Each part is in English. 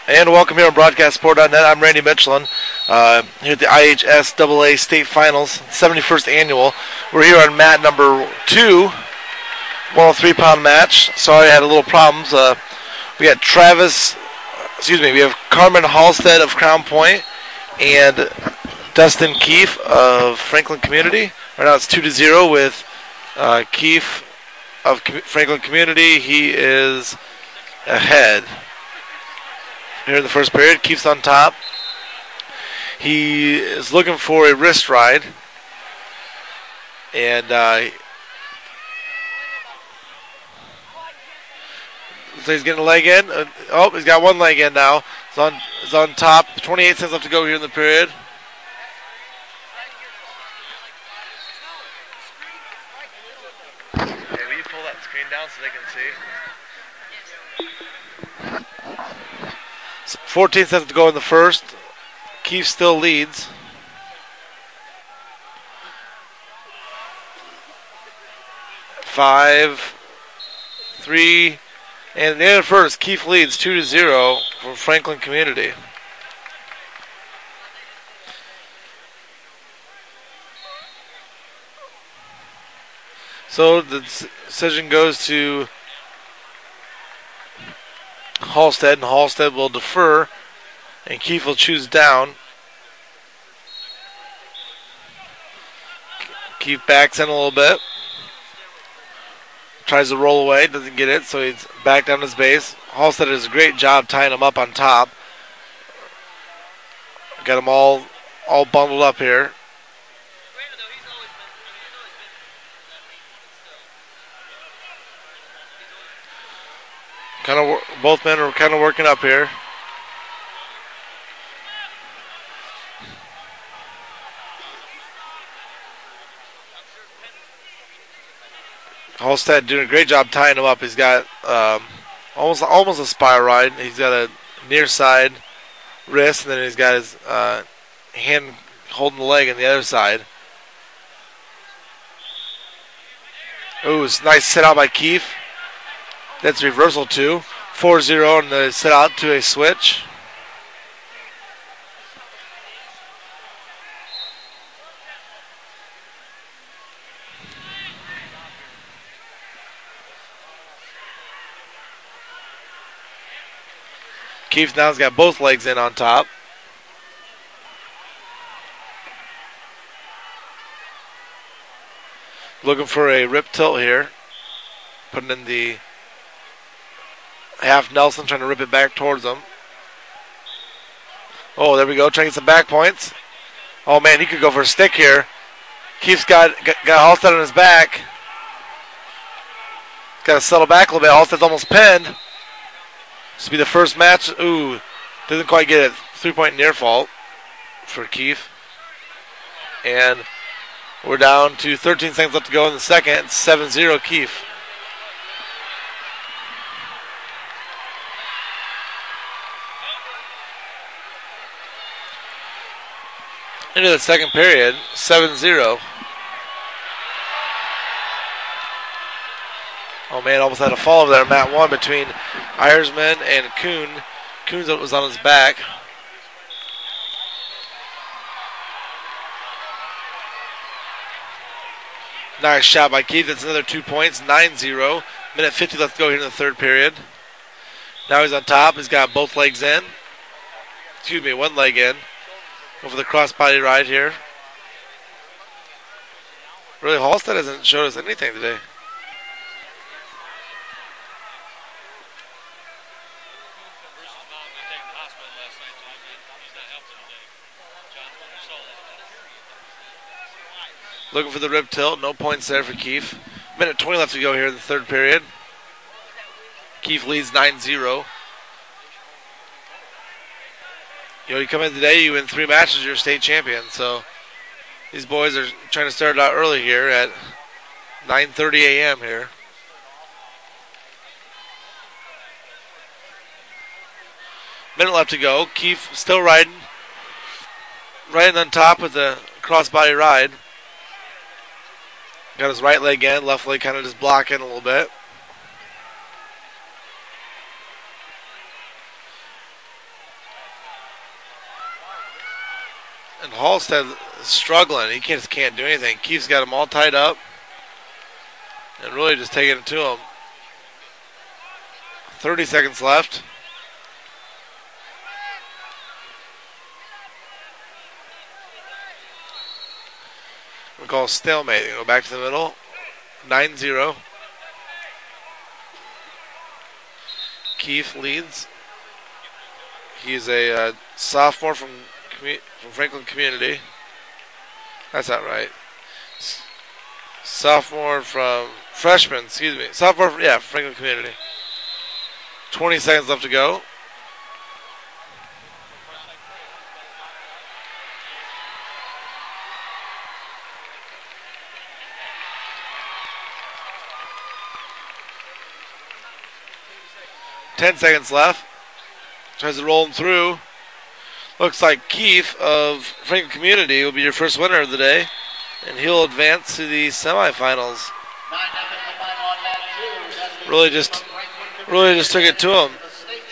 And welcome here on BroadcastSport.net. I'm Randy Michelin, here at the IHSAA State Finals, 71st Annual. We're here on mat number 2, 103-pound match. Sorry, I had a little problems. We got we have Carmen Halstead of Crown Point and Dustin Keefe of Franklin Community. Right now it's 2-0 with Keefe of Franklin Community. He is ahead. Here in the first period, Keefe's on top. He is looking for a wrist ride. And so he's getting a leg in. He's got one leg in now. He's on top. 28 seconds left to go here in the period. Okay, will you pull that screen down so they can see? 14 seconds to go in the first. Keefe still leads. Five, 3, and at the end of the first, Keefe leads 2-0 for Franklin Community. So the decision goes to Halstead, and Halstead will defer, and Keefe will choose down. Keefe backs in a little bit. Tries to roll away, doesn't get it, so he's back down his base. Halstead does a great job tying him up on top. Got them all bundled up here. Both men are kind of working up here. Halstead doing a great job tying him up. He's got almost a spiral ride. He's got a near side wrist, and then he's got his hand holding the leg on the other side. Ooh, it's a nice sit out by Keefe. That's reversal 2. 4-0 and the sit out to a switch. Keefe now's got both legs in on top. Looking for a rip tilt here. Putting in the half Nelson, trying to rip it back towards him. Oh, there we go. Trying to get some back points. Oh, man, he could go for a stick here. Keefe's got Halstead on his back. Got to settle back a little bit. Halstead's almost pinned. This will be the first match. Ooh, doesn't quite get it. 3-point near fault for Keefe. And we're down to 13 seconds left to go in the second. It's 7-0 Keefe. Into the second period, 7-0. Oh man, almost had a fall over there. Mat 1 between Eiersman and Kuhn. Kuhn was on his back. Nice shot by Keefe. That's another 2 points. 9-0. Minute 50 left to go here in the third period. Now he's on top. He's got both legs in. One leg in. Over the crossbody ride here. Really, Halstead hasn't showed us anything today. Looking for the rib tilt. No points there for Keefe. Minute 20 left to go here in the third period. Keefe leads 9-0. You come in today, you win 3 matches, you're a state champion. So these boys are trying to start it out early here at 9:30 a.m. here. Minute left to go. Keefe still riding on top with the crossbody ride. Got his right leg in, left leg kind of just blocking a little bit. And Halstead is struggling. He just can't do anything. Keith's got him all tied up. And really just taking it to him. 30 seconds left. We call stalemate. Go back to the middle. 9-0. Keith leads. He's a sophomore from Franklin Community. That's not right. Freshman, excuse me. Sophomore, Franklin Community. 20 seconds left to go. Ten seconds left. Tries to roll him through. Looks like Keith of Franklin Community will be your first winner of the day, and he'll advance to the semifinals. Really just took it to him.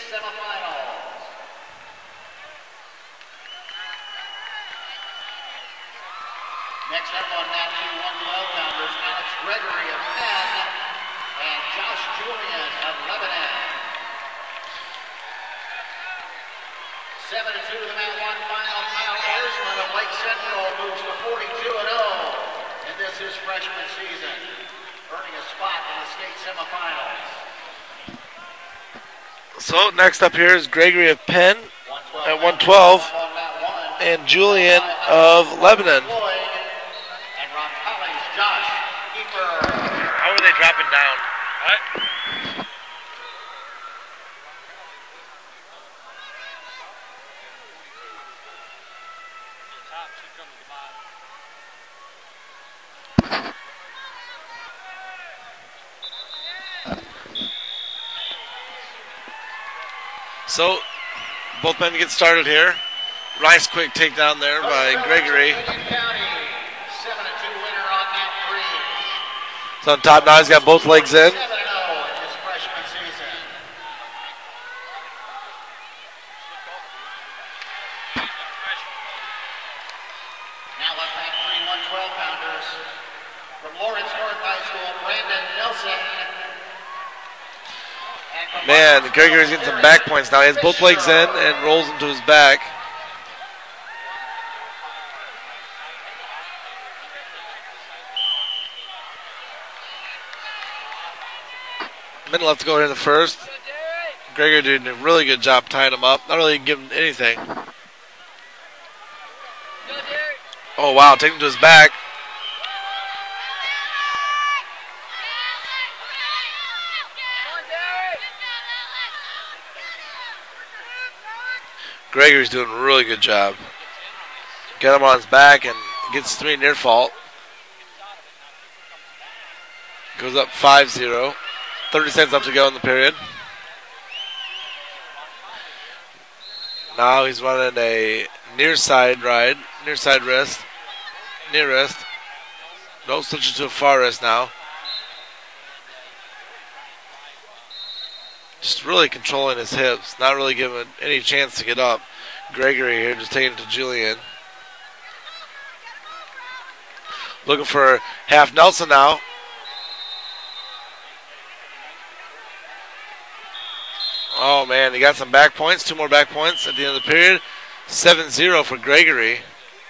Next up on mat 2, 112-pounders, Alex Gregory of Penn and Josh Julian of Lebanon. 7-2 the mat 1 final. Kyle Ersman of Lake Central moves to 42-0 in this his freshman season, earning a spot in the state semifinals. So next up here is Gregory of Penn at 112 and Julian of Lebanon. How are they dropping down? What? So, both men get started here. Nice quick takedown there by Gregory. So on top now, he's got both legs in. Man, Gregory's getting some back points now. He has both legs in and rolls into his back. Minute left to go here in the first. Gregory did a really good job tying him up. Not really giving him anything. Oh, wow. Taking him to his back. Gregory's doing a really good job. Get him on his back and gets 3 near fault. Goes up 5-0. 30 seconds left to go in the period. Now he's running a near side ride, near side wrist, near wrist. No, switching to a far wrist now. Just really controlling his hips, not really giving any chance to get up. Gregory here just taking it to Julian. Looking for half Nelson now. Oh, man, he got some back points. 2 more back points at the end of the period. 7-0 for Gregory.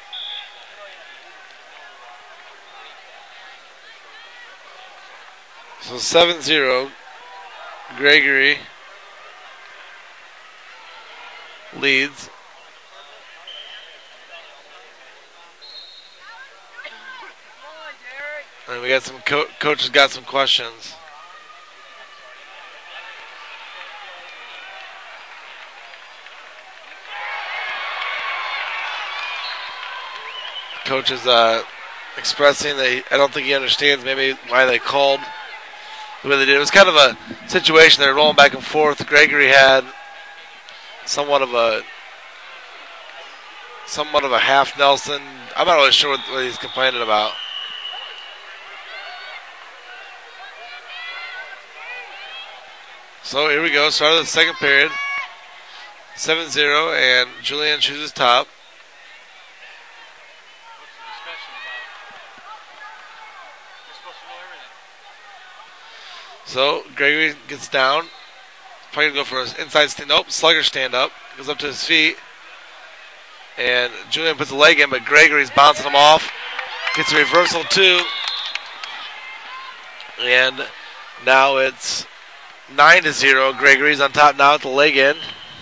So 7-0. Gregory leads. And we got some coaches got some questions. Coach is expressing that I don't think he understands maybe why they called the way they did. It was kind of a situation. They were rolling back and forth. Gregory had somewhat of a half Nelson. I'm not really sure what he's complaining about. So here we go. Start of the second period. 7-0, and Julian chooses top. So Gregory gets down. Probably going to go for an inside stand. Nope, slugger stand up. Goes up to his feet. And Julian puts a leg in, but Gregory's bouncing him off. Gets a reversal too. And now it's 9-0. Gregory's on top now with the leg in.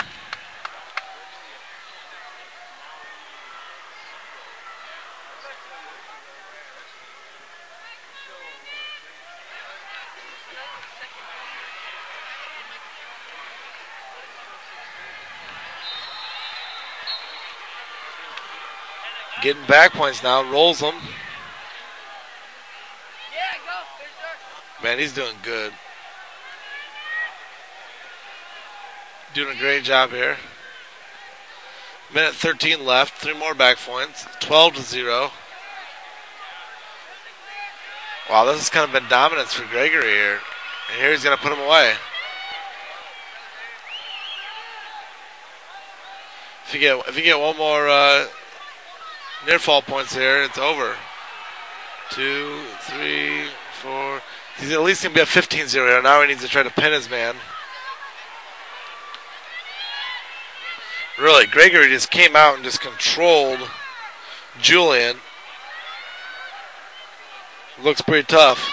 Getting back points now, rolls them. Man, he's doing good. Doing a great job here. Minute 13 left, 3 more back points, 12-0. Wow, this has kind of been dominance for Gregory here. And here he's going to put him away. If you get one more near fall points here, it's over. 2, 3, 4. He's at least going to be at 15-0 here. Now he needs to try to pin his man. Really, Gregory just came out and just controlled Julian. Looks pretty tough.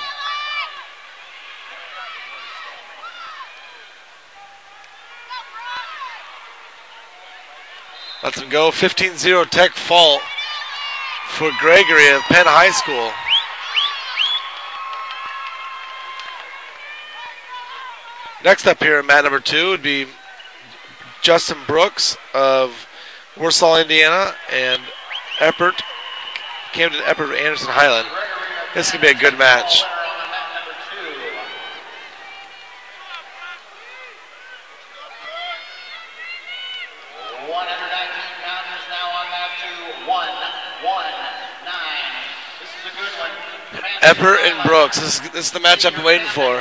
Lets him go. 15-0 Tech fault for Gregory of Penn High School. Next up here at mat number 2 would be Justin Brooks of Warsaw, Indiana, and Camden Eppert Anderson Highland. This could be a good match. Eppert and Brooks. This is the match I've been waiting for.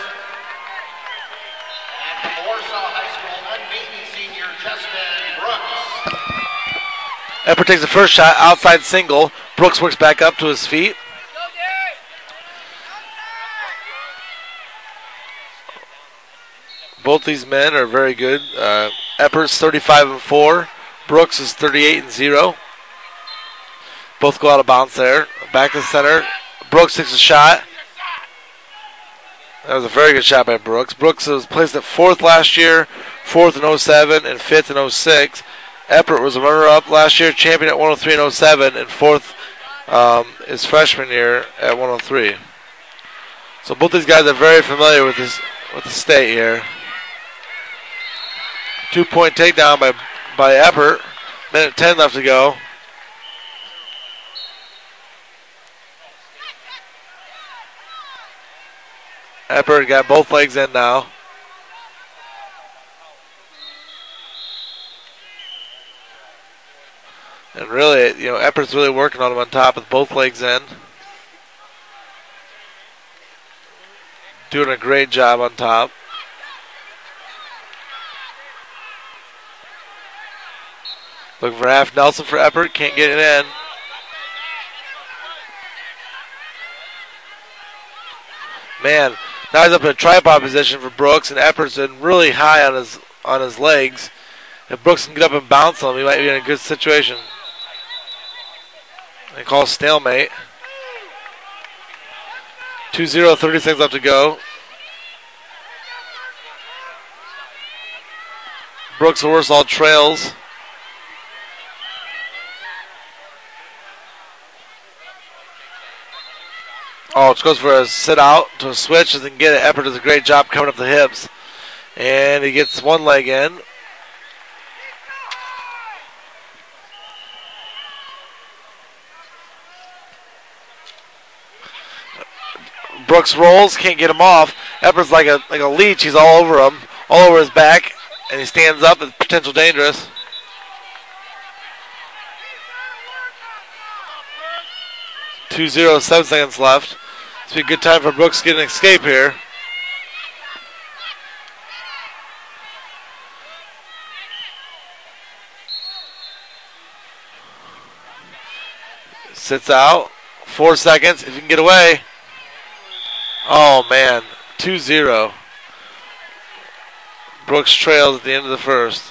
Eppert takes the first shot, outside single. Brooks works back up to his feet. Both these men are very good. Eppert's 35-4. Brooks is 38-0. Both go out of bounds there. Back to the center. Brooks takes a shot. That was a very good shot by Brooks. Brooks was placed at 4th last year, 4th in 07, and 5th in 06. Eppert was a runner-up last year, champion at 103 and 07, and 4th his freshman year at 103. So both these guys are very familiar with the state here. 2-point takedown by Eppert. Minute 10 left to go. Eppert got both legs in now. And really, Eppert's really working on him on top with both legs in. Doing a great job on top. Looking for half Nelson for Eppert. Can't get it in. Man, now he's up in a tripod position for Brooks, and Eppert's been really high on his legs. If Brooks can get up and bounce him, he might be in a good situation. They call a stalemate. 2-0, 30 seconds left to go. Brooks of Warsaw trails. Oh, it goes for a sit out to a switch. Doesn't get it. Eppert does a great job coming up the hips. And he gets one leg in. Brooks rolls, can't get him off. Eppert's like a leech. He's all over him, all over his back, and he stands up. It's potential dangerous. .20, 7 seconds left. It's be a good time for Brooks to get an escape here. Sits out. 4 seconds. If you can get away. Oh, man. 2-0. Brooks trailed at the end of the first.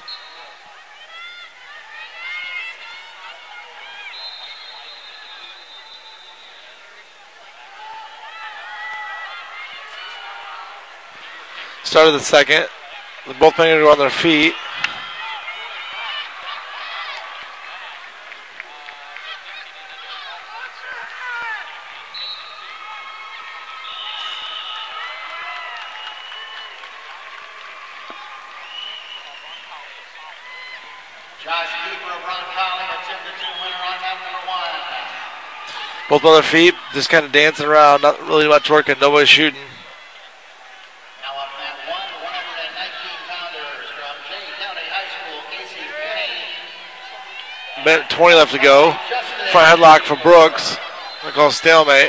Start of the second. Both players are on their feet. Josh Keeper of Ron Colley, a 10-2 winner on that number 1. Both on their feet, just kind of dancing around, not really much working, nobody shooting. Now up that 119-pounders from Jay County High School, Casey Penny. Minute 20 left to go. Front headlock for Brooks. They call stalemate.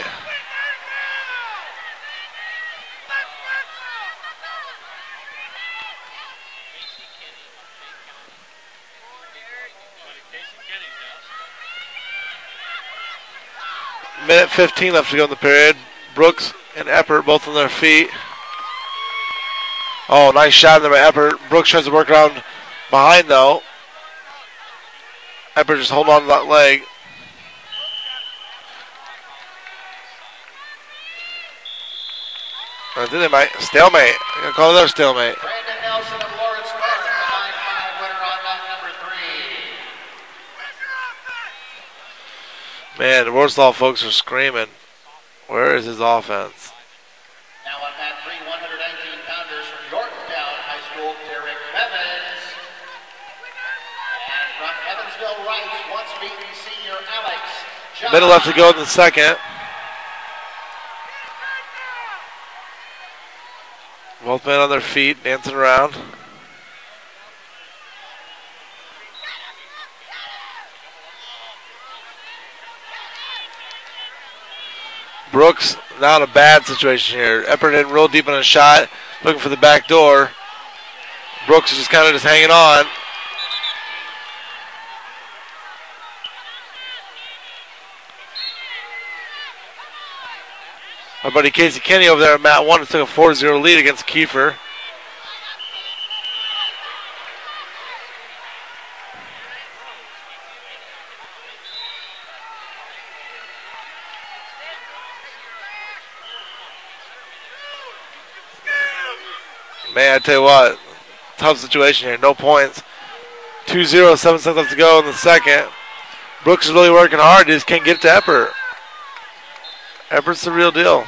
Minute 15 left to go in the period. Brooks and Eppert both on their feet. Oh, nice shot there by Eppert. Brooks tries to work around behind though. Eppert just holding on to that leg. I think they might. Stalemate. I'm going to call another stalemate. Brandon Nelson of Lawrence Clark, the 9-5 winner on that number 3. Man, the Warsaw folks are screaming. Where is his offense? Now on that 3 119-pounders from Yorktown High School, Derek Evans. And from Evansville Rights, once beaten senior Alex John. Minute left to go in the second. Both men on their feet, dancing around. Brooks now in a bad situation here. Eppert in real deep on a shot, looking for the back door. Brooks is just kind of just hanging on. Our buddy Casey Kenny over there at Mat 1 took a 4-0 lead against Kiefer. Man, I tell you what, tough situation here. No points. 2-0, 7 seconds left to go in the second. Brooks is really working hard. He just can't get to Eppert. Eppert's the real deal.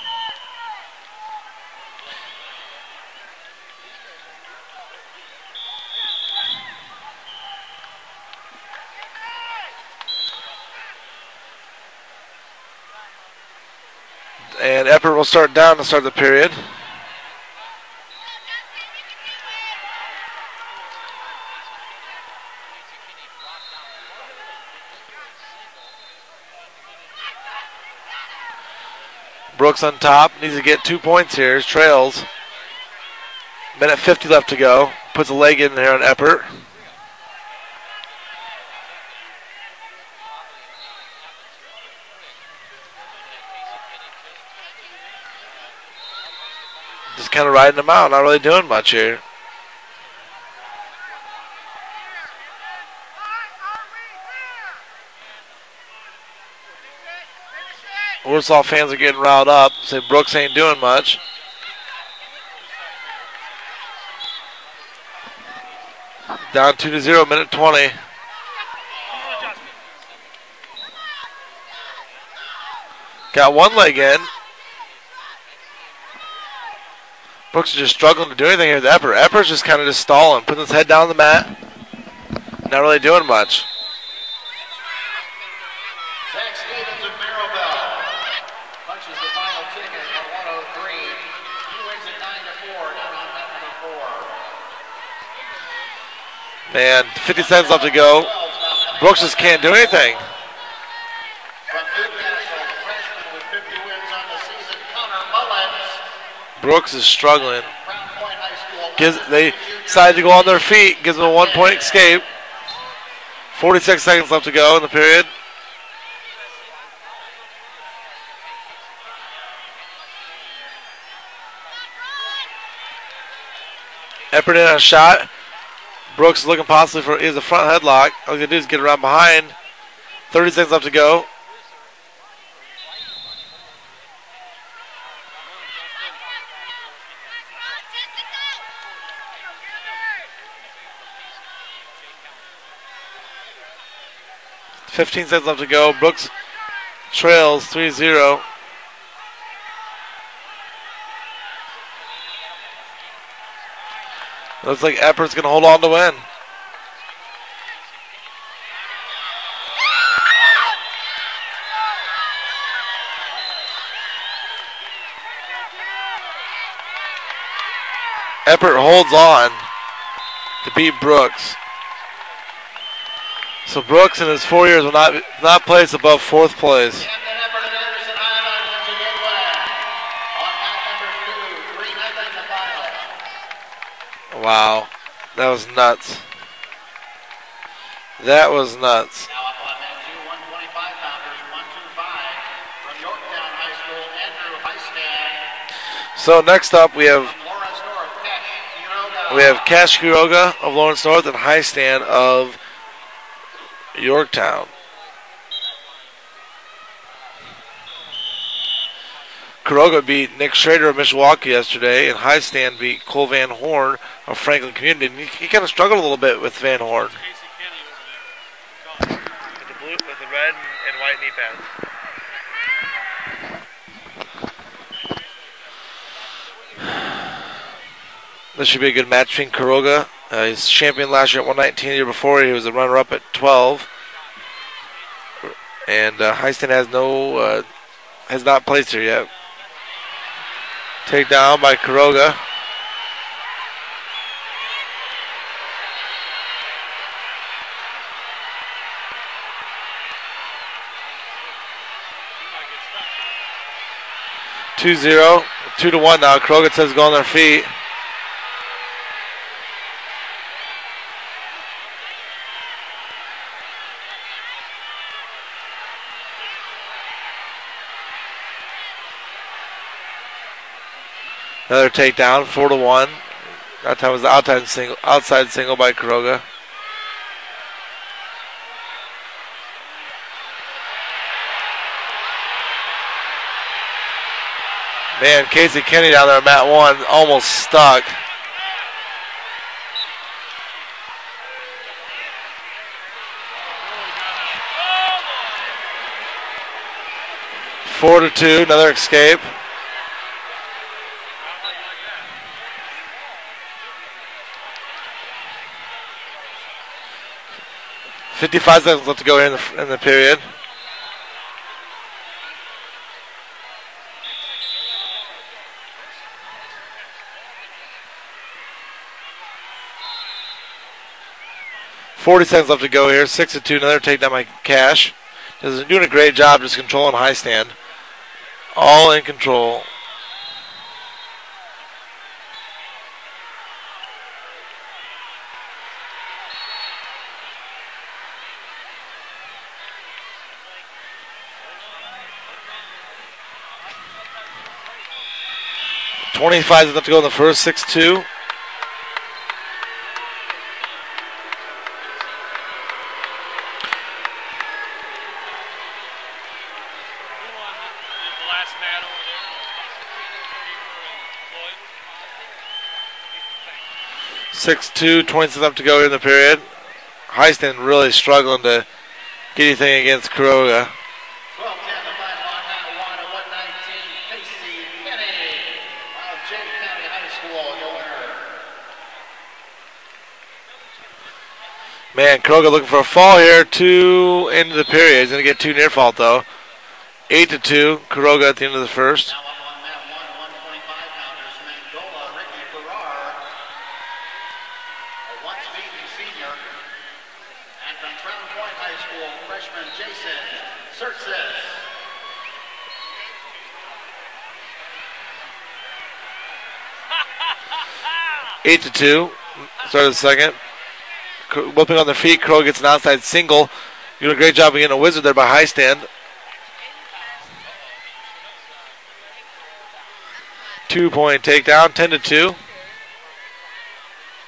And Eppert will start down to start the period. Brooks on top, needs to get 2 points here, trails. Minute 50 left to go. Puts a leg in there on Eppert. Just kind of riding them out, not really doing much here. Warsaw fans are getting riled up. Say Brooks ain't doing much. Down 2-0, minute 20. Got one leg in. Brooks is just struggling to do anything here with Eppert. Eppert's just kind of just stalling, putting his head down on the mat. Not really doing much. Zach Stevens of Maribel punches the final ticket at 103. He wins it 9-4 down on that number 4. Man, 50 seconds left to go. Brooks just can't do anything. From Newcastle, the freshman with 50 wins on the season, Connor Mullins. Brooks is struggling. Crown Point High School. They decided to go on their feet. Gives them a 1 point escape. 46 seconds left to go in the period. Eppert in a shot. Brooks looking possibly for is a front headlock. All he's going to do is get around behind. 30 seconds left to go. .15 left to go. Brooks trails 3-0. Looks like Eppert's going to hold on to win. Eppert holds on to beat Brooks. So Brooks in his 4 years will not place above fourth place. Wow, that was nuts. That was nuts. Now up on that 125-pounders, 125 from Yorktown High School, Andrew Heistan. So next up we have Lawrence North, Cash Quiroga of Lawrence North and Heistan of Yorktown. Quiroga beat Nick Schrader of Mishawaka yesterday, and Heistan beat Cole Van Horn of Franklin Community. And he kind of struggled a little bit with Van Horn. With the red and white knee pads. This should be a good match between Quiroga. He's champion last year at 119. The year before, he was a runner-up at 12. And Heistan has not placed here yet. Takedown by Quiroga. (2-0), 2-1 now. Quiroga says go on their feet. Another takedown, 4-1. That time was the outside single by Quiroga. Man, Casey Kenny down there, mat one, almost stuck. Four to 2, another escape. .55 seconds left to go here in the period. .40 seconds left to go here. 6-2, another takedown by Cash. He's doing a great job just controlling Heistan. All in control. .25 left to go in the first. 6-2. .6-2, 20 left to go in the period. Heistan really struggling to get anything against Quiroga. 12-10 the final on that one at 119. Casey Kenny of Jay County High School, your winner. Man, Quiroga looking for a fall here. 2 into the period. He's going to get 2 near fault though. 8-2, Quiroga at the end of the first. Now up on that one, 125-pounders, Mangola, Ricky Farrar, a once-beaten senior, and from Crown Point High School, freshman Jason Surtsis. Eight to 2. Started the second. Whipping on their feet. Quiroga gets an outside single. Doing a great job of getting a wizard there by Heistan. 2-point takedown. 10-2.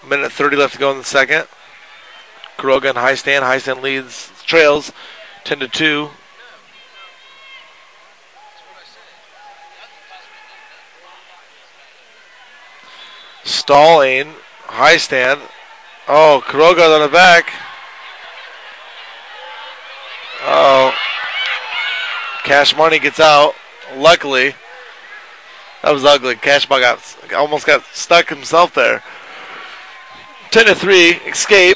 Minute 30 left to go in the second. Kuroga and High Stand. High Stand trails 10-2. Stalling. High Stand. Oh, Kuroga on the back. Oh. Cash Money gets out. Luckily. That was ugly. Cash Money almost got stuck himself there. 10-3. Escape.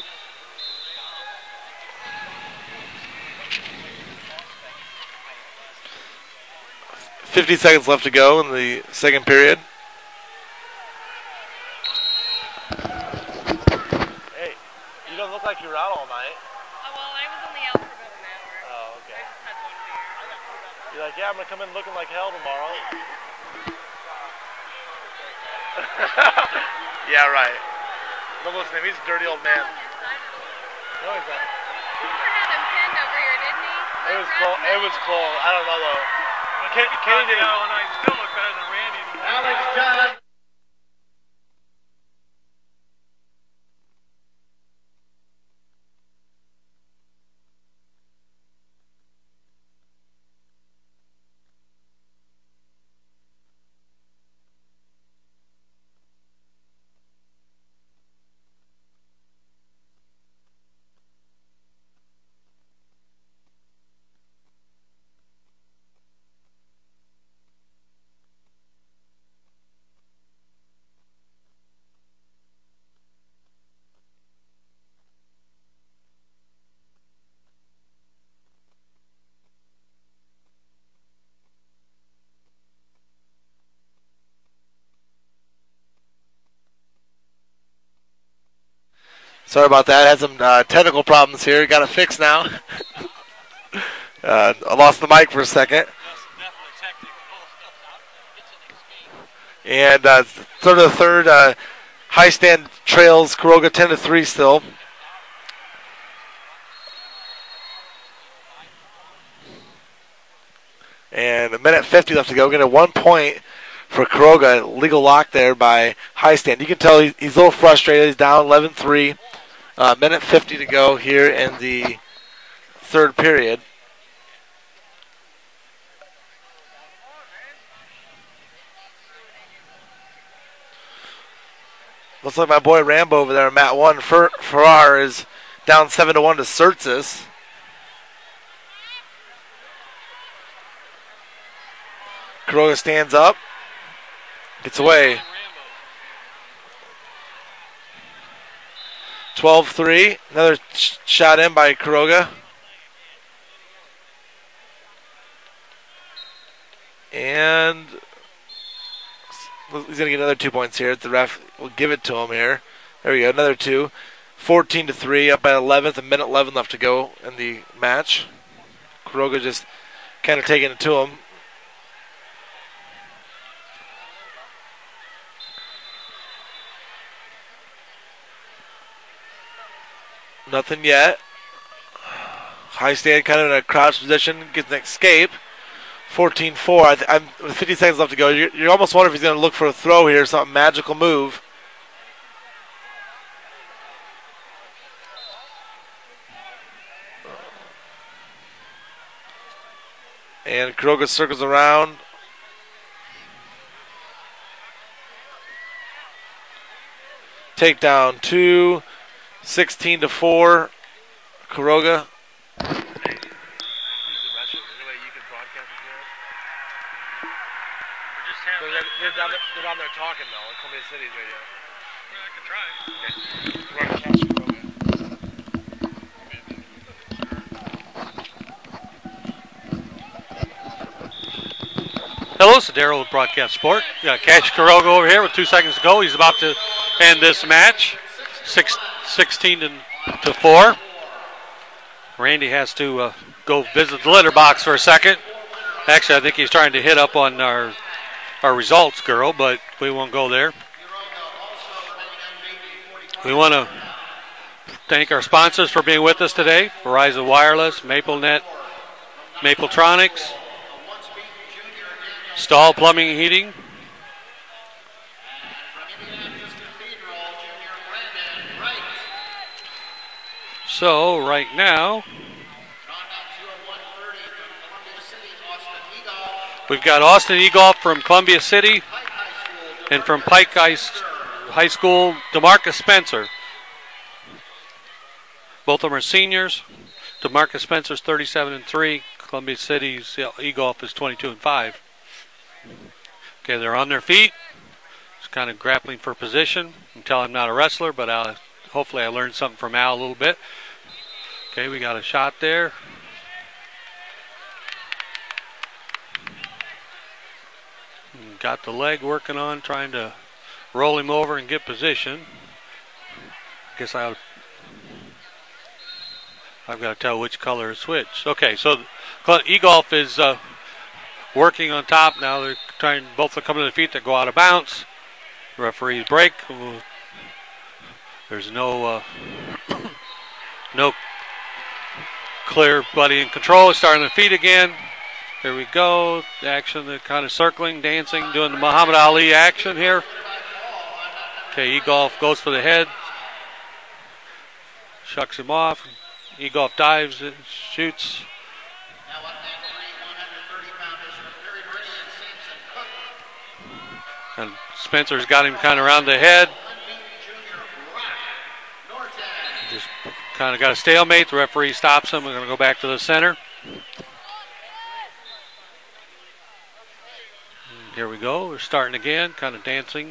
.50 seconds left to go in the second period. Hey, you don't look like you were out all night. Well, I was only out for about an hour. Oh, okay. I just had one beer. You're like, yeah, I'm going to come in looking like hell tomorrow. Yeah, right. Don't listen to him. He's a dirty old man. No, he's not. Cooper had him pinned over here, didn't he? It was close. It was close. I don't know, though. Kenny didn't. He still looked better than Randy. Alex John. Sorry about that. Had some technical problems here. Got it fixed now. I lost the mic for a second. And third of the third, High Stand trails Kuroga 10-3 still. And a minute 50 left to go. Get a 1 point for Kuroga. Legal lock there by High Stand. You can tell he's a little frustrated. He's down 11-3. Minute 50 to go here in the third period. Looks like my boy Rambo over there, Mat 1. Farrar is down 7-1 to Surtsis. Kuroga stands up. Gets away. 12-3. Another shot in by Kuroga. And he's going to get another 2 points here. The ref will give it to him here. There we go, another 2. 14-3, up by 11th. A minute 11 left to go in the match. Kuroga just kind of taking it to him. Nothing yet. High Stand kind of in a crouch position. Gets an escape. 14-4. I'm with 50 seconds left to go. You almost wonder if he's going to look for a throw here. Some magical move. And Kuroga circles around. Takedown 2. 16-4. Kuroga. They're down there talking though on Columbia City's radio. I could try. Hello, it's Daryl with Broadcast Sport. Cash Kuroga over here with 2 seconds to go. He's about to end this match. 16-4. Randy has to go visit the litter box for a second. Actually, I think he's trying to hit up on our results, girl, but we won't go there. We want to thank our sponsors for being with us today. Verizon Wireless, MapleNet, Mapletronics, Stahl Plumbing and Heating, So right now, we've got Austin Egolf from Columbia City, and from Pike High School, DeMarcus Spencer. Both of them are seniors. DeMarcus Spencer's 37-3. Columbia City's Egolf is 22-5. Okay, they're on their feet. Just kind of grappling for position. You can tell I'm not a wrestler, but hopefully I learned something from Al a little bit. Okay, we got a shot there. Got the leg working on, trying to roll him over and get position. Guess I've got to tell which color is which. Okay, so Egolf is working on top now. They're trying, both are coming to the feet that go out of bounds. Referees break. There's no clear buddy in control. It's starting to feet again. Here we go. The action, they're kind of circling, dancing, doing the Muhammad Ali action here. Okay, Egolf goes for the head. Shucks him off. Egolf dives, shoots. And Spencer's got him kind of around the head. Just kind of got a stalemate. The referee stops him. We're going to go back to the center. Here we go. We're starting again, kind of dancing.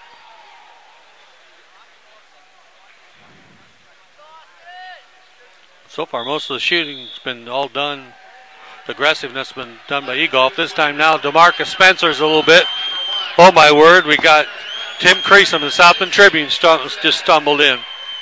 So far, most of the shooting's been all done. The aggressiveness has been done by Egolf. This time now, DeMarcus Spencer's a little bit. Oh, my word. We got Tim Creasum, the Southland Tribune, just stumbled in.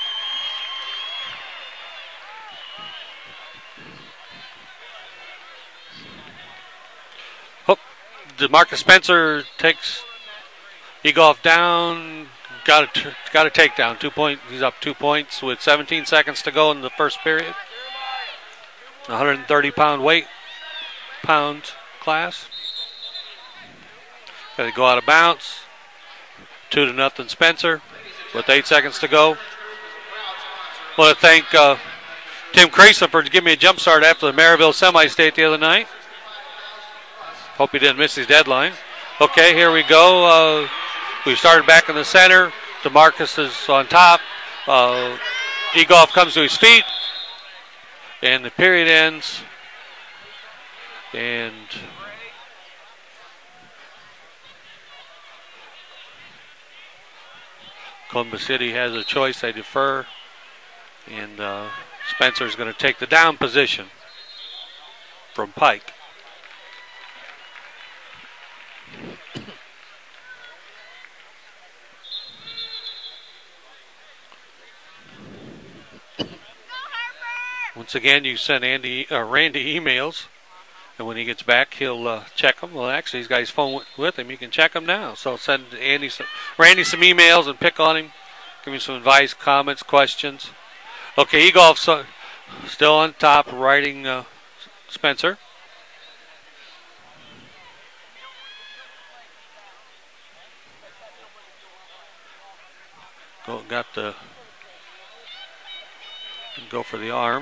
DeMarcus Spencer takes Egolf down. Got a takedown. 2 point. He's up 2 points with 17 seconds to go in the first period. 130-pound pound class. Got to go out of bounds. 2-0 Spencer with 8 seconds to go. I want to thank Tim Creasum for giving me a jump start after the Maryville semi-state the other night. Hope he didn't miss his deadline. Okay, here we go. We started back in the center. DeMarcus is on top. Egolf comes to his feet. And the period ends. And Columbus City has a choice. They defer. And Spencer's going to take the down position from Pike. Once again, you send Randy emails, and when he gets back, he'll check them. Well, actually, he's got his phone with him. You can check them now. So send Randy some emails and pick on him. Give him some advice, comments, questions. Okay, Egolf still on top, riding Spencer. Go for the arm.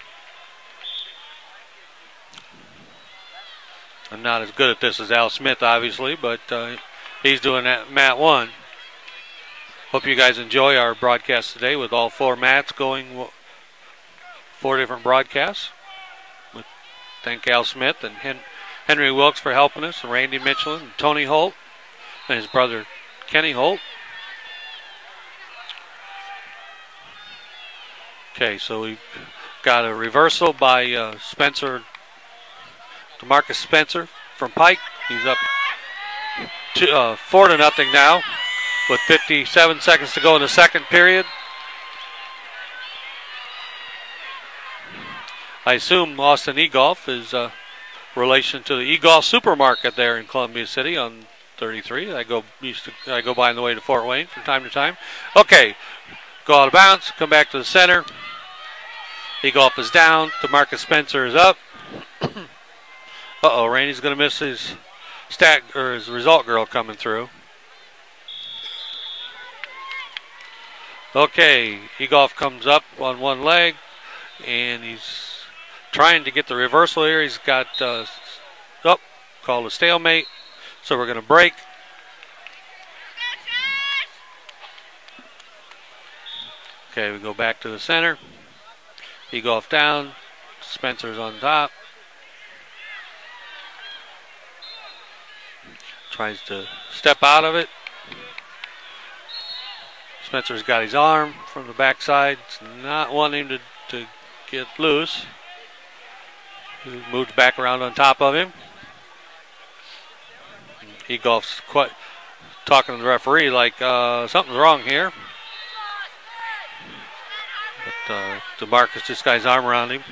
I'm not as good at this as Al Smith, obviously, but he's doing that mat one. Hope you guys enjoy our broadcast today with all four mats going, 4 different broadcasts. Thank Al Smith and Henry Wilkes for helping us, and Randy Mitchell and Tony Holt and his brother Kenny Holt. Okay, so we've got a reversal by Spencer, DeMarcus Spencer from Pike. He's up 4-0 now with 57 seconds to go in the second period. I assume Austin Egolf is a relation to the Egolf Supermarket there in Columbia City on 33. I go by on the way to Fort Wayne from time to time. Okay, go out of bounds, come back to the center. Egolf is down. DeMarcus Spencer is up. Randy's going to miss his his result girl coming through. Okay, Egolf comes up on one leg. And he's trying to get the reversal here. He's got, called a stalemate. So we're going to break. Okay, we go back to the center. Egoff down. Spencer's on top. Tries to step out of it. Spencer's got his arm from the backside. It's not wanting to get loose. He moved back around on top of him. Egoff's quite talking to the referee like something's wrong here. But DeMarcus just got his arm around him.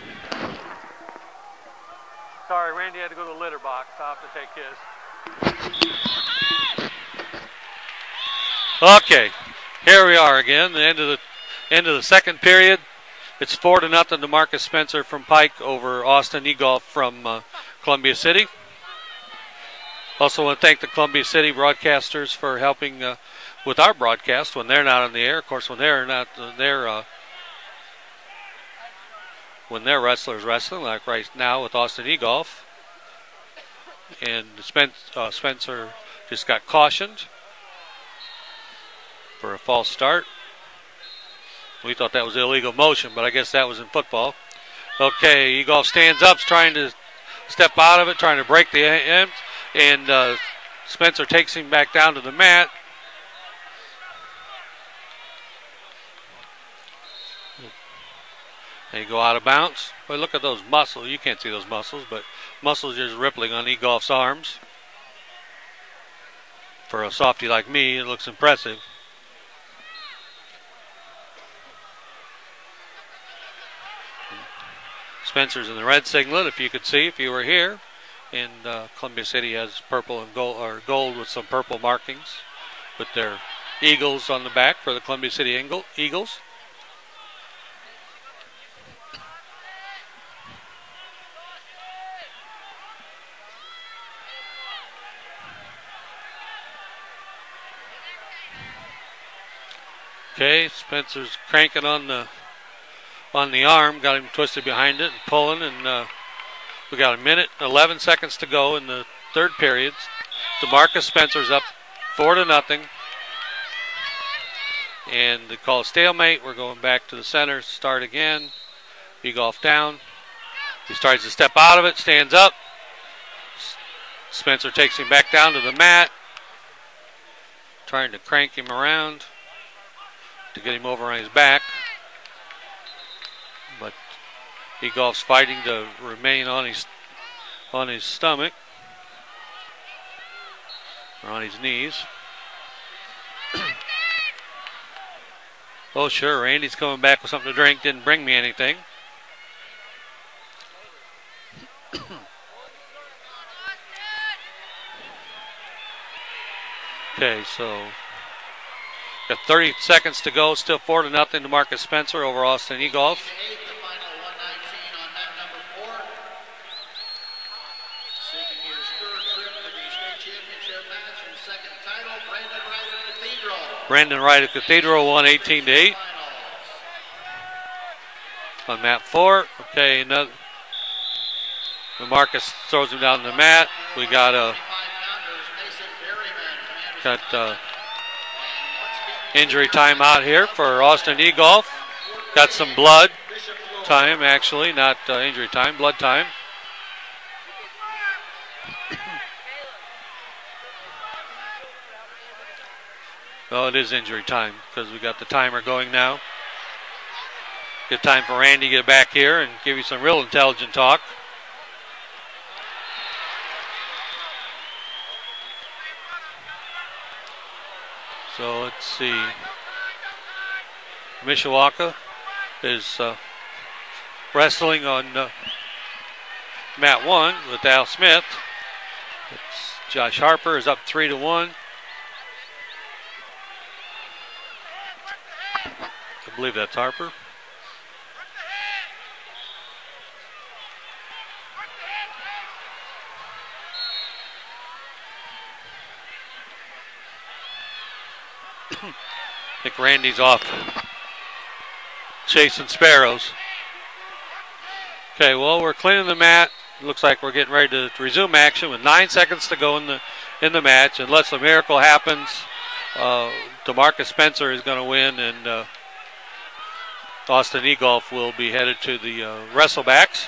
Sorry, Randy had to go to the litter box. I'll have to take his. Okay, here we are again. The end of the second period. It's 4-0 to Marcus Spencer from Pike over Austin Egoff from Columbia City. Also want to thank the Columbia City broadcasters for helping with our broadcast when they're not on the air. Of course, when they're not when their wrestlers wrestling, like right now with Austin Egoff. And Spencer just got cautioned for a false start. We thought that was illegal motion, but I guess that was in football. Okay, Egoff stands up, trying to step out of it, trying to break the end, and Spencer takes him back down to the mat. They go out of bounds. But look at those muscles. You can't see those muscles, but muscles just rippling on Egoff's arms. For a softie like me, it looks impressive. Spencer's in the red singlet, if you could see, if you were here. And Columbia City has purple and gold, or gold with some purple markings, with their eagles on the back for the Columbia City Eagles. Okay, Spencer's cranking on the arm, got him twisted behind it and pulling, and we got a minute, 11 seconds to go in the third period. DeMarcus Spencer's up 4-0, and they call a stalemate. We're going back to the center, start again. Egoff down. He tries to step out of it, stands up. Spencer takes him back down to the mat, trying to crank him around to get him over on his back. But Egoff's fighting to remain on his stomach, or on his knees. Oh, sure, Randy's coming back with something to drink. Didn't bring me anything. Okay, so got 30 seconds to go. Still 4-0 to Marcus Spencer over Austin Egoff. Brandon Wright of Cathedral won 18-8 on mat 4. Okay, Marcus throws him down the mat. We got injury time out here for Austin Egoff. Got some blood time, actually, not injury time, blood time. Well, it is injury time because we got the timer going now. Good time for Randy to get back here and give you some real intelligent talk. So let's see. Mishawaka is wrestling on mat 1 with Al Smith. It's Josh Harper is up 3-1. I believe that's Harper. I think Randy's off chasing sparrows. Okay, well, we're cleaning the mat. Looks like we're getting ready to resume action with 9 seconds to go in the match. Unless a miracle happens, DeMarcus Spencer is going to win, and Austin Egolf will be headed to the wrestlebacks,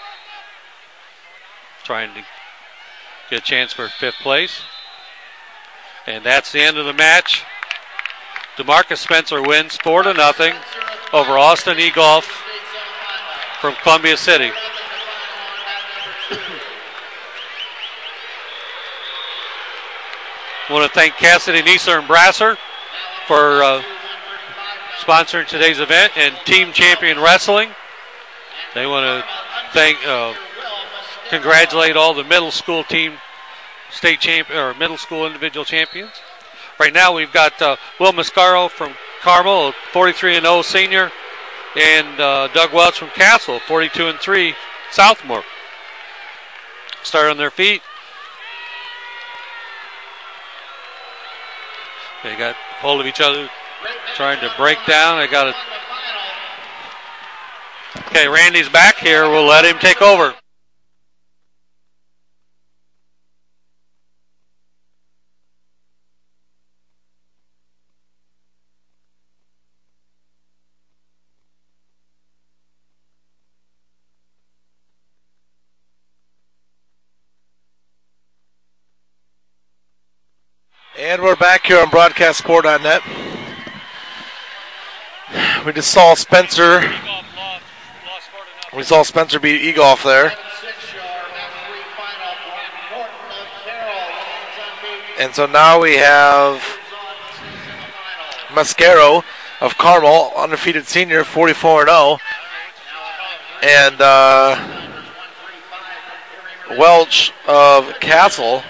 trying to get a chance for 5th place. And that's the end of the match. DeMarcus Spencer wins 4-0 over Austin Egolf from Columbia City. I want to thank Cassidy Niesler and Brasser for sponsoring today's event, and Team Champion Wrestling. They want to congratulate all the middle school team state champion or middle school individual champions. Right now we've got Will Mascaro from Carmel, 43-0 senior, and Doug Welch from Castle, 42-3 sophomore. Start on their feet. They got hold of each other, trying to break down. They got it. Okay, Randy's back here. We'll let him take over. And we're back here on BroadcastSport.net. We just saw Spencer. We saw Spencer beat Egolf there. And so now we have Mascaro of Carmel, undefeated senior, 44-0. And Welch of Castle.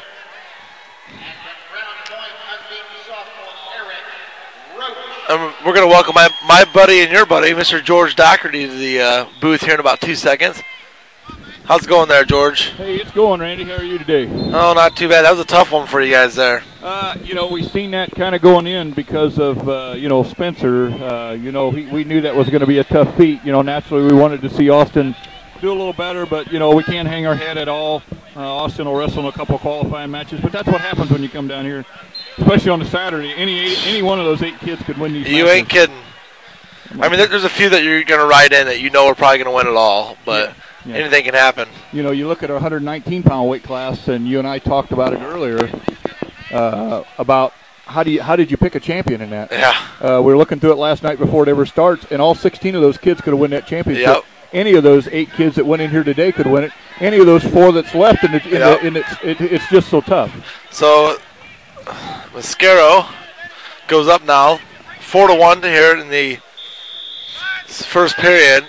We're going to welcome my buddy and your buddy, Mr. George Doherty, to the booth here in about 2 seconds. How's it going there, George? Hey, it's going, Randy. How are you today? Oh, not too bad. That was a tough one for you guys there. We seen that kind of going in because of, Spencer. We knew that was going to be a tough feat. Naturally we wanted to see Austin do a little better, but, we can't hang our head at all. Austin will wrestle in a couple of qualifying matches, but that's what happens when you come down here. Especially on a Saturday, any one of those 8 kids could win these matches. You ain't kidding. I mean, there's a few that you're going to ride in that are probably going to win it all, but anything can happen. You look at our 119-pound weight class, and you and I talked about it earlier about how did you pick a champion in that? Yeah. We were looking through it last night before it ever starts, and all 16 of those kids could have won that championship. Yep. Any of those 8 kids that went in here today could win it. Any of those 4 that's left, it's just so tough. So Mascaro goes up now, 4-1 here in the first period.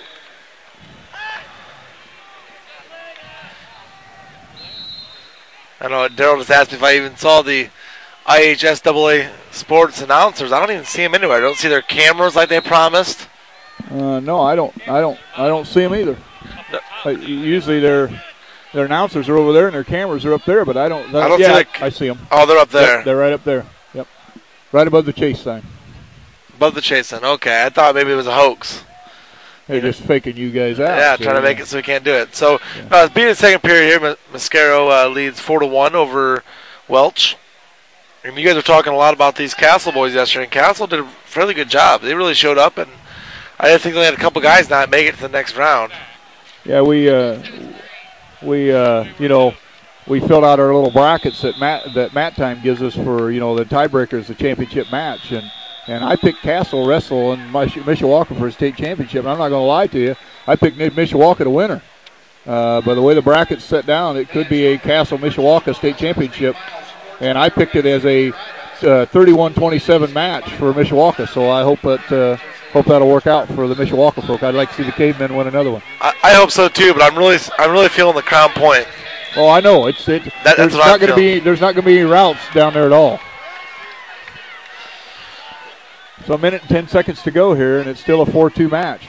I know Daryl just asked me if I even saw the IHSAA sports announcers. I don't even see them anywhere. I don't see their cameras like they promised. No, I don't see them either. Usually their announcers are over there and their cameras are up there, but I don't see I see them. Oh, they're up there. Yep, they're right up there. Yep. Right above the chase sign. Above the chase sign. Okay, I thought maybe it was a hoax. They're just faking you guys out. Yeah, trying to make it so we can't do it. So, being the second period here, Mascaro leads 4-1 over Welch. And you guys were talking a lot about these Castle boys yesterday, and Castle did a fairly good job. They really showed up, and I think they only had a couple guys not make it to the next round. Yeah, we filled out our little brackets that Matt Time gives us for the tiebreakers, the championship match, and I picked Castle wrestle and Mishawaka for a state championship. And I'm not going to lie to you, I picked Mishawaka to winner. By the way the bracket's set down, it could be a Castle Mishawaka state championship, and I picked it as a 31-27 match for Mishawaka. So I hope that'll work out for the Mishawaka folk. I'd like to see the Cavemen win another one. I hope so too, but I'm really feeling the Crown Point. Oh, I know. There's not going to be any routes down there at all. So 1 minute and 10 seconds to go here, and it's still a 4-2 match.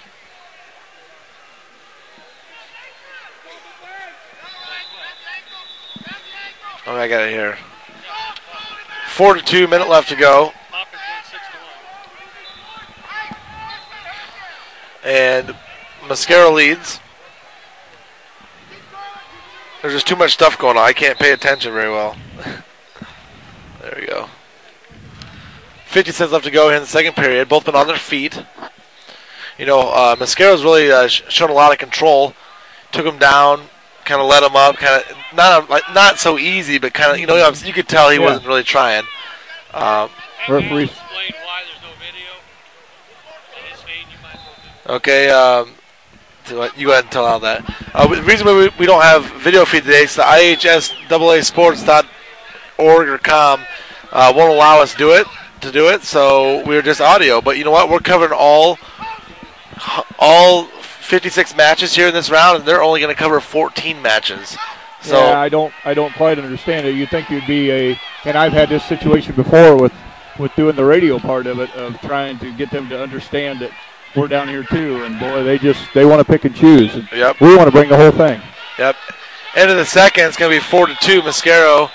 Oh, I got it here. 4-2, minute left to go. And Mascaro leads. There's just too much stuff going on. I can't pay attention very well. There we go. 50 seconds left to go here in the second period. Both been on their feet. You know, Mascaro's really shown a lot of control. Took him down, kind of let him up, kind of not so easy, but kind of you could tell he wasn't really trying. Referee. Explain why there's no video. In his feed, you might as well do. Okay, you go ahead and tell all that. The reason we don't have video feed today is the IHSAAsports.org or com won't allow us to do it, so we're just audio. But you know what? We're covering all 56 matches here in this round, and they're only going to cover 14 matches. So yeah, I don't quite understand it. You'd think you'd be and I've had this situation before with doing the radio part of it, of trying to get them to understand that we're down here too, and boy, they want to pick and choose. And yep. We want to bring the whole thing. Yep. End of the second, it's going to be 4-2, Mascaro.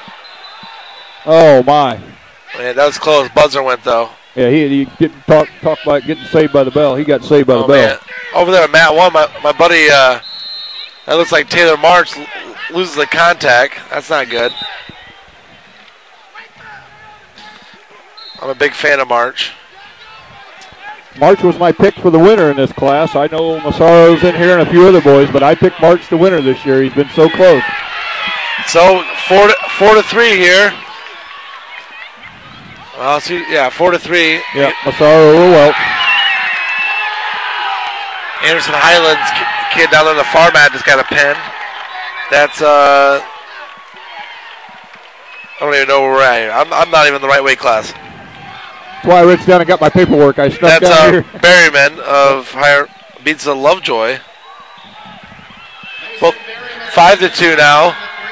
Oh my! Man, that was close. Buzzer went though. Yeah, he talk about getting saved by the bell. He got saved by the bell. Man. Over there at Mat 1, my buddy, that looks like Taylor March loses the contact. That's not good. I'm a big fan of March. March was my pick for the winner in this class. I know Massaro's in here and a few other boys, but I picked March the winner this year. He's been so close. So 4-3 here. Well, see, yeah, 4-3. Yeah, Massaro or Welch. Anderson Highlands kid down there on the far mat just got a pin. That's I don't even know where we're at here. I'm not even in the right weight class. That's why I reached down and got my paperwork. I snuck down here. Berryman of Higher beats the Lovejoy. Well, 5-2 now.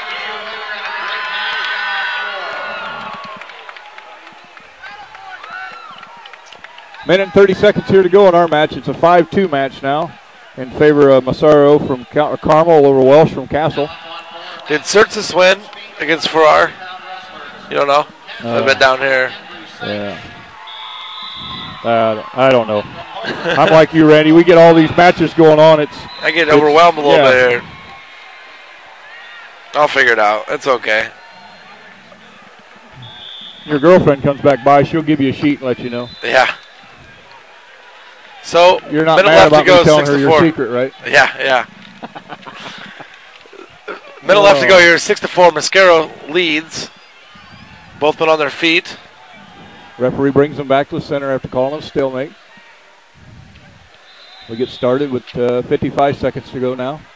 Minute and 30 seconds here to go in our match. It's a 5-2 match now in favor of Massaro from Carmel over Welsh from Castle. Did Sertzis win against Farrar? You don't know? I've been down here. Yeah. I don't know. I'm like you, Randy. We get all these matches going on. I get overwhelmed a little bit here. I'll figure it out. It's okay. Your girlfriend comes back by. She'll give you a sheet and let you know. Yeah. So, you're not minute mad left about to go, me telling 6-4. her your secret, right? Yeah. Minute left to go here, 6-4. Mascaro leads. Both been on their feet. Referee brings them back to the center after calling a stalemate. We get started with 55 seconds to go now.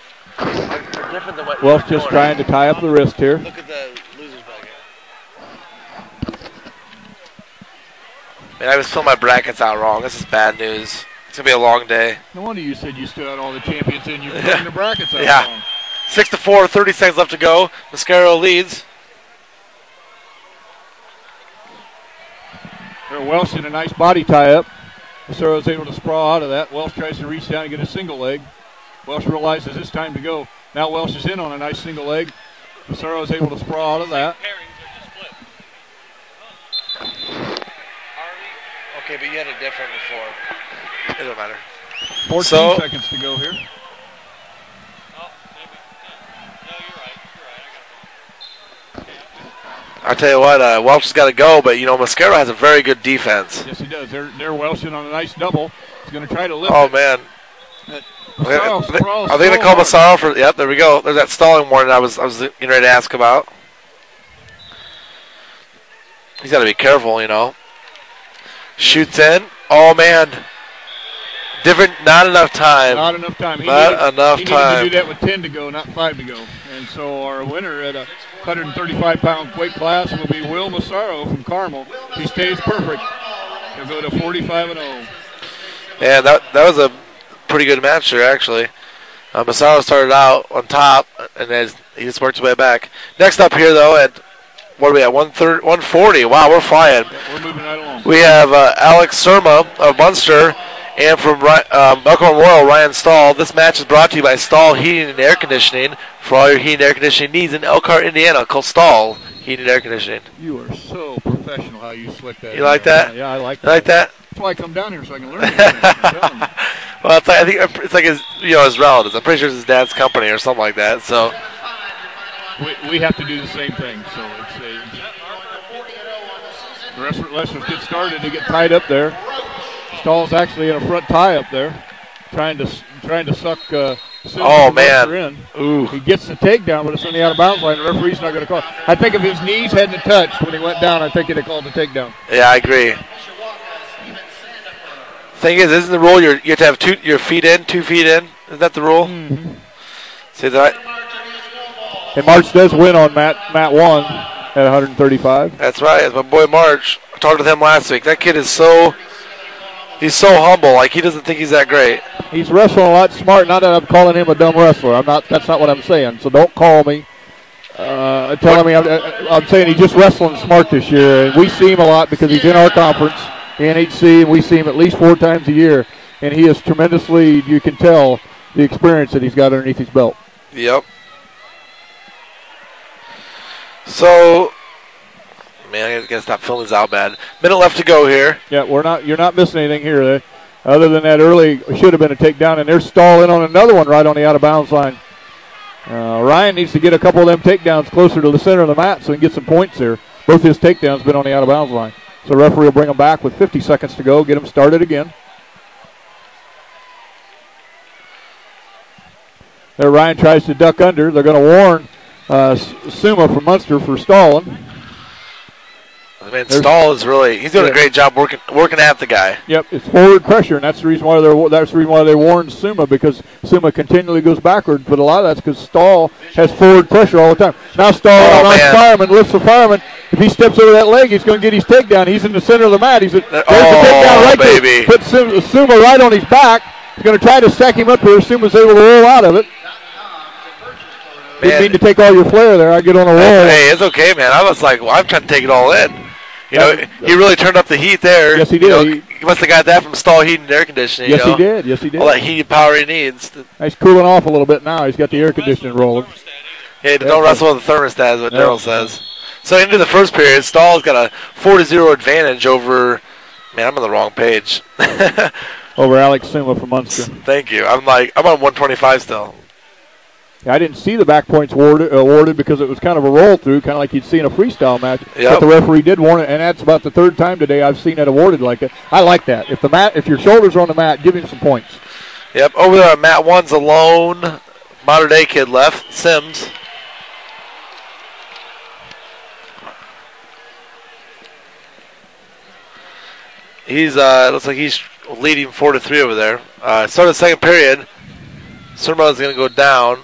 Welsh just trying to tie up the wrist here. Look at the losers bracket. Man, I was filling my brackets out wrong. This is bad news. It's going to be a long day. No wonder you said you still had all the champions in. You're filling the brackets out wrong. 6-4, 30 seconds left to go. Mascaro leads. Welsh in a nice body tie-up. Massaro is able to sprawl out of that. Welsh tries to reach down and get a single leg. Welsh realizes it's time to go. Now Welsh is in on a nice single leg. Massaro is able to sprawl out of that. Okay, but you had it different before. It doesn't matter. 14 seconds to go here. I tell you what, Welch has got to go, but Mascaro has a very good defense. Yes, he does. They're Welshing on a nice double. He's going to try to lift it. Oh, man. Are they going to call Massaro for? Yep, there we go. There's that stalling warning I was getting ready to ask about. He's got to be careful, Shoots in. Oh, man. Not enough time. Not enough time. He needed to do that with 10 to go, not 5 to go. And so our winner at a 135-pound weight class will be Will Massaro from Carmel. He stays perfect. He'll go to 45-0. Yeah, that was a pretty good match there, actually. Massaro started out on top, and then he just worked his way back. Next up here, though, at what are we at? 140. Wow, we're flying. Yeah, we're moving right along. We have Alex Surma of Munster, and from Elkhorn Royal, Ryan Stahl. This match is brought to you by Stahl Heating and Air Conditioning. For all your heating and air conditioning needs in Elkhart, Indiana, call Stahl Heating and Air Conditioning. You are so professional how you slick that. You like that? Yeah, I like that. You like that? That's why I come down here, so I can learn everything. Well, I think it's like his relatives. I'm pretty sure it's his dad's company or something like that. So we have to do the same thing. So it's the wrestlers get started. They get tied up there. Stahl's actually in a front tie up there, trying to suck. In. Ooh. He gets the takedown, but it's on the out of bounds line. The referee's not going to call. I think if his knees hadn't touched when he went down, I think he'd have called the takedown. Yeah, I agree. Thing is, isn't the rule you have to have your feet in, 2 feet in? Isn't that the rule? Mm-hmm. See that? And March does win on Matt 1 at 135. That's right. It's my boy March. I talked with him last week. That kid is he's so humble. Like, he doesn't think he's that great. He's wrestling a lot smart. Not that I'm calling him a dumb wrestler. That's not what I'm saying. So don't call me telling me I'm saying he's just wrestling smart this year. And we see him a lot because he's in our conference, NHC, and we see him at least 4 times a year. And he is tremendously, you can tell, the experience that he's got underneath his belt. Yep. So, man, I gotta stop filling this out bad. Minute left to go here. Yeah, you're not missing anything here. Other than that early, should have been a takedown, and they're stalling on another one right on the out-of-bounds line. Ryan needs to get a couple of them takedowns closer to the center of the mat so he can get some points there. Both his takedowns been on the out-of-bounds line. So the referee will bring them back with 50 seconds to go, get them started again. There Ryan tries to duck under. They're going to warn Suma from Munster for stalling. I mean, Stahl is he's doing a great job working at the guy. Yep, it's forward pressure, and that's the reason why they warned Suma, because Suma continually goes backward. But a lot of that's because Stahl has forward pressure all the time. Now Stahl on Fireman, lifts the Fireman. If he steps over that leg, he's going to get his takedown. He's in the center of the mat. There's the takedown right there. Puts Suma right on his back. He's going to try to stack him up here. Suma's able to roll out of it. Didn't mean to take all your flair there. I get on a roll. Hey, it's okay, man. I was like, I'm trying to take it all in. He really turned up the heat there. Yes, he did. He must have got that from Stahl Heating and Air Conditioning. Yes, he did. Yes, he did. All that heat and power he needs. He's cooling off a little bit now. He's got the air conditioning rolling. Hey, don't wrestle with the thermostat is what Daryl says. So into the first period, Stahl's got a 4-0 advantage over. Man, I'm on the wrong page. Over Alex Suma from Munster. Thank you. I'm on 125 still. I didn't see the back points awarded because it was kind of a roll-through, kind of like you'd see in a freestyle match. Yep. But the referee did warn it, and that's about the 3rd time today I've seen it awarded like that. I like that. If your shoulders are on the mat, give him some points. Yep, over there, Mat 1's alone. Modern-day kid left, Sims. He's looks like he's leading 4-3 over there. Start of the second period. Surma's going to go down.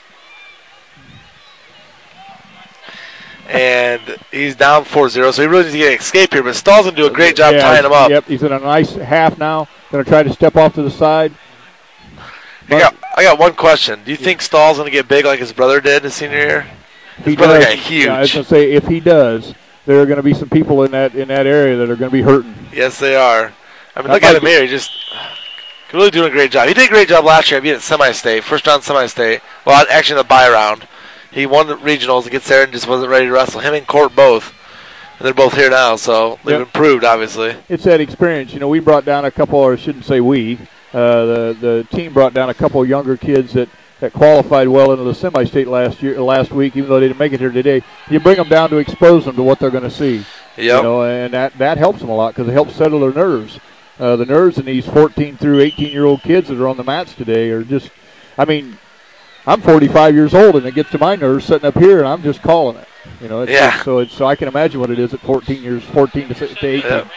And he's down 4-0, so he really needs to get an escape here. But Stahl's going to do a great job tying him up. Yep, he's in a nice half now. Going to try to step off to the side. I got one question. Do you think Stahl's going to get big like his brother did his senior year? His brother got huge. Yeah, I was going to say, if he does, there are going to be some people in that area that are going to be hurting. Yes, they are. I mean, look at him here. He just really doing a great job. He did a great job last year. He beat at semi-state, first round semi-state. Well, actually, in the bye round. He won the regionals and gets there and just wasn't ready to wrestle. Him and Court both. And they're both here now, so they've improved, obviously. It's that experience. You know, we brought down a couple, or I shouldn't say we, the team brought down a couple of younger kids that qualified well into the semi-state last week, even though they didn't make it here today. You bring them down to expose them to what they're going to see. Yep. You know, and that helps them a lot because it helps settle their nerves. The nerves in these 14 through 18-year-old kids that are on the mats today are just, I mean, I'm 45 years old, and it gets to my nerves sitting up here, and I'm just calling it. You know, so I can imagine what it is at 14 to 18. Yeah.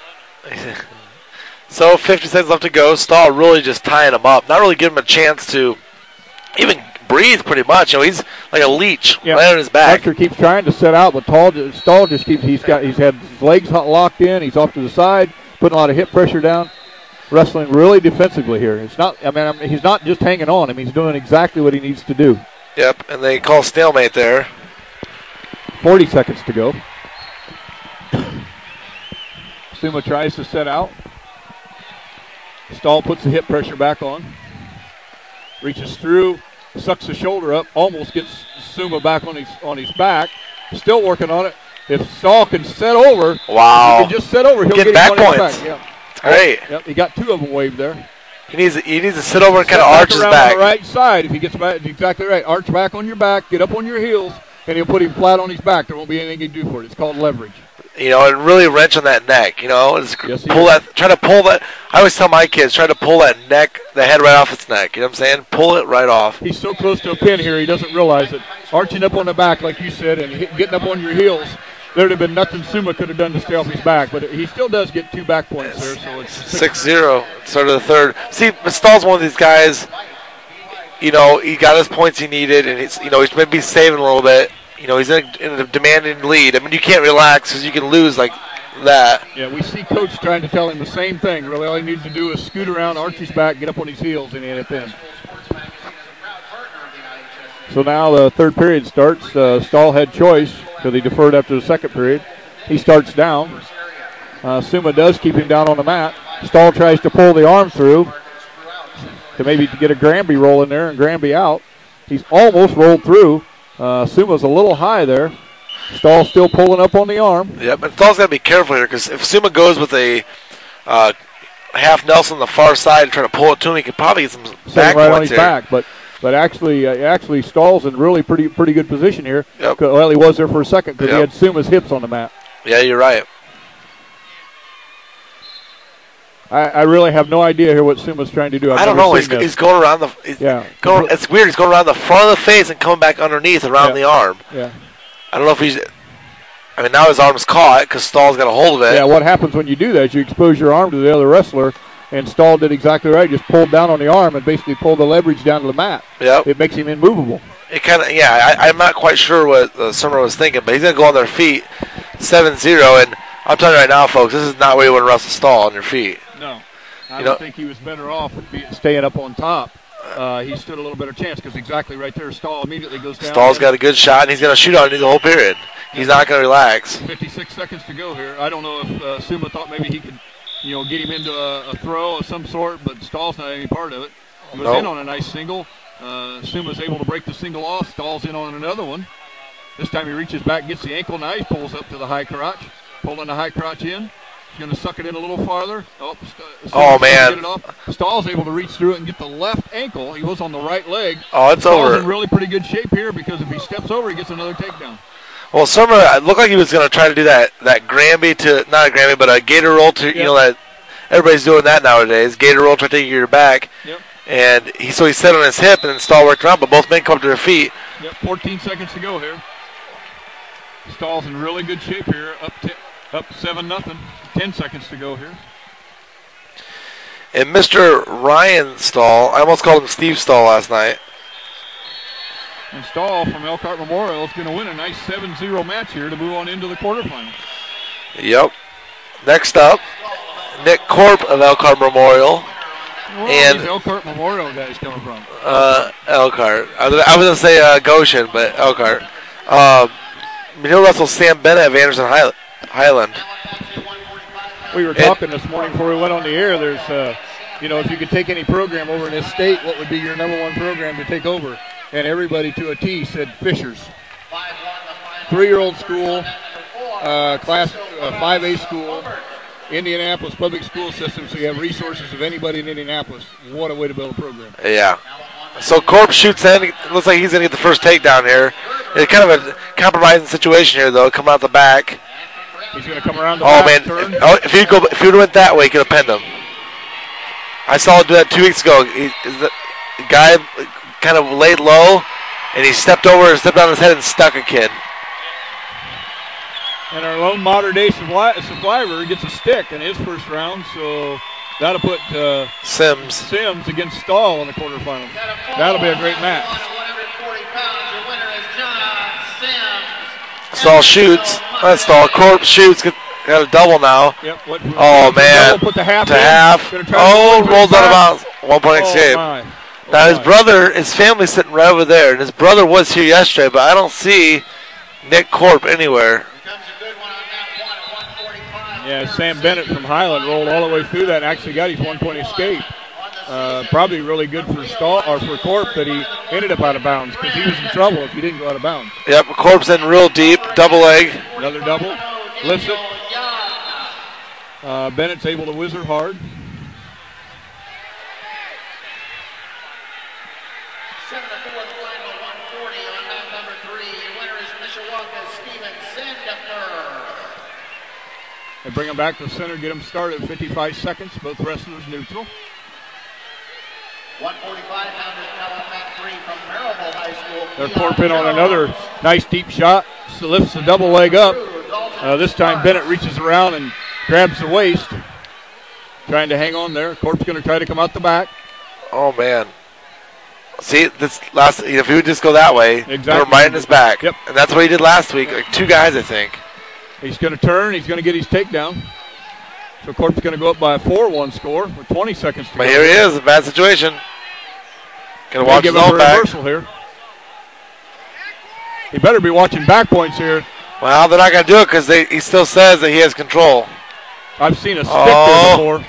So 50 seconds left to go. Stahl really just tying him up, not really giving him a chance to even breathe. Pretty much, you know, he's like a leech right on his back. Munster keeps trying to set out, but Stahl just keeps. He's had his legs locked in. He's off to the side, putting a lot of hip pressure down. Wrestling really defensively here. It's not. I mean, he's not just hanging on. I mean, he's doing exactly what he needs to do. Yep, and they call stalemate there. 40 seconds to go. Suma tries to set out. Stahl puts the hip pressure back on. Reaches through, sucks the shoulder up, almost gets Suma back on his back. Still working on it. If Stahl can set over, he can just set over. He'll get back him on points. his back. Yeah. Great. Yep, he got 2 of them waved there. He needs to sit over and kind of arch his back. On the right side, if he gets back, exactly right. Arch back on your back, get up on your heels, and he'll put him flat on his back. There won't be anything he can do for it. It's called leverage. You know, and really wrench on that neck. You know, Yes, he pull is. that. Try to pull that. I always tell my kids, try to pull that neck, the head right off its neck. You know what I'm saying? Pull it right off. He's so close to a pin here, he doesn't realize it. Arching up on the back, like you said, and getting up on your heels, there'd have been nothing Suma could have done to stay off his back. But he still does get 2 back points there, so it's 6-0. Start of the third. See, Stahl's one of these guys. You know, he got his points he needed, and he's maybe saving a little bit. You know, he's in a demanding lead. I mean, you can't relax because you can lose like that. Yeah, we see Coach trying to tell him the same thing. Really, all he needs to do is scoot around, arch his back, get up on his heels, and hit it in. So now the third period starts. Stahl had choice because he deferred after the second period. He starts down. Suma does keep him down on the mat. Stahl tries to pull the arm through to maybe get a Granby roll in there and Granby out. He's almost rolled through. Suma's a little high there. Stahl still pulling up on the arm. Yep, and Stahl's got to be careful here because if Suma goes with a half Nelson on the far side and try to pull it to him, he could probably get some back right on points his here. back, but actually Stahl's in really pretty good position here. Yep. Well, he was there for a second because he Yep. had Suma's hips on the mat. Yeah, you're right. I really have no idea here what Suma's trying to do. I don't know. He's going around the. It's weird. He's going around the front of the face and coming back underneath around the arm. Yeah. I don't know if he's. I mean, now his arm's caught because Stahl's got a hold of it. Yeah, what happens when you do that is you expose your arm to the other wrestler, and Stahl did exactly right. Just pulled down on the arm and basically pulled the leverage down to the mat. Yep. It makes him immovable. It kind of, I'm not quite sure what Summer was thinking, but he's going to go on their feet 7-0, and I'm telling you right now, folks, this is not where you want to wrestle Stahl on your feet. No. I don't think he was better off staying up on top. He stood a little better chance because exactly right there, Stahl immediately goes down. Stahl's got a good shot, and he's going to shoot on you the whole period. He's not going to relax. 56 seconds to go here. I don't know if Suma thought maybe he could, get him into a throw of some sort, but Stahl's not any part of it. He was in on a nice single. Suma's able to break the single off. Stahl's in on another one. This time he reaches back, gets the ankle. Now he pulls up to the high crotch, pulling the high crotch in. He's going to suck it in a little farther. Oh, man. Get it off. Stahl's able to reach through it and get the left ankle. He was on the right leg. Oh, it's Stahl's over. in really pretty good shape here because if he steps over, he gets another takedown. Well, Summer, it looked like he was going to try to do that Granby to, not a Granby, but a gator roll to, that everybody's doing that nowadays. Gator roll, try to take your back. Yep. And he set on his hip, and then Stahl worked around, but both men come up to their feet. Yep, 14 seconds to go here. Stahl's in really good shape here, up 7-0. 10 seconds to go here. And Mr. Ryan Stahl, I almost called him Steve Stahl last night. And Stahl from Elkhart Memorial is going to win a nice 7-0 match here to move on into the quarterfinals. Yep. Next up, Nick Corp of Elkhart Memorial. Where are these Elkhart Memorial guys coming from? Elkhart. I was going to say Goshen, but Elkhart. He'll wrestle Sam Bennett of Anderson Highland. We were talking this morning before we went on the air. There's, if you could take any program over in this state, what would be your number one program to take over? And everybody to a T said Fishers. 3-year-old school, class 5A school, Indianapolis public school system, so you have resources of anybody in Indianapolis. What a way to build a program. Yeah. So Corp shoots in. It looks like he's going to get the first takedown here. It's kind of a compromising situation here, though, coming out the back. He's going to come around the back turn. If he would have went that way, he could have pinned him. I saw him do that 2 weeks ago. The guy kind of laid low, and he stepped over and stepped on his head and stuck a kid. And our lone modern-day survivor gets a stick in his first round, so that'll put Sims against Stahl in the quarterfinals. That'll be a great match. 140 pounds, your winner is John Sims. Stahl shoots. That's Stahl. Corp shoots. Got a double now. Yep. Oh, man. Put the half to in. half. Rolls out of bounds. 1 point escape. Now, his family's sitting right over there, and his brother was here yesterday, but I don't see Nick Corp anywhere. Yeah, Sam Bennett from Highland rolled all the way through that and actually got his 1 point escape. Probably really good for Stahl or for Corp that he ended up out of bounds because he was in trouble if he didn't go out of bounds. Yep, Corp's in real deep, double leg. Another double, lifts it. Bennett's able to whizzer hard. 7-4 final, 140 on mat number 3. Your winner is They bring them back to the center, get them started at 55 seconds. Both wrestlers neutral. 145 pounders now on mat 3 from Marable High School. They're Corp in on another nice deep shot. So lifts the double leg up. This time Bennett reaches around and grabs the waist. Trying to hang on there. Corp's going to try to come out the back. Oh, man. See, this last, if he would just go that way, Exactly. put him right in his back. Yep. And that's what he did last week. Like 2 guys, I think. He's going to turn. He's going to get his takedown. So Corp's going to go up by a 4-1 score with 20 seconds to But go. here he is, a bad situation. Going to They watch give his him a own back. reversal here. He better be watching back points here. Well, they're not going to do it because he still says that he has control. I've seen a stick there before.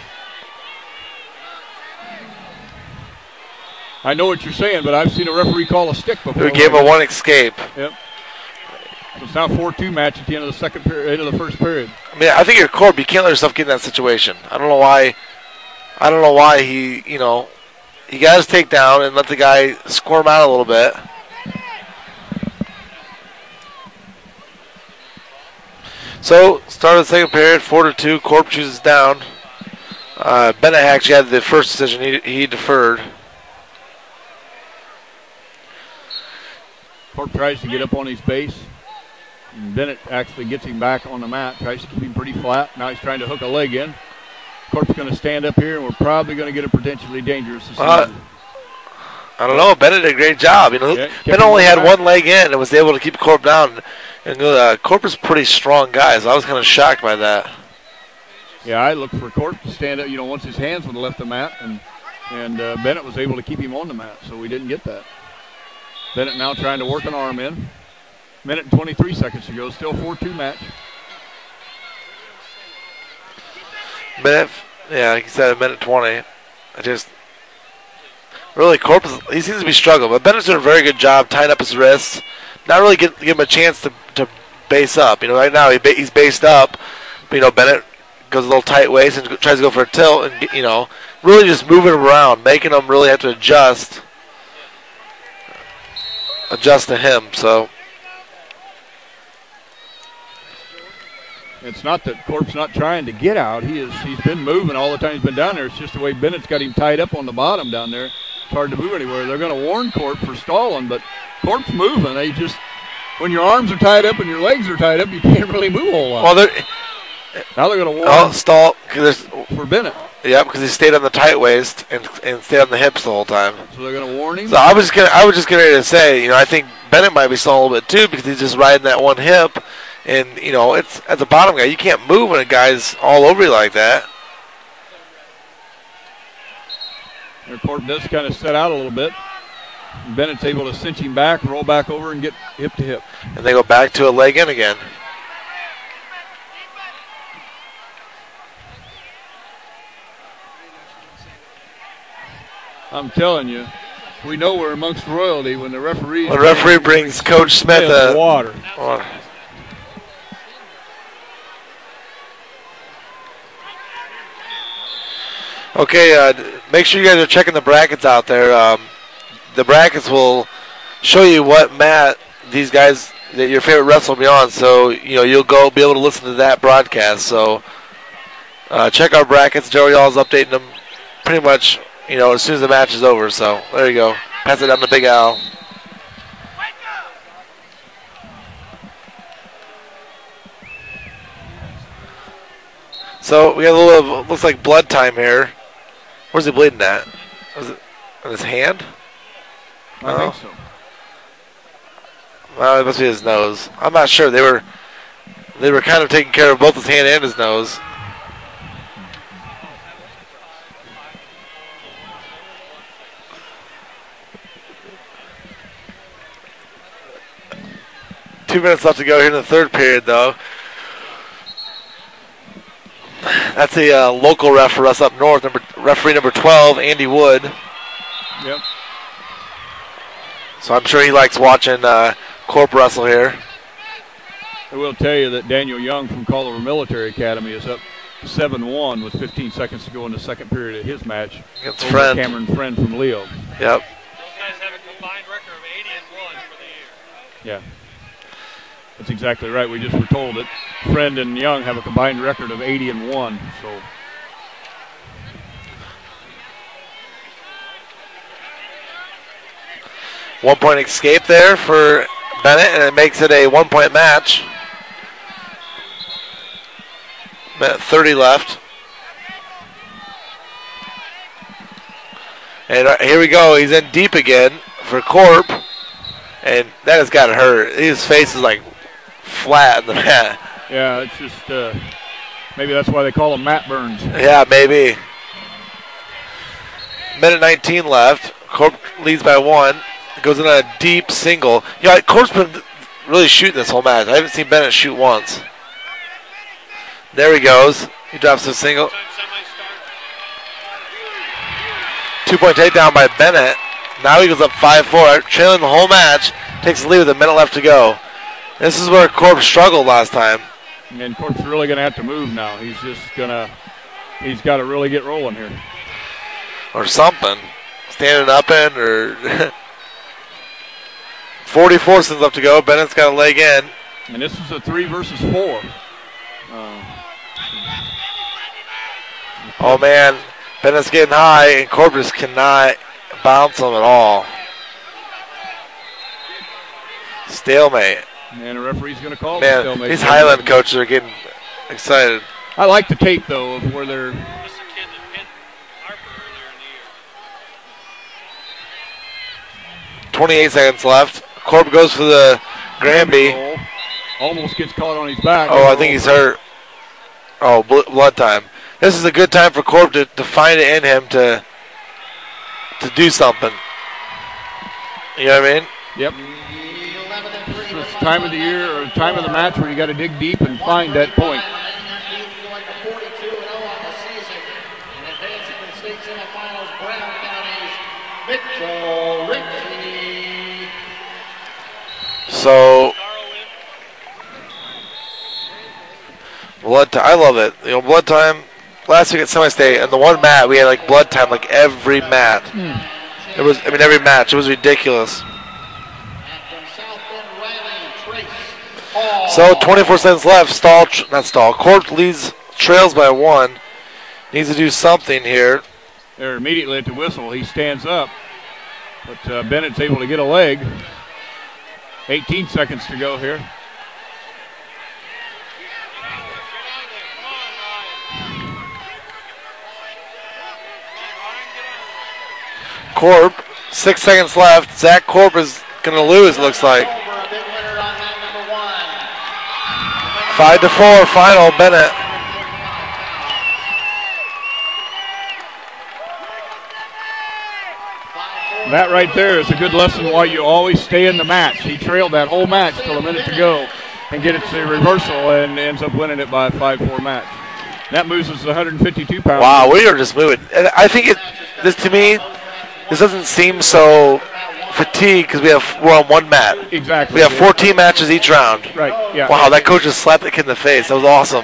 I know what you're saying, but I've seen a referee call a stick before. Who gave him one escape. Yep. It's now 4-2 match at the end of the second period, end of the first period. I mean, I think you're Corp. You can't let yourself get in that situation. I don't know why he, he got his takedown and let the guy squirm out a little bit. So, start of the second period, 4-2. Corp chooses down. Bennett actually had the first decision. He deferred. Corp tries to get up on his base. And Bennett actually gets him back on the mat, tries to keep him pretty flat. Now he's trying to hook a leg in. Corp's going to stand up here, and we're probably going to get a potentially dangerous decision. I don't know. Bennett did a great job. Yeah, Bennett only had one leg in and was able to keep Corp down. And Corp is a pretty strong guy, so I was kind of shocked by that. Yeah, I looked for Corp to stand up, once his hands would have left the mat, and Bennett was able to keep him on the mat, so we didn't get that. Bennett now trying to work an arm in. Minute and 23 seconds to go. Still 4-2 match. Minute, yeah, like you said, a minute 20. Really, Corp, he seems to be struggling, but Bennett's doing a very good job tying up his wrists. Not really give him a chance to base up. Right now he's based up, but, Bennett goes a little tight waist and tries to go for a tilt and, really just moving him around, making him really have to adjust to him, so. It's not that Corp's not trying to get out. He's been moving all the time he's been down there. It's just the way Bennett's got him tied up on the bottom down there. It's hard to move anywhere. They're going to warn Corp for stalling, but Corp's moving. When your arms are tied up and your legs are tied up, you can't really move a whole lot. Well, now they're going to warn stall for Bennett. Yeah, because he stayed on the tight waist and stayed on the hips the whole time. So they're going to warn him? So I was just getting ready to say, I think Bennett might be stalling a little bit too because he's just riding that one hip. And, it's as a bottom guy, you can't move when a guy's all over you like that. And Corp does kind of set out a little bit. And Bennett's able to cinch him back, roll back over, and get hip to hip. And they go back to a leg in again. I'm telling you, we know we're amongst royalty when the referee. The referee brings Coach Smith water. Okay, make sure you guys are checking the brackets out there. The brackets will show you what mat these guys that your favorite wrestler will be on. So you'll go be able to listen to that broadcast. So check our brackets. Joey Hall's updating them pretty much. As soon as the match is over. So there you go. Pass it down to Big Al. So we got a little, looks like blood time here. Where's he bleeding at? Was it in his hand? I think so. Well, it must be his nose. I'm not sure. They were kind of taking care of both his hand and his nose. Two minutes left to go here in the third period, though. That's a local ref for us up north, referee number 12, Andy Wood. Yep. So I'm sure he likes watching Corp wrestle here. I will tell you that Daniel Young from Colorado Military Academy is up 7-1 with 15 seconds to go in the second period of his match. Against Friend. Cameron Friend from Leo. Yep. Those guys have a combined record of 80-1 for the year. Yeah. That's exactly right. We just were told it. Friend and Young have a combined record of 80-1. So. One-point escape there for Bennett, and it makes it a one-point match. Minute 30 left. And here we go. He's in deep again for Corp. And that has got to hurt. His face is like flat in the mat. Yeah, it's just maybe that's why they call him Matt Burns. Yeah, maybe. Minute 19 left. Corp leads by 1. Goes in a deep single. You know, Corp's been really shooting this whole match. I haven't seen Bennett shoot once. There he goes. He drops a single. 2-point takedown by Bennett. Now he goes up 5-4. Trailing the whole match. Takes the lead with a minute left to go. This is where Corp struggled last time. And Corp's really going to have to move now. He's got to really get rolling here. Or something. Standing up in or... 44 seconds left to go. Bennett's got a leg in. And this is a 3 versus 4. Oh, man. Bennett's getting high, and Corp just cannot bounce him at all. Stalemate. And the referee's going to call Man, stalemate. These Highland coaches are getting excited. I like the tape, though, of where they're... 28 seconds left. Corp goes for the Granby. Almost gets caught on his back. Oh, I think he's hurt. Oh, blood time. This is a good time for Corp to find it in him to do something. You know what I mean? Yep. It's time of the year or time of the match where you got to dig deep and find that point. So, blood time. I love it. You know, blood time. Last week at semi-state, and the one mat we had like blood time like every mat. It was, I mean, every match. It was ridiculous. So 24 seconds left. Not stall. Corp trails by 1. Needs to do something here. There immediately at the whistle, he stands up, but Bennett's able to get a leg. 18 seconds to go here. Corp, 6 seconds left. Zach Corp is going to lose, it looks like. 5-4, final, Bennett. That right there is a good lesson why you always stay in the match. He trailed that whole match till a minute to go and get it to reversal and ends up winning it by a 5-4 match. That moves us to 152 pounds. Wow, we are just moving. And I think this to me, this doesn't seem so fatigued because we're on one mat. Exactly. We have 14 matches each round. Right, yeah. Wow, that coach just slapped the kid in the face. That was awesome.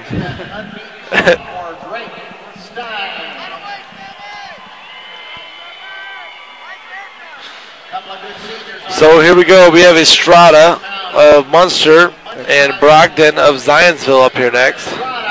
So here we go. We have Estrada of Munster and Brogdon of Zionsville up here next.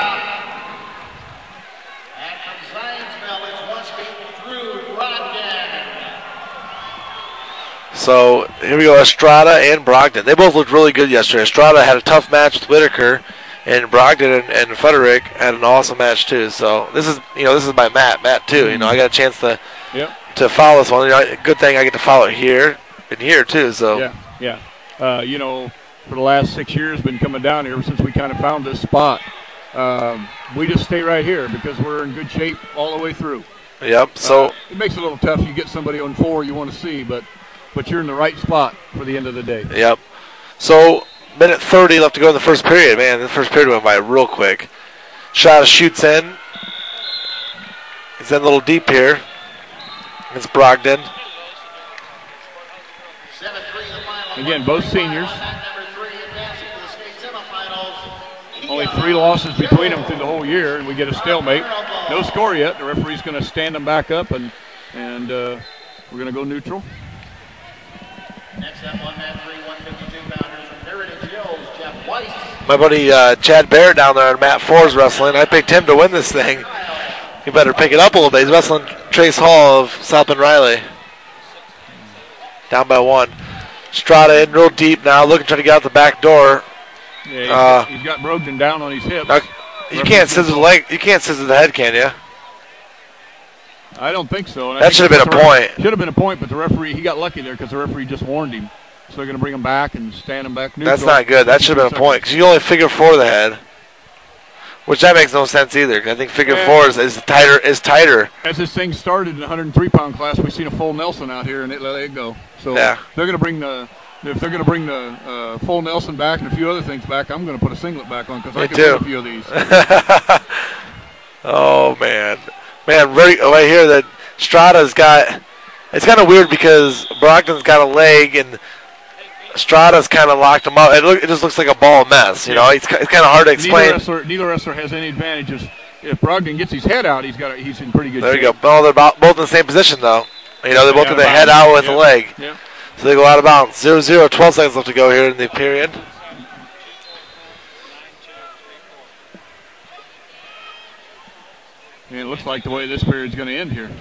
So here we go, Estrada and Brogdon. They both looked really good yesterday. Estrada had a tough match with Whitaker, and Brogdon and Frederick had an awesome match too. So this is my Matt too. You know, I got a chance to follow this one. You know, good thing I get to follow it here and here too. So yeah. You know, for the last 6 years, been coming down here since we kind of found this spot. We just stay right here because we're in good shape all the way through. Yep. So it makes it a little tough. You get somebody on 4 you want to see, but you're in the right spot for the end of the day. Yep. So, minute 30 left to go in the first period. Man, the first period went by real quick. Shot shoots in. He's in a little deep here. It's Brogdon. Again, both seniors. Only 3 losses between them through the whole year, and we get a stalemate. No score yet. The referee's going to stand them back up, and we're going to go neutral. Next up on that 3 152 pounders from Heritage Hills, Jeff Weiss. My buddy Chad Barrett down there on Mat 4's wrestling. I picked him to win this thing. You better pick it up a little bit. He's wrestling Trace Hall of South Bend Riley. Down by 1. Strada in real deep now, looking to try to get out the back door. Yeah, he's got Brogdon down on his hips. Now, you can't scissor the leg. You can't scissor the head, can you? I don't think so. And that should have been a point. Should have been a point, but the referee, he got lucky there because the referee just warned him. So they're going to bring him back and stand him back neutral. That's not good. That should have been a point because you only figure 4 the head. Which that makes no sense either. I think figure 4 is tighter. As this thing started in the 103-pound class, we've seen a full Nelson out here, and it let it go. So yeah. They're going to bring if they're going to bring the full Nelson back and a few other things back, I'm going to put a singlet back on because I can do a few of these. Oh man, right here that Strada's got. It's kind of weird because Brogdon's got a leg and Strada's kind of locked him up. It just looks like a ball mess. You know, it's kind of hard to explain. Neither wrestler has any advantages. If Brogdon gets his head out, he's in pretty good shape. There you go. Well, they're both in the same position though. You know, they both get their head out with the leg. Yeah. So they go out of bounds. 0-0, 12 seconds left to go here in the period. And it looks like the way this period's going to end here.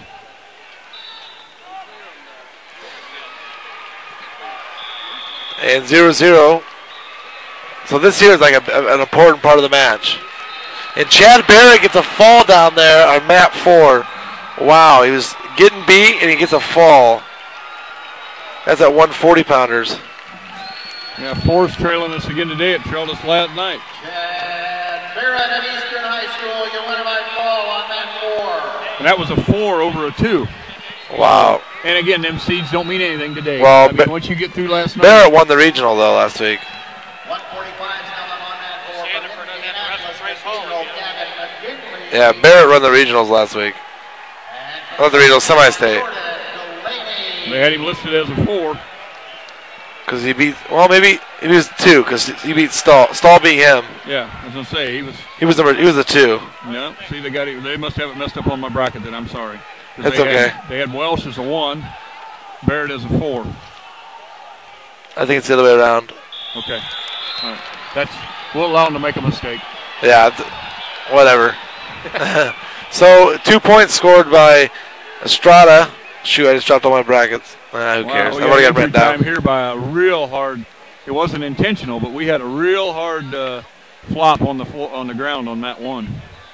And 0-0. So this here is like an important part of the match. And Chad Barrett gets a fall down there on mat 4. Wow, he was getting beat and he gets a fall. That's at 140-pounders. Yeah, 4's trailing us again today. It trailed us last night. Chad Barrett of Eastern High School, you win by fall on mat 4. And that was a 4 over a 2. Wow. And again, them seeds don't mean anything today. Well, once you get through last night. Barrett won the regional, though, last week. 145 now on mat 4. Yeah, Barrett won the regionals last week. Not the regionals, semi-state. They had him listed as a 4. Because he beat, well, maybe he was 2 because he beat Stahl. Stahl beat him. Yeah, I was going to say, he was the 2. Yeah, see, they must have it messed up on my bracket then. I'm sorry. That's okay. They had Welsh as a 1, Barrett as a 4. I think it's the other way around. Okay. All right. We'll allow them to make a mistake. Yeah, whatever. So 2 points scored by Estrada. Shoot, I just dropped all my brackets. Who cares? I've already got written down. Time here by a real hard. It wasn't intentional, but we had a real hard flop on the ground on mat 1.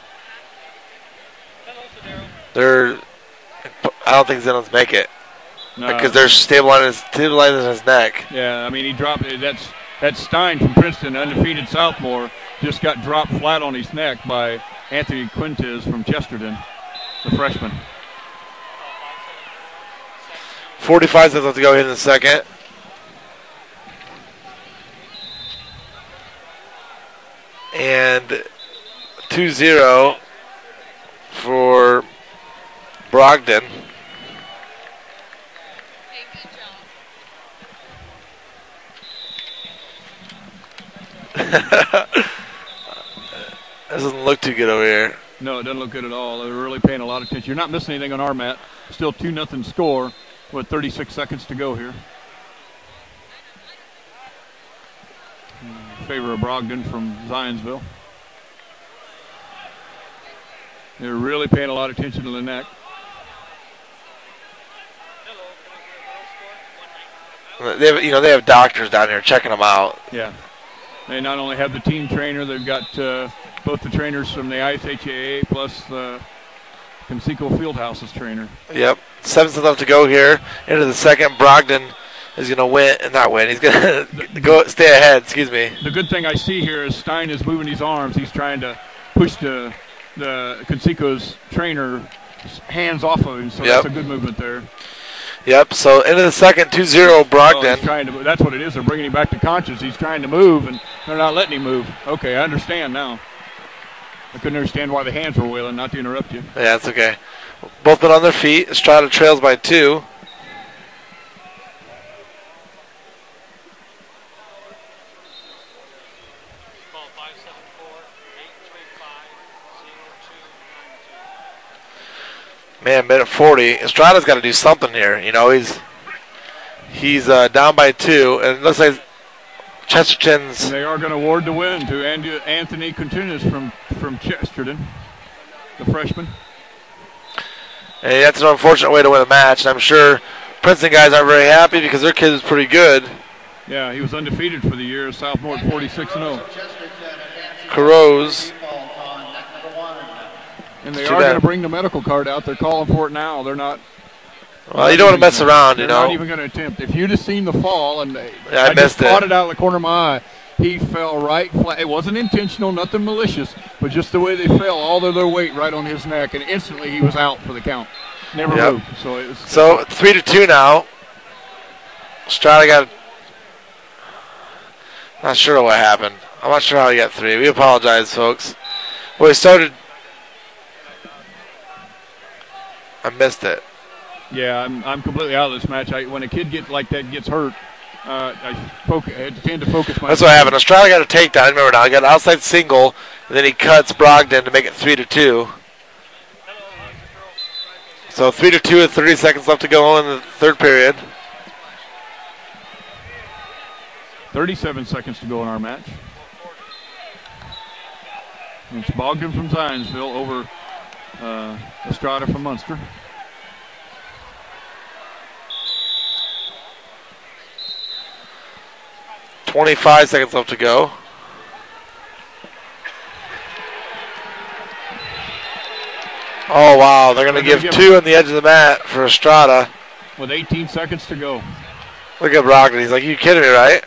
I don't think Zenon's make it. Because they're stabilizing his neck. Yeah, I mean, he dropped it. That's Stein from Princeton, undefeated sophomore, just got dropped flat on his neck by Anthony Quintez from Chesterton, the freshman. 45 seconds left to go here in the second. And 2-0 for Brogdon. This doesn't look too good over here. No, it doesn't look good at all. They're really paying a lot of attention. You're not missing anything on our mat. Still 2-0 score with 36 seconds to go here. In favor of Brogdon from Zionsville. They're really paying a lot of attention to the neck. They have doctors down here checking them out. Yeah. They not only have the team trainer, they've got both the trainers from the ISHAA plus the Conseco Fieldhouse's trainer. Yep. 7 seconds left to go here. Into the second, Brogdon is going to win, not win. He's going to stay ahead. Excuse me. The good thing I see here is Stein is moving his arms. He's trying to push the Conseco's trainer hands off of him. So that's a good movement there. Yep. So into the second, 2-0, Brogdon. That's what it is. They're bringing him back to conscious. He's trying to move, and they're not letting him move. Okay, I understand now. I couldn't understand why the hands were wailing, not to interrupt you. Yeah, it's okay. Both been on their feet. Estrada trails by 2. Man, minute 40. Estrada's got to do something here. You know, he's down by 2, and it looks like Chesterton's. And they are going to award the win to Anthony Quintinez from Chesterton, the freshman. And that's an unfortunate way to win a match. And I'm sure Princeton guys aren't very happy because their kid is pretty good. Yeah, he was undefeated for the year, sophomore at 46-0. Caroz. And they are going to bring the medical card out. They're calling for it now. They're not. Well, you don't want to mess around, you know. They're not even going to attempt. If you'd have seen the fall, and I just caught it out of the corner of my eye, he fell right flat. It wasn't intentional, nothing malicious, but just the way they fell, all of their weight right on his neck, and instantly he was out for the count. Never moved. So it was 3-2 now. Strata got. Not sure what happened. I'm not sure how he got 3. We apologize, folks. Well, he started. I missed it. Yeah, I'm completely out of this match. When a kid gets hurt, I tend to focus my. That's what happened. Estrada got a takedown. I remember now. He got an outside single, and then he cuts Brogdon to make it 3-2. So 3-2 with 30 seconds left to go in the third period. 37 seconds to go in our match. And it's Bogdan from Zionsville over Estrada from Munster. $25 seconds left to go. Oh, wow. They're going to give 2 on the edge of the mat for Estrada. With 18 seconds to go. Look at Brogdon. He's like, you kidding me, right?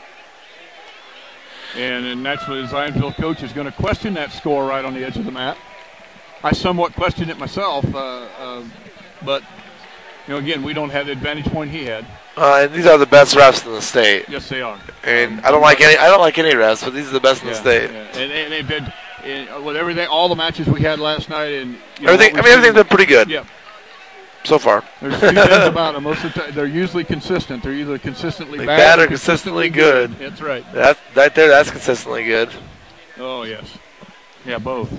And naturally, the Zionsville coach is going to question that score right on the edge of the mat. I somewhat questioned it myself, but again, we don't have the advantage point he had. And these are the best refs in the state. Yes, they are. And I don't like any refs, but these are the best in the state. Yeah. And they've been with everything, all the matches we had last night, and everything's been pretty good. Yeah. So far. There's 2 things about them. Most of the time, they're usually consistent. They're either consistently bad or consistently good. That's right. That's right there. That's consistently good. Oh yes. Yeah, both.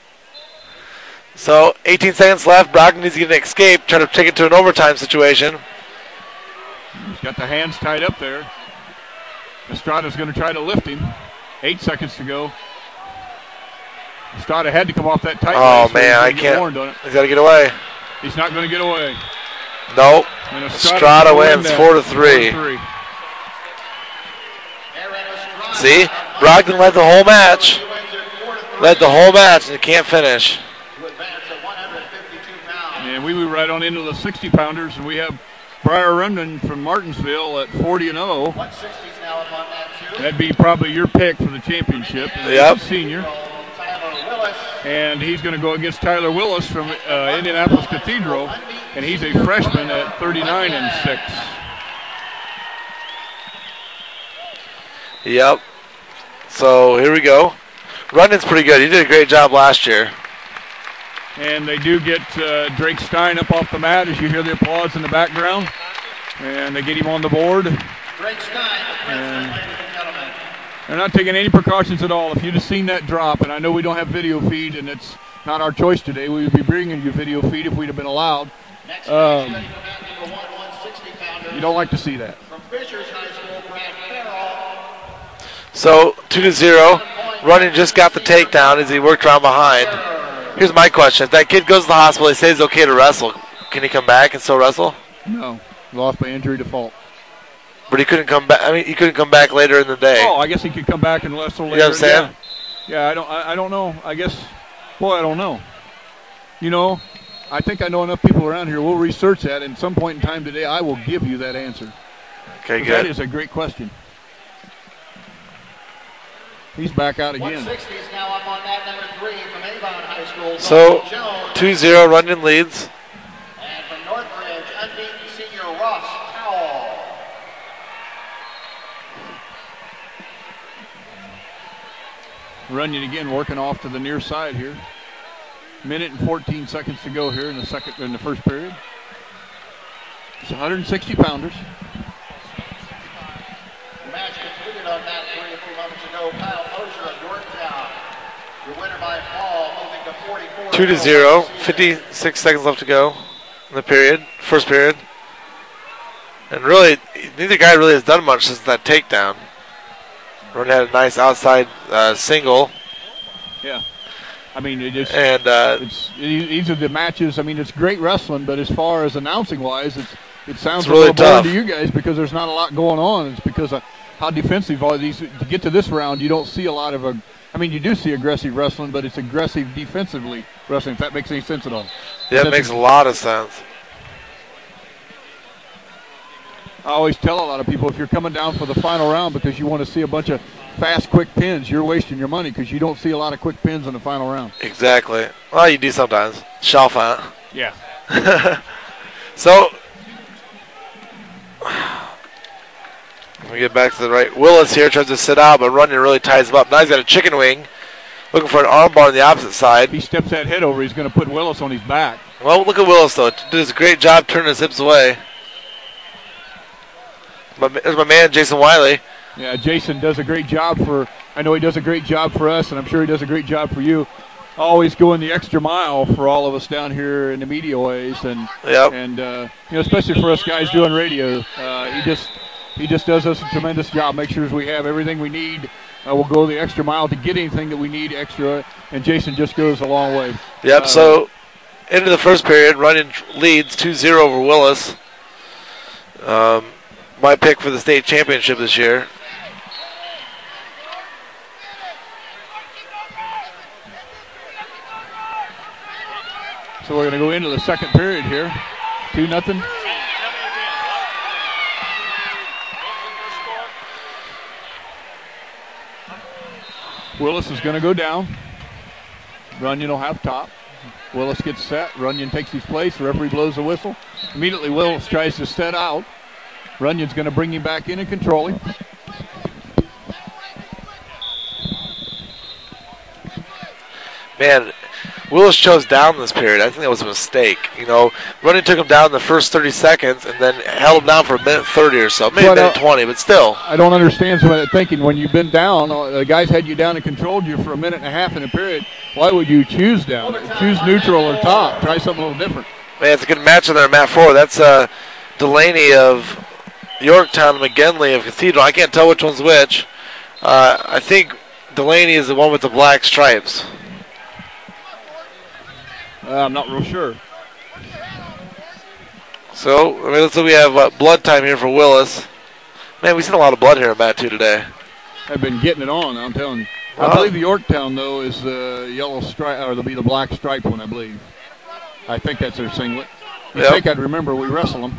So 18 seconds left. Brogdon needs to get an escape. Try to take it to an overtime situation. He's got the hands tied up there. Estrada's going to try to lift him. 8 seconds to go. Estrada had to come off that tight. Oh man, I can't. He's got to get away. He's not going to get away. Nope. Estrada wins 4-3. See, Brogdon led the whole match. And he can't finish. And we move right on into the 60-pounders, and we have Briar Remden from Martinsville at 40-0. That'd be probably your pick for the championship. Yep. He's a senior. And he's going to go against Tyler Willis from Indianapolis Cathedral, and he's a freshman at 39-6. Yep. So here we go. Running's pretty good. He did a great job last year. And they do get Drake Stein up off the mat as you hear the applause in the background. And they get him on the board. Drake Stein, ladies and gentlemen. They're not taking any precautions at all. If you'd have seen that drop, and I know we don't have video feed, and it's not our choice today, we would be bringing you video feed if we'd have been allowed. You don't like to see that. From Fishers High School, Brad Farrell. So 2-0. Running just got the takedown as he worked around behind. Here's my question. If that kid goes to the hospital, they say it's okay to wrestle. Can he come back and still wrestle? No. Lost by injury default. But he couldn't come back. I mean, he couldn't come back later in the day. Oh, I guess he could come back and wrestle later. You know what I'm saying? Yeah, I don't know. I guess, I don't know. I think I know enough people around here. We'll research that, and at some point in time today, I will give you that answer. Okay, good. That is a great question. He's back out again. 160 is now up on that, number 3 from Avon High School. So, Jones. 2-0, Runyon leads. And from Northridge, unbeaten senior Ross Powell. Runyon again working off to the near side here. Minute and 14 seconds to go here in the first period. It's 160 pounders. The match concluded on that 3 or 4 moments ago. Kyle Mosher of Yorktown. Your winner by fall, moving to 44. 2-0. 56 seconds left to go in the first period. And really, neither guy really has done much since that takedown. Runyon had a nice outside single. Yeah. I mean, these are the matches. I mean, it's great wrestling, but as far as announcing-wise, it sounds really a little boring tough to you guys because there's not a lot going on. It's because of how defensive all these. To get to this round, you don't see a lot of you do see aggressive wrestling, but it's aggressive defensively wrestling, if that makes any sense at all. Yeah, it makes a lot of sense. I always tell a lot of people, if you're coming down for the final round because you want to see a bunch of fast, quick pins, you're wasting your money because you don't see a lot of quick pins in the final round. Exactly. Well, you do sometimes. Shelf hunt. Yeah. So, we get back to the right. Willis here tries to sit out, but Runyon really ties him up. Now he's got a chicken wing, looking for an armbar on the opposite side. If he steps that head over, he's going to put Willis on his back. Well, look at Willis, though. Does a great job turning his hips away. There's my man, Jason Wiley. Yeah, Jason does a great job I know he does a great job for us, and I'm sure he does a great job for you. Always going the extra mile for all of us down here in the media ways, and especially for us guys doing radio. He just does us a tremendous job. Make sure we have everything we need. We'll go the extra mile to get anything that we need extra, and Jason just goes a long way. Yep. So into the first period, Runyon leads 2-0 over Willis. My pick for the state championship this year. So we're going to go into the second period here. 2-0. Willis is going to go down. Runyon will have top. Willis gets set. Runyon takes his place. The referee blows the whistle. Immediately Willis tries to set out. Runyon's going to bring him back in and control him. Man, Willis chose down this period. I think that was a mistake. Runyon took him down in the first 30 seconds and then held him down for a minute 30 or so. Maybe a minute 20, but still. I don't understand some of that thinking. When you've been down, the guys had you down and controlled you for a minute and a half in a period. Why would you choose down? Choose neutral or top. Try something a little different. Man, it's a good match in there, Matt Ford. That's Delaney of Yorktown, McGinley of Cathedral. I can't tell which one's which. I think Delaney is the one with the black stripes. I'm not real sure. So, let's say we have blood time here for Willis. Man, we've seen a lot of blood here in Mat 2 today. I've been getting it on, I'm telling you. I believe the Yorktown, though, is the yellow stripe, or there'll be the black stripe one, I believe. I think that's their singlet. I think I'd remember we wrestle them.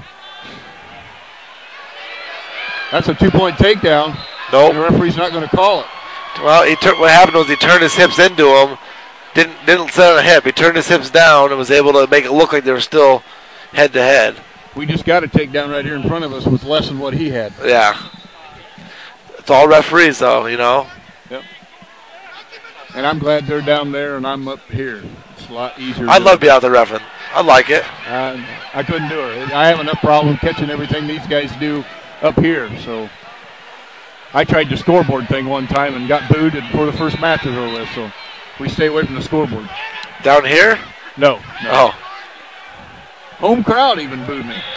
That's a 2-point takedown. Nope. And the referee's not going to call it. Well, what happened was he turned his hips into him. Didn't set on a hip. He turned his hips down and was able to make it look like they were still head-to-head. We just got a takedown right here in front of us with less than what he had. Yeah. It's all referees, though, Yep. And I'm glad they're down there and I'm up here. It's a lot easier. I'd love to be out there reffing. I like it. I couldn't do it. I have enough problem catching everything these guys do up here. So I tried the scoreboard thing one time and got booed before the first match was over with. So we stay away from the scoreboard. Down here? No. Oh. Home crowd even booed me.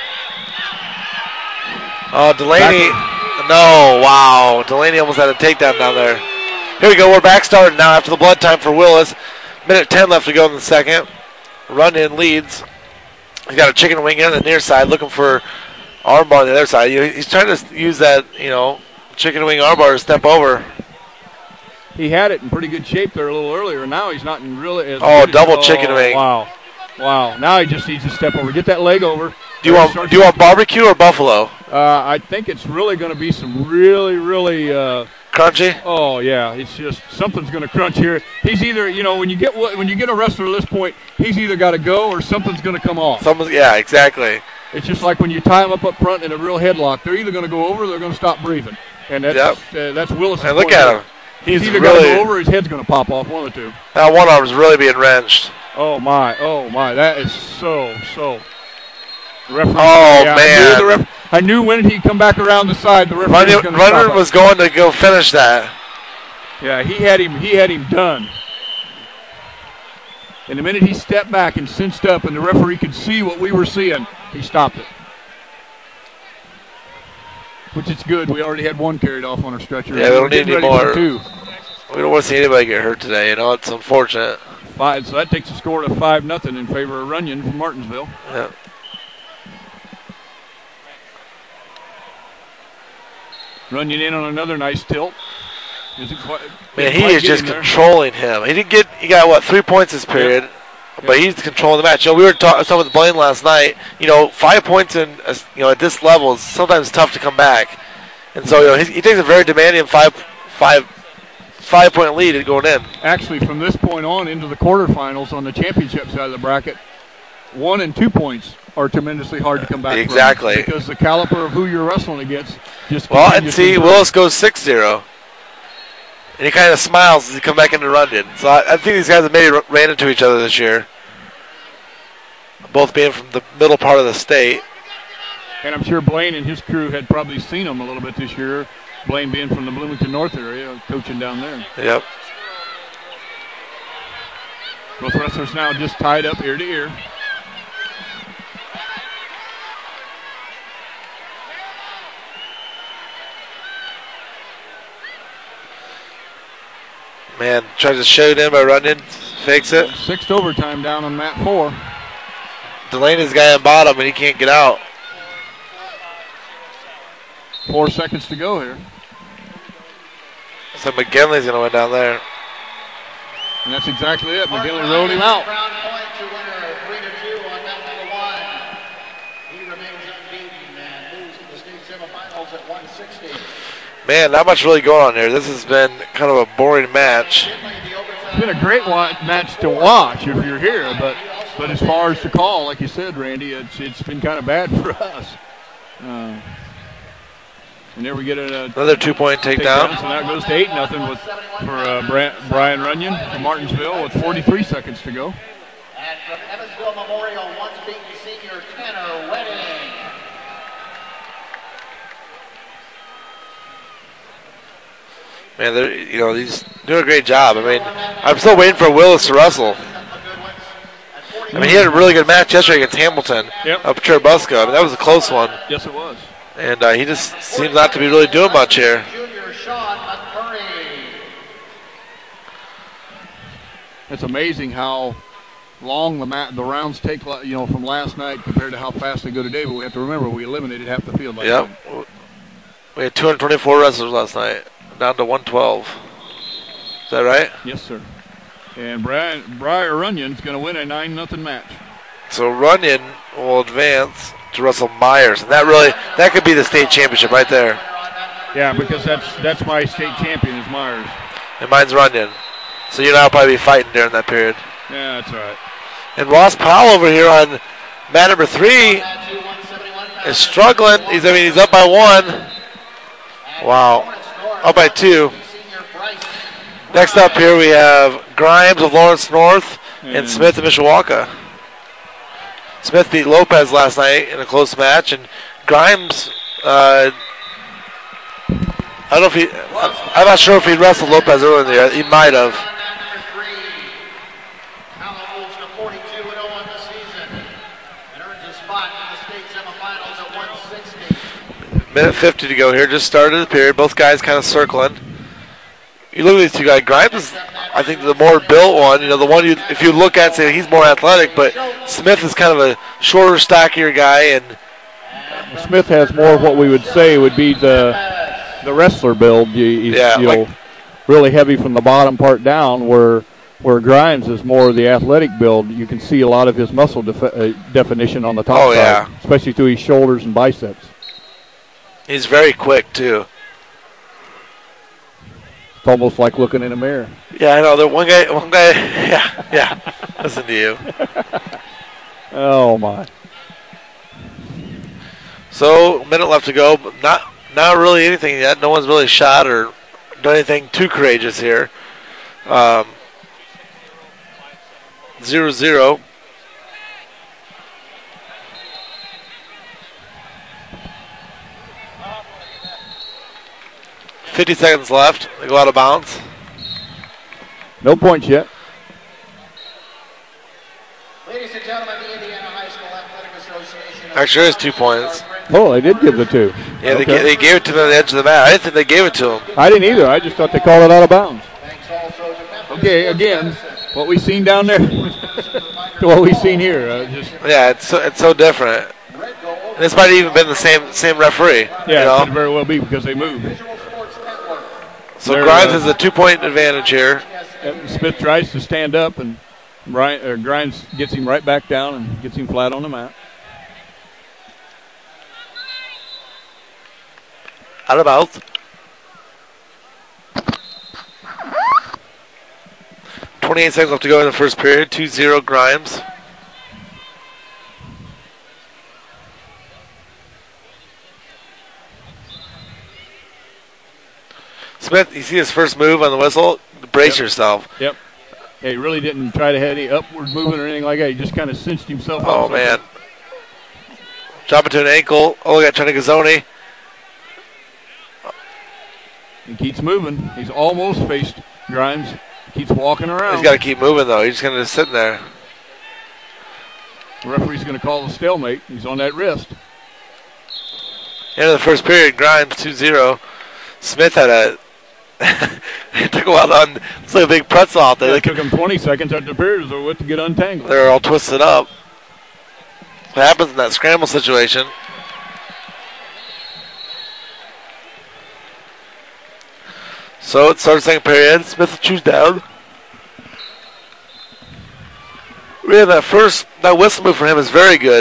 Oh, Delaney. No, wow. Delaney almost had a takedown down there. Here we go. We're back starting now after the blood time for Willis. Minute 10 left to go in the second. Runyon leads. He's got a chicken wing in on the near side, looking for armbar on the other side. He's trying to use that, chicken wing armbar to step over. He had it in pretty good shape there a little earlier. Now he's not in really. Double chicken wing. Wow. Now he just needs to step over. Get that leg over. Do you want barbecue or buffalo? I think it's really going to be some really crunchy. Oh yeah, it's just something's going to crunch here. He's either when you get a wrestler at this point, he's either got to go or something's going to come off. Yeah, exactly. It's just like when you tie them up front in a real headlock. They're either going to go over or they're going to stop breathing. And that's Willis. And look at him. He's either going to go over or his head's going to pop off, one of the two. That one arm's really being wrenched. Oh my. That is so. The referee, man. I knew when he'd come back around the side, the referee was going to stop Runyon was going to go finish that. Yeah, he had him done. And the minute he stepped back and cinched up and the referee could see what we were seeing, he stopped it. Which is good. We already had one carried off on our stretcher. Yeah, we don't need any more. Two. We don't want to see anybody get hurt today. It's unfortunate. So that takes the score to 5-0 in favor of Runyon from Martinsville. Yeah. Runyon in on another nice tilt. Man, he is just controlling him. He got 3 points this period, but he's controlling the match. We were talking with Blaine last night. 5 points at this level is sometimes tough to come back, and so he takes a very demanding five-point lead going in. Actually, from this point on into the quarterfinals on the championship side of the bracket, 1 and 2 points are tremendously hard to come back exactly from because the caliber of who you're wrestling against just. And see, Willis goes 6-0. And he kind of smiles as he comes back into Runyon. So I think these guys have maybe ran into each other this year. Both being from the middle part of the state. And I'm sure Blaine and his crew had probably seen them a little bit this year. Blaine being from the Bloomington North area, coaching down there. Yep. Both wrestlers now just tied up ear to ear. Man, tries to shoot in by Runyon, fakes it. 6th overtime down on mat 4. Delaney's guy on bottom, and he can't get out. 4 seconds to go here. So McGinley's going to win down there. And that's exactly it. McGinley rolled him out. Crown point to winner, 3-2 on mat number 1. He remains unbeaten and moves to the state semifinals at 160. Man, not much really going on here. This has been kind of a boring match. It's been a great match to watch if you're here, but as far as the call, like you said, Randy, it's been kind of bad for us. And there we get another 2-point takedown. So that goes to 8-0 for Brian Runyon from Martinsville with 43 seconds to go. And from Evansville Memorial, once beaten senior Tanner Wedding. Man, he's doing a great job. I mean, I'm still waiting for Willis to wrestle. I mean, he had a really good match yesterday against Hamilton up at Churubusco. I mean, that was a close one. Yes, it was. And he just seems not to be really doing much here. Junior Sean McMurray. It's amazing how long the rounds take, from last night compared to how fast they go today. But we have to remember we eliminated half the field. Yep. We had 224 wrestlers last night. Down to 112. Is that right? Yes, sir. And Briar Runyon's going to win a 9-0 match. So Runyon will advance to wrestle Myers, and that could be the state championship right there. Yeah, because that's my state champion is Myers. And mine's Runyon. So you and I will probably be fighting during that period. Yeah, that's right. And Ross Powell over here on mat number 3 is struggling. He's up by 1. Wow. Up by 2. Next up here we have Grimes of Lawrence North and Smith of Mishawaka. Smith beat Lopez last night in a close match, and Grimes, I'm not sure if he wrestled Lopez earlier in the year. He might have. Minute 50 to go here. Just started the period. Both guys kind of circling. You look at these two guys. Grimes is, I think, the more built one. The one if you look at, say he's more athletic, but Smith is kind of a shorter, stockier guy. And Smith has more of what we would say would be the wrestler build. He's really heavy from the bottom part down, where Grimes is more of the athletic build. You can see a lot of his muscle definition on the top side, especially through his shoulders and biceps. He's very quick, too. It's almost like looking in a mirror. Yeah, I know. There one guy, yeah. Listen to you. Oh, my. So, a minute left to go, but not really anything yet. No one's really shot or done anything too courageous here. 0-0. $50 seconds left. They go out of bounds. No points yet. Ladies and gentlemen, the Indiana High School Athletic Association. Actually, there's 2 points. Oh, they did give the 2. Yeah, they gave it to him on the edge of the mat. I didn't think they gave it to him. I didn't either. I just thought they called it out of bounds. Okay, again, what we seen down there to what we seen here. Yeah, it's so different. And this might have even been the same referee. Yeah, it could very well be because they moved. So Grimes has a 2-point advantage here. Smith tries to stand up, and Grimes gets him right back down and gets him flat on the mat. Out of bounds. 28 seconds left to go in the first period. 2-0 Grimes. Smith, you see his first move on the whistle? Brace yourself. Yep. Yeah, he really didn't try to have any upward movement or anything like that. He just kind of cinched himself up. Oh, man. Drop it to an ankle. Oh, we got Tony Gazzoni. He keeps moving. He's almost faced Grimes. Keeps walking around. He's got to keep moving, though. He's just going to sit there. The referee's going to call the stalemate. He's on that wrist. End of the first period, Grimes 2-0. Smith had a... it took a while to it's like a big pretzel out there. It took him 20 seconds after the period was over to get untangled. They're all twisted up. What happens in that scramble situation? So it starts second period. Smith will choose down. Really, that whistle move for him is very good.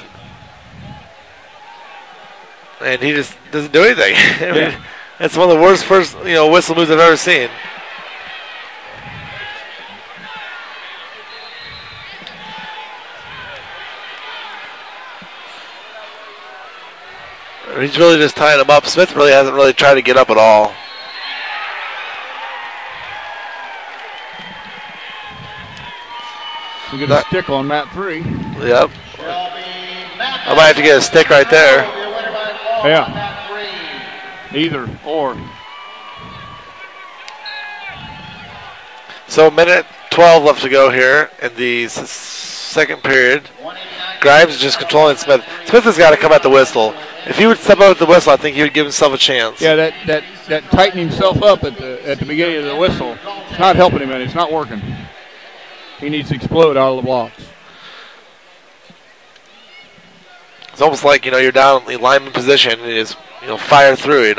And he just doesn't do anything. I mean, it's one of the worst first whistle moves I've ever seen. He's really just tying him up. Smith really hasn't really tried to get up at all. We get a stick on mat 3. Yep. I might have to get a stick right there. Yeah. Either or. So, minute 12 left to go here in the second period. Grimes is just controlling Smith. Smith has got to come at the whistle. If he would step out at the whistle, I think he would give himself a chance. Yeah, that tightening himself up at the beginning of the whistle, it's not helping him, and it's not working. He needs to explode out of the blocks. It's almost like, you're down in lineman position and you just, fire through,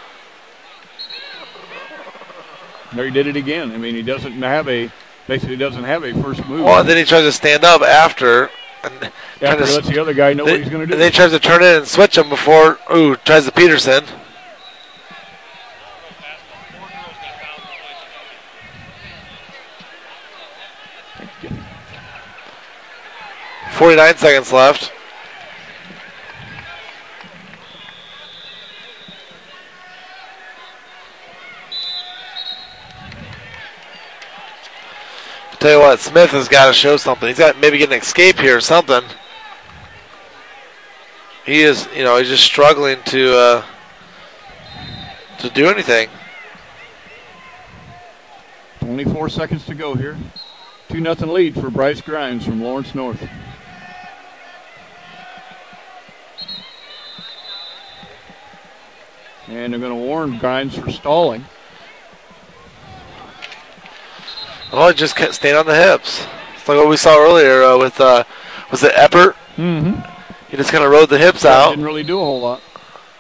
There he did it again. I mean, he doesn't have a first move. Well, and then he tries to stand up after. And after he lets the other guy know what he's going to do. And then he tries to turn in and switch him before, tries the Peterson. you. 49 seconds left. Tell you what, Smith has got to show something. He's got maybe get an escape here or something. He is, he's just struggling to do anything. 24 seconds to go here. 2-0 lead for Bryce Grimes from Lawrence North. And they're going to warn Grimes for stalling. Oh, just staying on the hips. It's like what we saw earlier with, was it Eppert? Mm-hmm. He just kind of rode the hips out. Didn't really do a whole lot.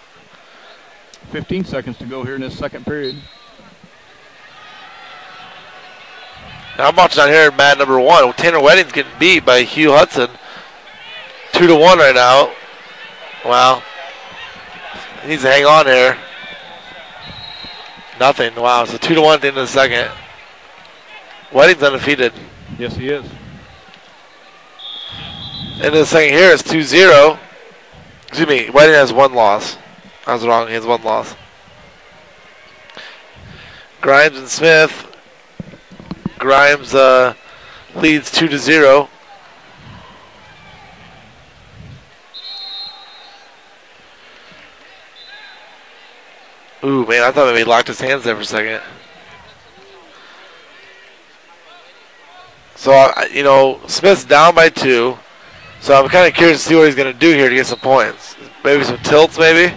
15 seconds to go here in this second period. Now I'm watching out here in mat number 1. Tanner Wedding's getting beat by Hugh Hudson. 2-1 right now. Wow. He needs to hang on here. Nothing. Wow. It's a 2-1 at the end of the second. Wedding's undefeated. Yes, he is. End of the second here is 2-0. Excuse me. Wedding has 1 loss. I was wrong. He has 1 loss. Grimes and Smith. Grimes leads 2-0. Ooh, man, I thought maybe he locked his hands there for a second. So, Smith's down by 2. So I'm kind of curious to see what he's going to do here to get some points. Maybe some tilts, maybe?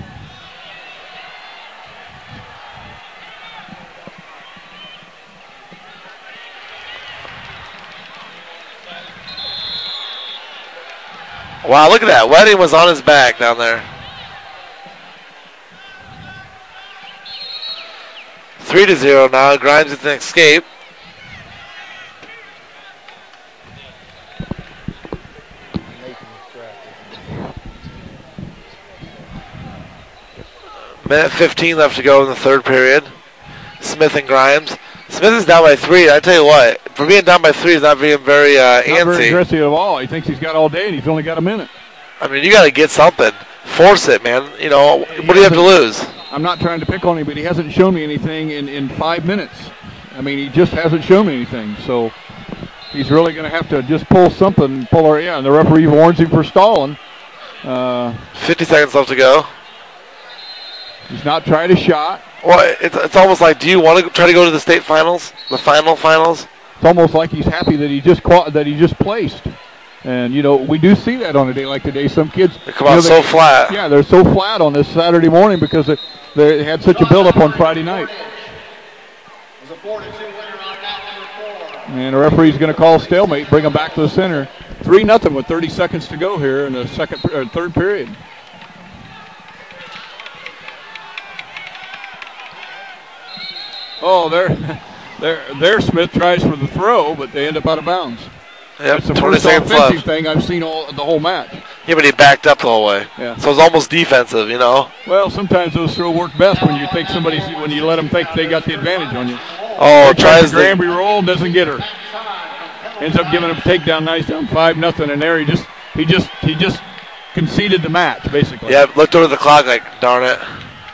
Wow, look at that. Wedding was on his back down there. 3-0 now. Grimes with an escape. Minute 15 left to go in the third period. Smith and Grimes. Smith is down by 3. I tell you what, for being down by 3 is not being very antsy. Not very aggressive at all. He thinks he's got all day, and he's only got a minute. I mean, you got to get something. Force it, man. You know, what do you have to lose? I'm not trying to pick on him, but he hasn't shown me anything in 5 minutes. I mean, he just hasn't shown me anything. So he's really going to have to just pull something. And the referee warns him for stalling. 50 seconds left to go. He's not trying a shot. Well, it's almost like, do you want to try to go to the state finals, the finals? It's almost like he's happy that he just placed. And, you know, we do see that on a day like today. Some kids they come out so flat. Yeah, they're so flat on this Saturday morning because they had such a build-up on Friday night. And the referee's going to call stalemate, bring them back to the center. 3-0 with 30 seconds to go here in the third period. Oh, there Smith tries for the throw, but they end up out of bounds. Yep, it's the first offensive thing I've seen the whole match. Yeah, but he backed up the whole way. Yeah. So it's almost defensive, you know. Well, sometimes those throws work best when you let them think they got the advantage on you. Oh, tries the Granby roll, doesn't get her. Ends up giving him a takedown, nice down 5-0, and there he just conceded the match basically. Yeah, looked over the clock like, darn it.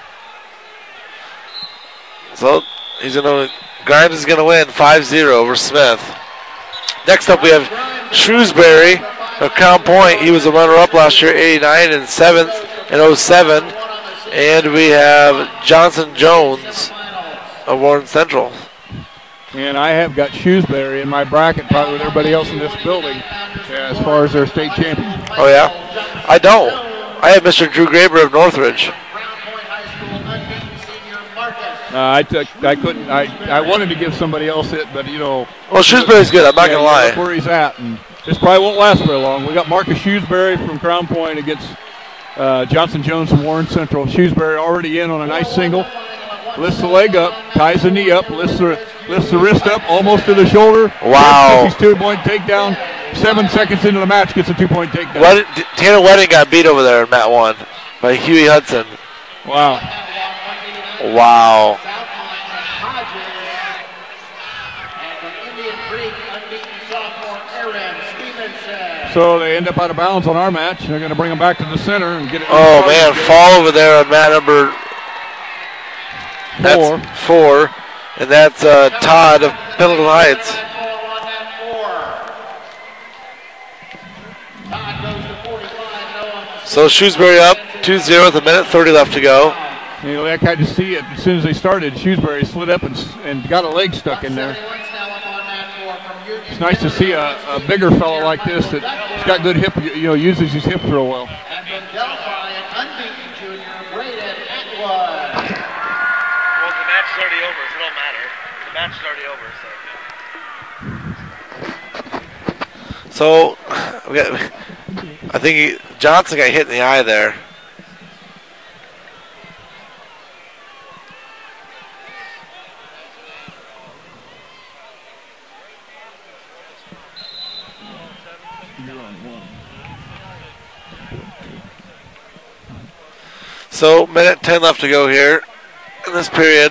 So Grimes is gonna win 5-0 over Smith. Next up, we have Shrewsbury of Crown Point. He was a runner-up last year, 89, and 7th in 07. And we have Johnson Jones of Warren Central. And I have got Shrewsbury in my bracket, probably with everybody else in this building, as far as their state champion. Oh, yeah? I don't. I have Mr. Drew Graber of Northridge. I couldn't. I wanted to give somebody else it, but you know. Well, Shrewsbury's good. I'm not gonna lie. That's where he's at, and this probably won't last very long. We got Marcus Shrewsbury from Crown Point against Johnson Jones from Warren Central. Shrewsbury already in on a nice single. Lifts the leg up, ties the knee up, lifts the wrist up, almost to the shoulder. Wow. Gets his 2-point takedown. 7 seconds into the match, gets a 2-point takedown. Tanner Wedding got beat over there in Mat 1 by Huey Hudson. Wow. Wow. So they end up out of bounds on our match. They're going to bring them back to the center and get it. Oh, man, fall over there on mat number 4. And that's Todd of Pendleton Heights. So Shrewsbury up 2-0 with a minute 30 left to go. You know, I kind of see it as soon as they started. Shrewsbury slid up and got a leg stuck in there. It's nice to see a bigger fellow like this that's got good hip, uses his hips real well. Well, the match is already over, so it don't matter. The match is already over, so. I think Johnson got hit in the eye there. So, minute 10 left to go here in this period.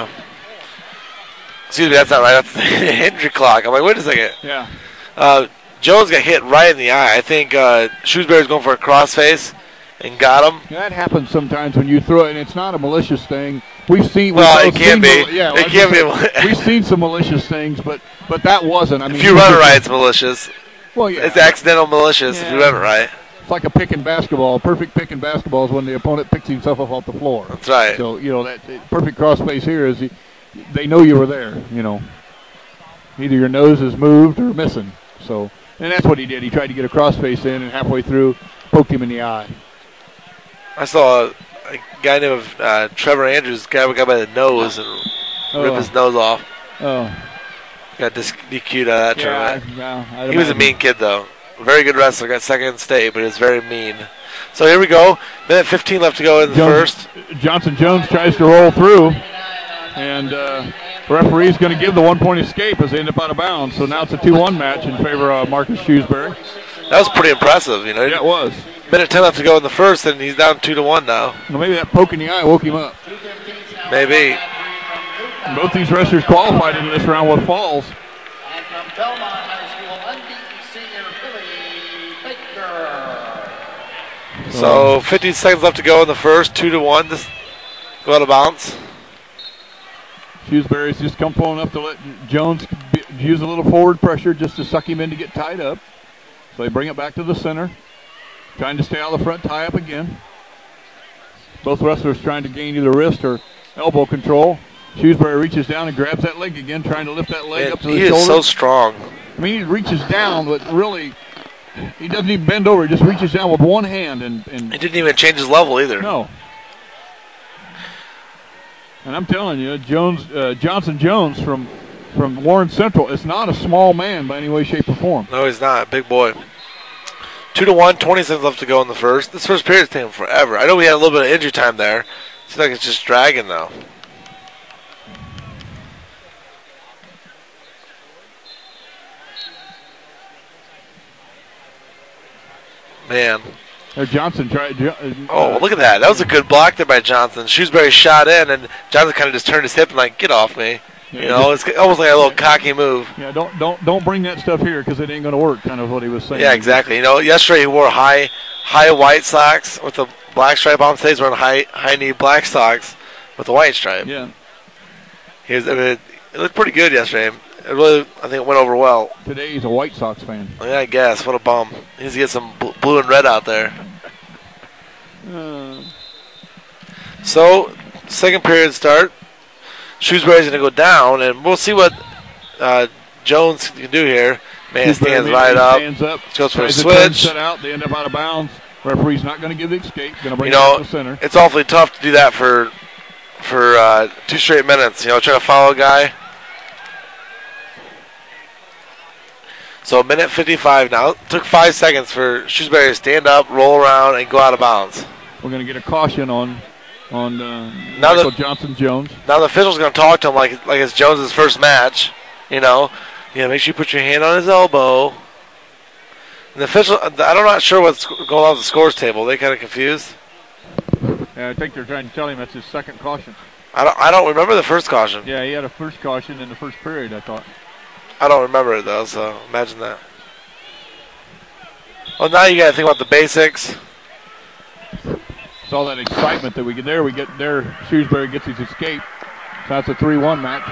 Excuse me, that's not right. That's the injury clock. I'm like, wait a second. Yeah. Jones got hit right in the eye. I think Shrewsbury's going for a crossface and got him. That happens sometimes when you throw it, and it's not a malicious thing. It can be. Yeah, it can be. We've seen some malicious things, but that wasn't. I mean, if you run it right, it's malicious. Well, yeah. It's accidental malicious if you run it right. It's like a pick in basketball. A perfect pick in basketball is when the opponent picks himself up off the floor. That's right. So, that perfect crossface here is they know you were there, Either your nose is moved or missing. So And that's what he did. He tried to get a crossface in, and halfway through, poked him in the eye. I saw a guy named Trevor Andrews, got by the nose and ripped his nose off. Oh. Got DQ'd out of that tournament. Well, he was a mean kid, though. Very good wrestler. Got second in state, but he was very mean. So here we go. Minute 15 left to go in the first. Johnson Jones tries to roll through, and referee's going to give the 1-point escape as they end up out of bounds. So now it's a 2-1 match in favor of Marcus Shrewsbury. That was pretty impressive, you know. Yeah, it was. Minute 10 left to go in the first, and he's down 2-1 now. Well, maybe that poke in the eye woke him up. Maybe. And both these wrestlers qualified in this round with falls. And from Belmont High School, unbeaten senior Billy Baker. So 15 seconds left to go in the first, 2-1. This go out of bounds. Shrewsbury's just come pulling up to let Jones use a little forward pressure just to suck him in to get tied up. So they bring it back to the center. Trying to stay out of the front, tie up again. Both wrestlers trying to gain either wrist or elbow control. Shrewsbury reaches down and grabs that leg again, trying to lift that leg up to the shoulder. He is so strong. I mean, he reaches down, but really, he doesn't even bend over. He just reaches down with one hand. And he didn't even change his level either. No. And I'm telling you, Johnson Jones from Warren Central is not a small man by any way, shape, or form. No, he's not. Big boy. 2-1, 20 seconds left to go in the first. This first period's taking forever. I know we had a little bit of injury time there. Seems like it's just dragging now. Man. Johnson tried. Oh, look at that. That was a good block there by Johnson. Shrewsbury shot in, and Johnson kind of just turned his hip and like, get off me. Yeah, you know, it's almost like a little cocky move. Yeah, don't bring that stuff here because it ain't going to work. Kind of what he was saying. Yeah, exactly. You know, yesterday he wore high white socks with a black stripe on. Today's wearing high knee black socks with a white stripe. Yeah. It looked pretty good yesterday. It really, I think it went over well. Today he's a White Sox fan. Yeah, I guess. What a bum. He needs to get some blue and red out there. So, second period start. Shrewsbury's going to go down, and we'll see what Jones can do here. Man stands right up. Stands up. Goes for a switch. Set out. They end up out of bounds. Referee's not going to give the escape. Going to bring it to the center. It's awfully tough to do that for 2 straight minutes. You know, trying to follow a guy. So minute 55 now. It took 5 seconds for Shrewsbury to stand up, roll around, and go out of bounds. We're going to get a caution on Michael Johnson Jones. Now the official's going to talk to him like it's Jones' first match. You know, make sure you put your hand on his elbow. And the official, I'm not sure what's going on with the scores table. They kind of confused. Yeah, I think they're trying to tell him that's his second caution. I don't remember the first caution. Yeah, he had a first caution in the first period, I thought. I don't remember it though, so imagine that. Well, now you got to think about the basics. It's all that excitement that we get there. Shrewsbury gets his escape. So that's a 3-1 match.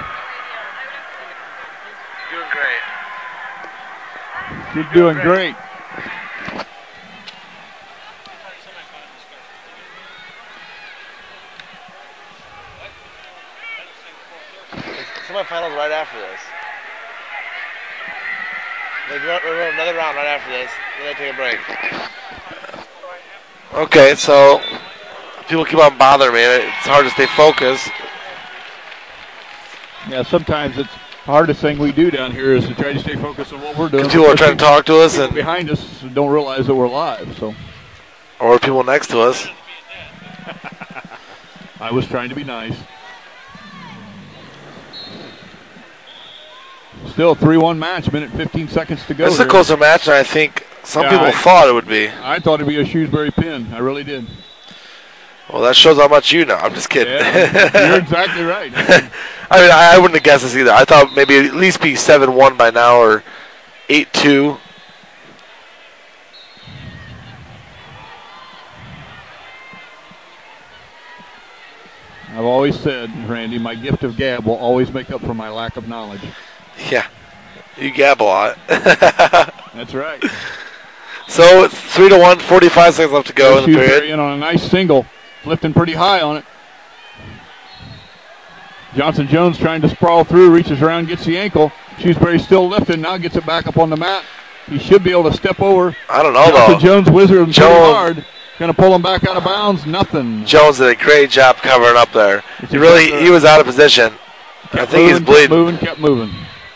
Doing great. She's doing great. Semifinals right after this. They run another round right after this. Then they take a break. Okay, so people keep on bothering me. It's hard to stay focused. Yeah, sometimes it's the hardest thing we do down here is to try to stay focused on what we're doing. People are trying to talk to us, and behind us don't realize that we're live. So, or people next to us. I was trying to be nice. Still a 3-1 match, minute 15 seconds to go. This is a closer match than I think some people thought it would be. I thought it'd be a Shrewsbury pin. I really did. Well, that shows how much you know. I'm just kidding. Yeah, you're exactly right. I mean, I wouldn't have guessed this either. I thought maybe at least be 7-1 by now or 8-2. I've always said, Randy, my gift of gab will always make up for my lack of knowledge. Yeah, you gab a lot. That's right. So it's 3-1, 45 seconds left to go in the period. In on a nice single, lifting pretty high on it. Johnson Jones trying to sprawl through, reaches around, gets the ankle. Shrewsbury still lifting, now gets it back up on the mat. He should be able to step over. I don't know, though. Jones wizard him pretty hard. Going to pull him back out of bounds. Nothing. Jones did a great job covering up there. He was out of position. I think he's bleeding. Kept moving.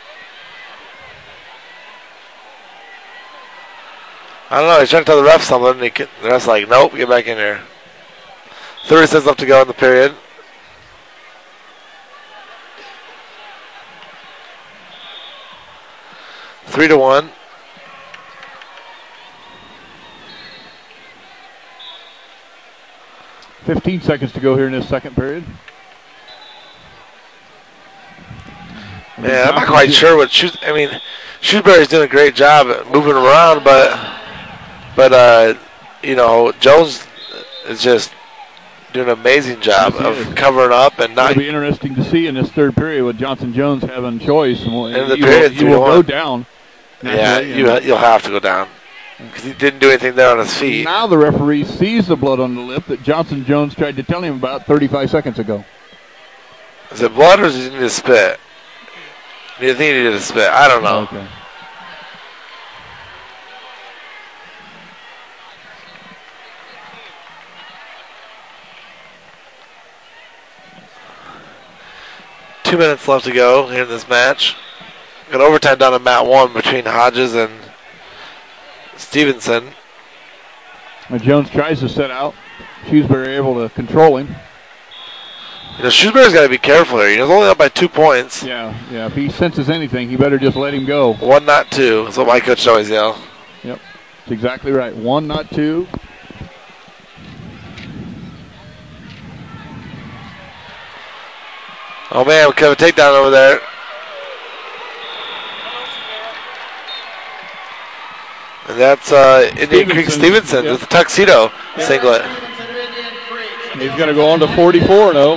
I don't know. He's trying to tell the ref something. The ref's like, nope, get back in here. 30 seconds left to go in the period. Three to 1. $15 seconds to go here in this second period. Yeah, I'm not quite sure what Shrewsbury's doing a great job at moving around, but Jones is just doing an amazing job of covering up and not. It'll be interesting to see in this third period with Johnson Jones having choice, and he will go down. Yeah, you'll have to go down because he didn't do anything there on his feet. Now the referee sees the blood on the lip that Johnson Jones tried to tell him about 35 seconds ago. Is it blood or does he need to spit? Do you think he needed to spit? I don't know. Okay. Two minutes left to go here in this match. Got overtime down to Mat 1 between Hodges and Stevenson. When Jones tries to set out, Shrewsbury able to control him. Shrewsbury's got to be careful here. He's only up by 2 points. Yeah. If he senses anything, he better just let him go. 1, not 2. That's what my coach always yell. Yep, that's exactly right. 1, not 2. Oh man, we could have a takedown over there. And that's Indian Creek Stevenson with the tuxedo singlet. He's going to go on to 44 now.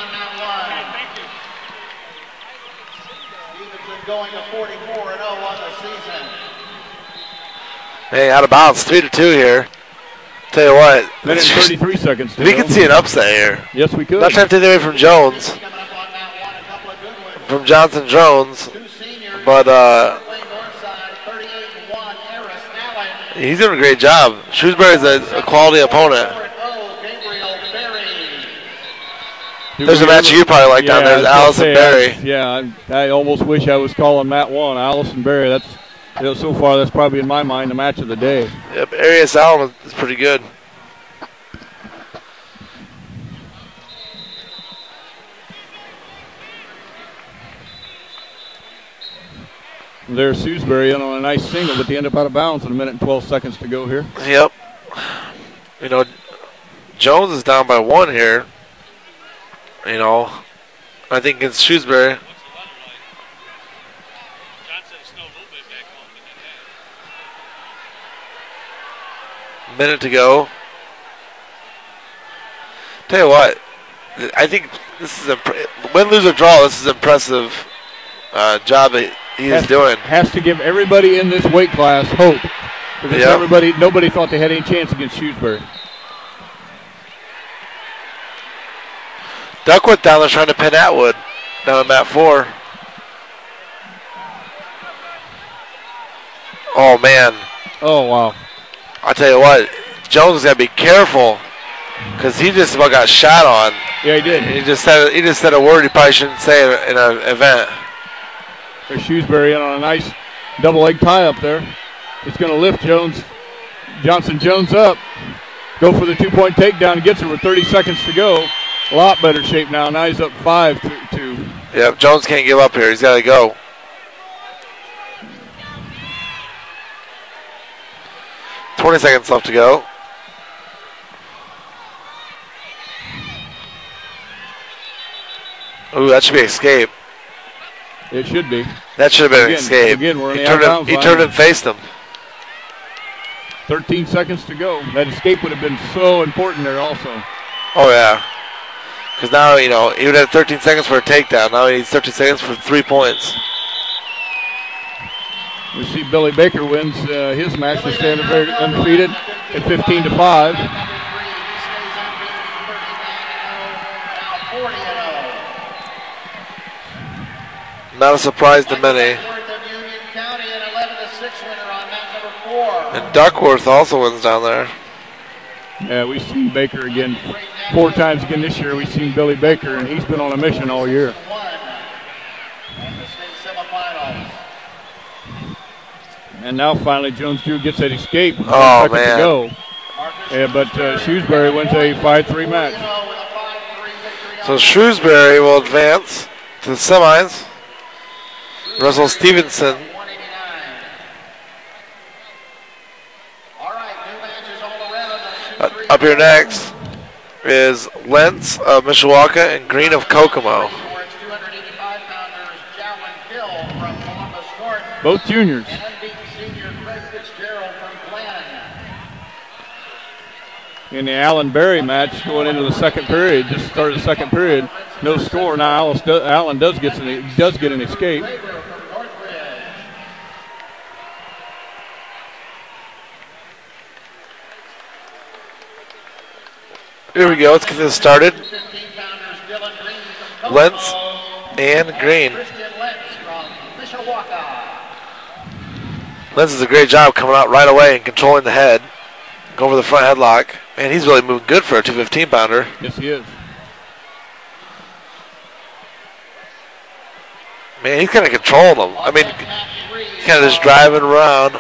Going to 44-0 on the season. Hey, out of bounds, 3-2 here. Tell you what, minute 33 seconds. We can see an upset here. Yes, we could. Not trying to take it away from Jones, from Johnson Jones, but he's doing a great job. Shrewsbury's a quality opponent. There's a match you probably like down there. There's Allison Berry. I almost wish I was calling Mat 1. Allison Berry, that's so far that's probably in my mind the match of the day. Yep, Arias Allen is pretty good. There's Shrewsbury in on a nice single, but they end up out of bounds in a minute and 12 seconds to go here. Yep. Jones is down by 1 here. I think it's Shrewsbury. Minute to go. Tell you what, I think this is win, lose, or draw. This is an impressive job that he is doing. Has to give everybody in this weight class hope because nobody thought they had any chance against Shrewsbury. Duckworth down there trying to pin Atwood down on mat 4. Oh, man. Oh, wow. I'll tell you what, Jones has got to be careful because he just about got shot on. Yeah, he did. He just said a word he probably shouldn't say in an event. There's Shrewsbury in on a nice double leg tie up there. It's going to lift Johnson Jones up. Go for the 2-point takedown. Gets it with 30 seconds to go. A lot better shape now. Now he's up 5-2. Yep, Jones can't give up here. He's got to go. $20 seconds left to go. Ooh, that should be escape. It should be. That should have been an escape. Again, we're he turned and faced him. 13 seconds to go. That escape would have been so important there also. Oh, yeah. Because now, he would have 13 seconds for a takedown. Now he needs 13 seconds for 3 points. We see Billy Baker wins his match to stay undefeated at 15-5. Not a surprise to many. Union County, an 11-6 winner on that And Duckworth also wins down there. Yeah, we've seen Baker again 4 times again this year. We've seen Billy Baker, and he's been on a mission all year. And now finally Jones-Drew gets that escape. Oh, man. To go. Yeah, but Shrewsbury wins a 5-3 match. So Shrewsbury will advance to the semis. Russell Stevenson. Up here next is Lentz of Mishawaka and Green of Kokomo. Both juniors. In the Allen Berry match going into the second period, just started the second period, no score. Now Allen does get an escape. Here we go. Let's get this started. Lentz and Green. Lentz does a great job coming out right away and controlling the head. Go over the front headlock. Man, he's really moving good for a 215-pounder. Yes, he is. Man, he's kind of controlling them. I mean, he's kind of just driving around.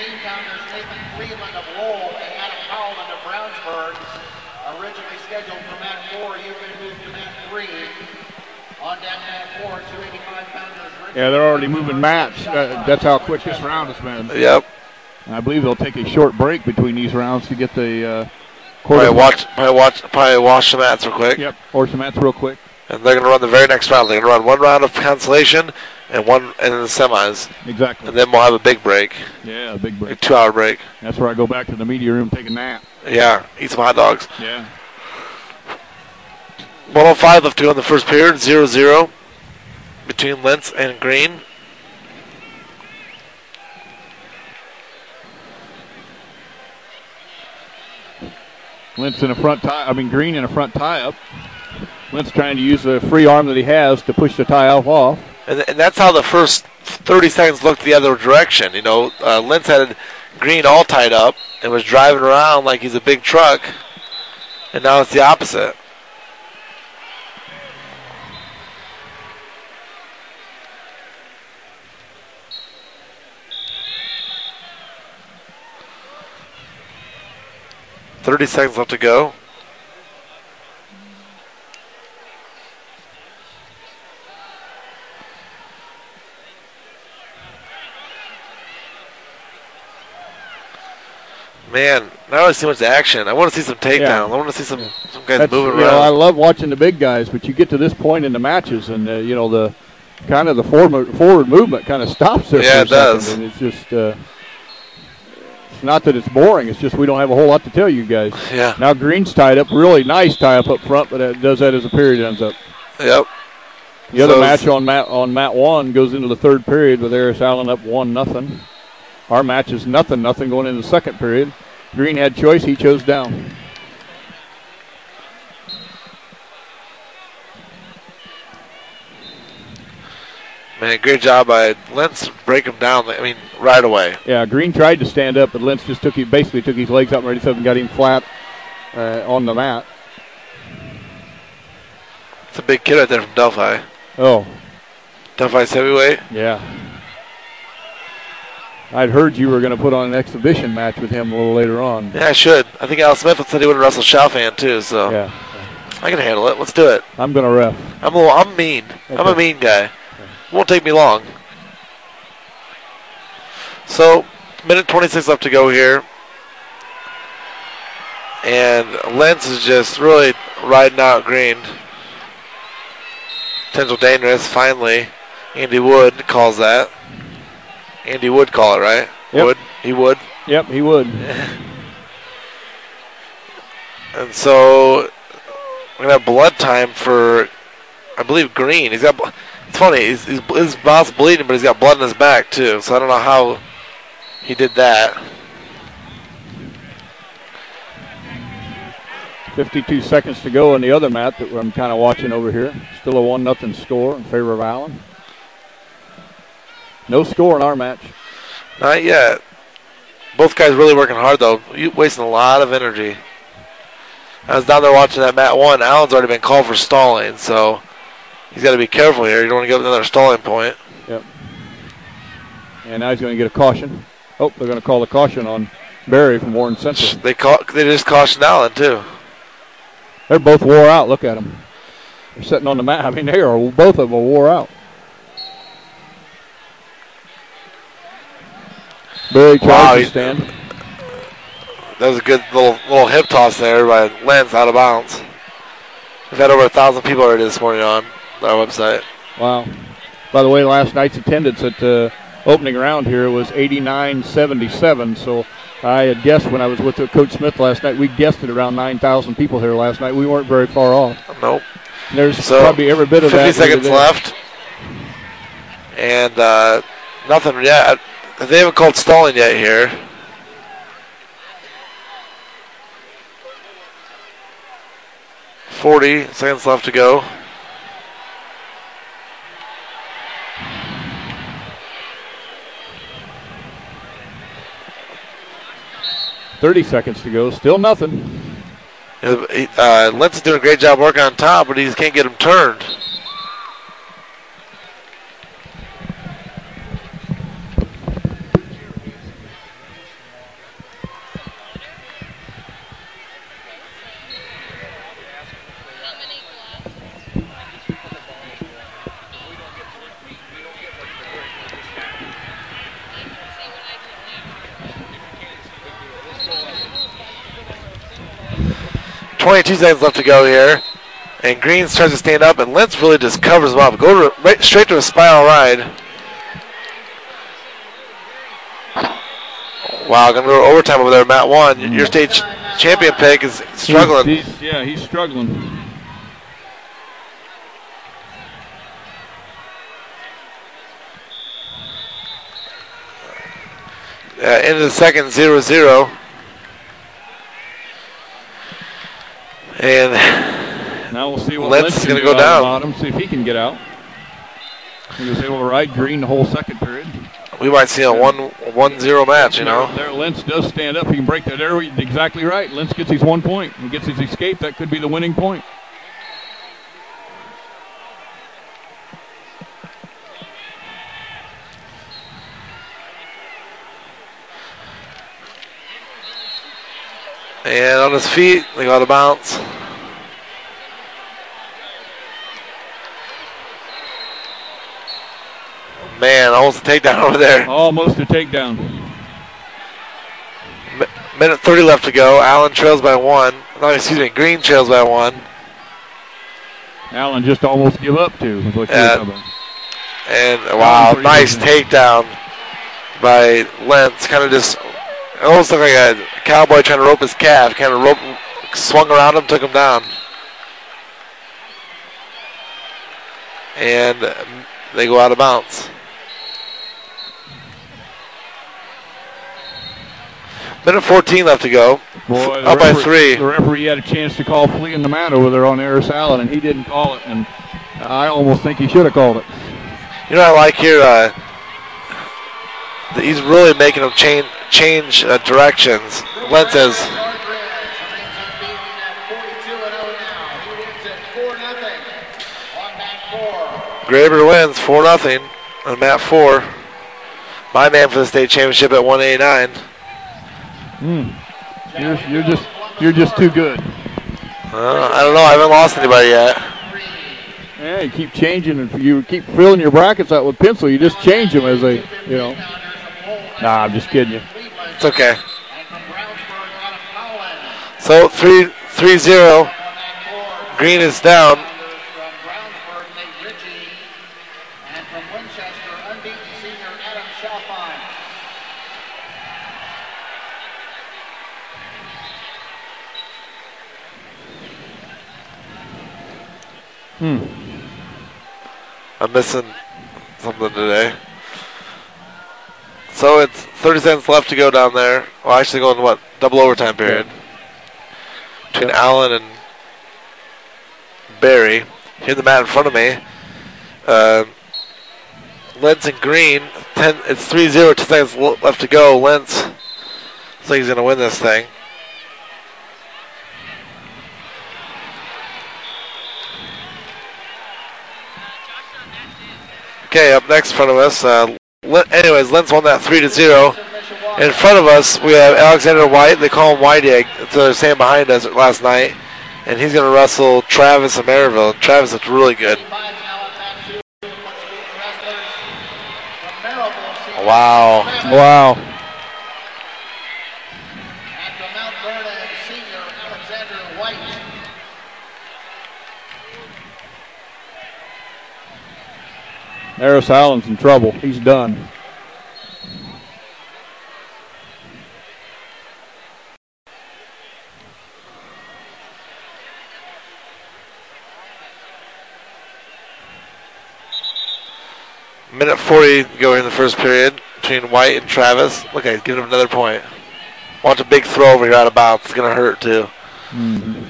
Yeah, they're already moving mats. That's how quick this round has been. Yep. And I believe they'll take a short break between these rounds to get the probably wash the mats real quick. Yep, wash the mats real quick. And they're going to run the very next round. They're going to run one round of consolation and then the semis. Exactly. And then we'll have a big break. Yeah, a big break. A 2-hour break. That's where I go back to the media room and take a nap. Yeah, eat some hot dogs. Yeah. 1:05 left to go in the first period. 0-0 between Lentz and Green. Lentz in a front tie. Green in a front tie up. Lentz trying to use the free arm that he has to push the tie off. And that's how the first 30 seconds looked the other direction. You know, Lentz had Green all tied up and was driving around like he's a big truck. And now it's the opposite. .30 seconds left to go. Man, now I see much action. I want to see some takedowns. Yeah. I want to see some guys moving around. I love watching the big guys, but you get to this point in the matches, and the kind of the forward movement kind of stops there. Yeah, for a it does. second, and it's just. Not that it's boring, it's just we don't have a whole lot to tell you guys. Yeah. Now Green's tied up, really nice tie up front, but it does that as the period ends up. Yep. The other match on mat 1 goes into the third period with Eris Allen up 1-0. Our match is 0-0 going into the second period. Green had choice, he chose down. Man, great job by Lentz to break him down, right away. Yeah, Green tried to stand up, but Lentz just basically took his legs up and got him flat on the mat. It's a big kid right there from Delphi. Oh. Delphi's heavyweight? Yeah. I'd heard you were going to put on an exhibition match with him a little later on. Yeah, I should. I think Al Smith said he would wrestle Chalfan too, so yeah. I can handle it. Let's do it. I'm going to ref. I'm mean. Okay. I'm a mean guy. Won't take me long. So, minute 26 left to go here. And Lentz is just really riding out Green. Potential dangerous, finally. Andy Wood calls that. Andy would call it, right? Yep. Would? He would? Yep, he would. And so, we're going to have blood time for, I believe, Green. He's got... It's funny, his mouth's bleeding, but he's got blood in his back, too. So I don't know how he did that. 52 seconds to go in the other mat that I'm kind of watching over here. Still a 1-0 score in favor of Allen. No score in our match. Not yet. Both guys really working hard, though. You wasting a lot of energy. I was down there watching that Mat 1. Allen's already been called for stalling, so he's got to be careful here. You don't want to give up another stalling point. Yep. And now he's going to get a caution. Oh, they're going to call the caution on Barry from Warren Central. They just cautioned Allen, too. They're both wore out. Look at them. They're sitting on the mat. I mean, both of them are wore out. Barry tries to stand. That was a good little hip toss there by Lentz out of bounds. We've had over 1,000 people already this morning on our website. Wow. By the way, last night's attendance at the opening round here was 8977. So I had guessed when I was with Coach Smith last night, we guessed at around 9,000 people here last night. We weren't very far off. Nope. There's probably every bit of 50 that. 50 seconds left. And nothing yet. They haven't called stalling yet here. .40 seconds left to go. .30 seconds to go. Still nothing. Lentz is doing a great job working on top, but he just can't get him turned. .22 seconds left to go here. And Greens tries to stand up, and Lentz really just covers him up. Straight to a spiral ride. Wow, going to go to overtime over there, Mat 1. Your state champion pick is struggling. He's struggling. Into the second, 0-0. And now we'll see what Lentz is going to go down. Bottom, see if he can get out. He was able to ride Green the whole second period. We might see a 1-0 match, you know. There, Lentz does stand up. He can break that. There, exactly right. Lentz gets his 1 point. He gets his escape. That could be the winning point. And on his feet, they got a bounce. Man, almost a takedown over there. Almost a takedown. Minute 30 left to go. Allen trails by 1. No, excuse me, Green trails by 1. Allen just almost give up to. Is what you're talking about. And wow, nice takedown by Lentz. Kind of just, it almost looked like a cowboy trying to rope his calf. Kind of swung around him, took him down. And they go out of bounds. Minute 14 left to go. Boy, up by 3. The referee had a chance to call flea in the mat over there on Eris Allen, and he didn't call it. And I almost think he should have called it. You know what I like here? He's really making them change directions. Lentz says. Graber wins 4-0 on Mat 4. My man for the state championship at 189. You're just too good. I don't know. I haven't lost anybody yet. Yeah, you keep changing. If you keep filling your brackets out with pencil, you just change them as they, you know. Nah, I'm just kidding you. It's okay. So 3-0. Green is down. I'm missing something today. So it's 30 seconds left to go down there. Well, actually going to double overtime period. Between Allen and Barry. Here the mat in front of me. Lentz and Green. It's 3-0, 10 seconds left to go. Lentz like he's going to win this thing. Okay, up next in front of us. Anyways, Lentz won that 3-0. In front of us, we have Alexander White. They call him White Egg. That's what they're saying behind us last night. And he's going to wrestle Travis of Maryville. Travis looks really good. Wow. Wow. And from Mount Vernon, senior Alexander White. Harris Allen's in trouble. He's done. Minute 40 going in the first period between White and Travis. Look, he's giving him another point. Watch a big throw over here out of bounds. It's going to hurt, too. Mm-hmm.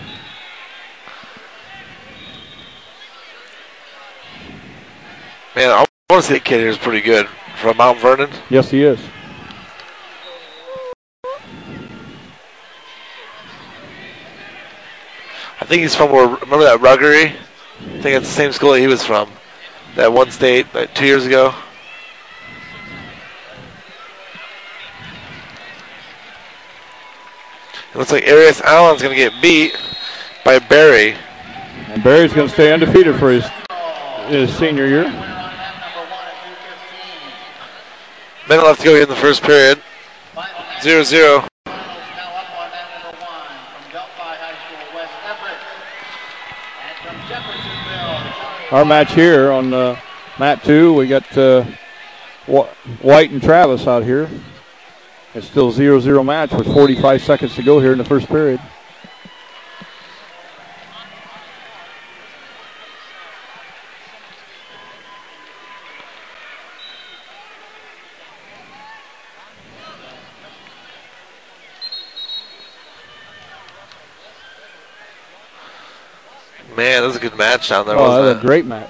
Man, I want to say the kid here is pretty good. From Mount Vernon? Yes, he is. I think he's from, remember that Ruggery? I think it's the same school that he was from. That one state, like 2 years ago. It looks like Arias Allen's going to get beat by Barry. And Barry's going to stay undefeated for his senior year. Minute left to go in the first period. 0-0. Our match here on mat 2, we got White and Travis out here. It's still a 0-0 match with 45 seconds to go here in the first period. Man, that was a good match down there, that wasn't was it? a great match.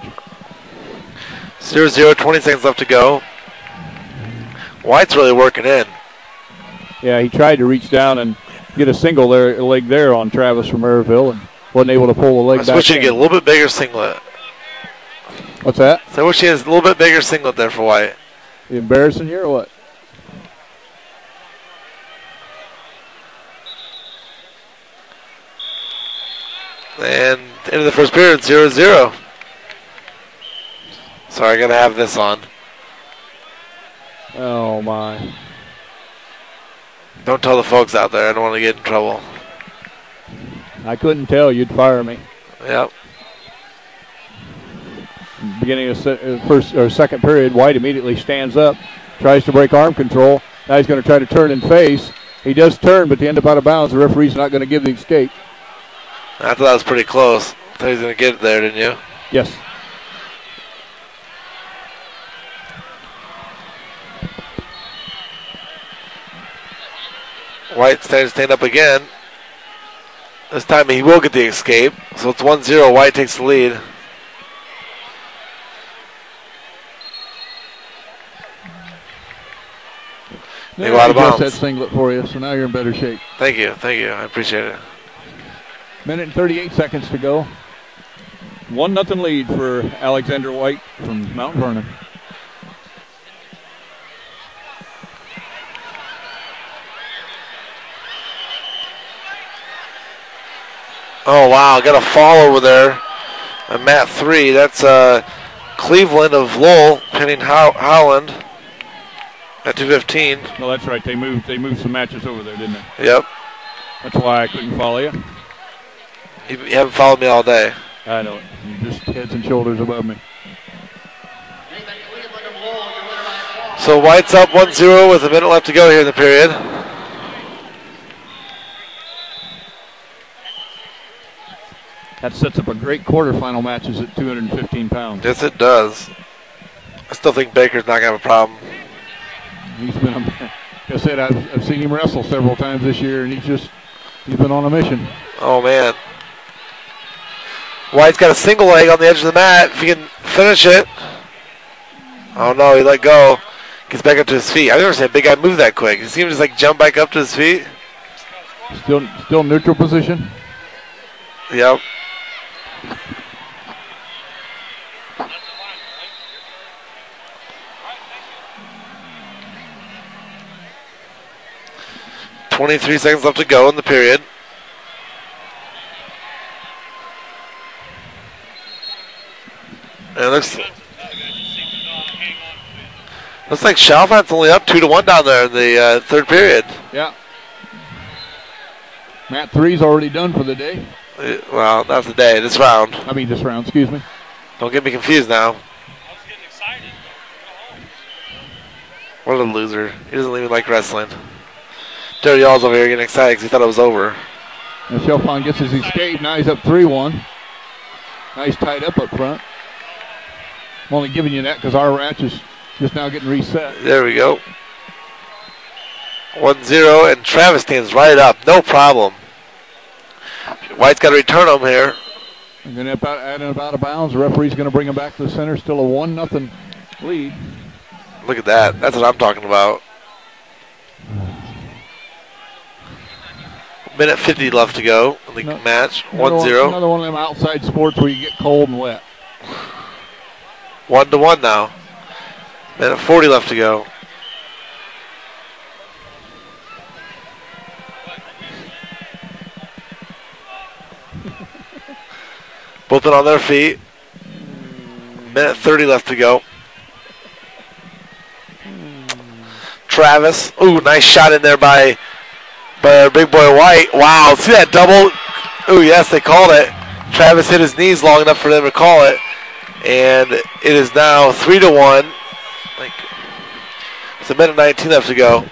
0-0, 20 seconds left to go. White's really working in. Yeah, he tried to reach down and get a single leg there on Travis from Maryville and wasn't able to pull the leg back. I wish he'd get a little bit bigger singlet. What's that? So I wish he has a little bit bigger singlet there for White. You embarrassing you or what? And into the first period, 0-0. Sorry, I got to have this on. Oh, my. Don't tell the folks out there. I don't want to get in trouble. I couldn't tell. You'd fire me. Yep. Beginning of first or second period, White immediately stands up, tries to break arm control. Now he's going to try to turn and face. He does turn, but they end up out of bounds. The referee's not going to give the escape. I thought that was pretty close. I thought he was going to get it there, didn't you? Yes. White stand up again. This time he will get the escape. So it's 1-0. White takes the lead. They go out of bounds. That singlet for you, so now you're in better shape. Thank you. I appreciate it. Minute and 38 seconds to go. 1-0 lead for Alexander White from Mount Vernon. Oh, wow. Got a fall over there on mat 3. That's Cleveland of Lowell pinning Howland at 2:15. No, that's right. They moved some matches over there, didn't they? Yep. That's why I couldn't follow you. You haven't followed me all day. I know it. You're just heads and shoulders above me. So White's up 1-0 with a minute left to go here in the period. That sets up a great quarterfinal matches at 215 pounds. Yes, it does. I still think Baker's not going to have a problem. He's been, like I said, I've seen him wrestle several times this year, and he's been on a mission. Oh, man. White's got a single leg on the edge of the mat. If he can finish it. Oh, no, he let go. Gets back up to his feet. I've never seen a big guy move that quick. You see him just like jump back up to his feet? Still neutral position. Yep. .23 seconds left to go in the period. And it looks like Chalfont's only up 2-1 down there in the third period. Yeah. Matt 3's already done for the day. Well, not the day, this round. I mean this round, excuse me. Don't get me confused now. What a loser. He doesn't even like wrestling. Jerry Yall's over here getting excited because he thought it was over. And Chalfont gets his escape. Now he's up 3-1. Nice tied up front. I'm only giving you that because our match is just now getting reset. There we go. 1-0, and Travis stands right up. No problem. White's got to return him here. And then out of bounds. The referee's going to bring him back to the center. Still a 1-0 lead. Look at that. That's what I'm talking about. Minute 50 left to go in the match. 1-0. Another one of them outside sports where you get cold and wet. 1-1 now. Minute 40 left to go. Both on their feet. Minute 30 left to go. Travis. Ooh, nice shot in there by big boy White. Wow, see that double? Ooh, yes, they called it. Travis hit his knees long enough for them to call it. And it is now 3-1. It's a minute 19 left to go.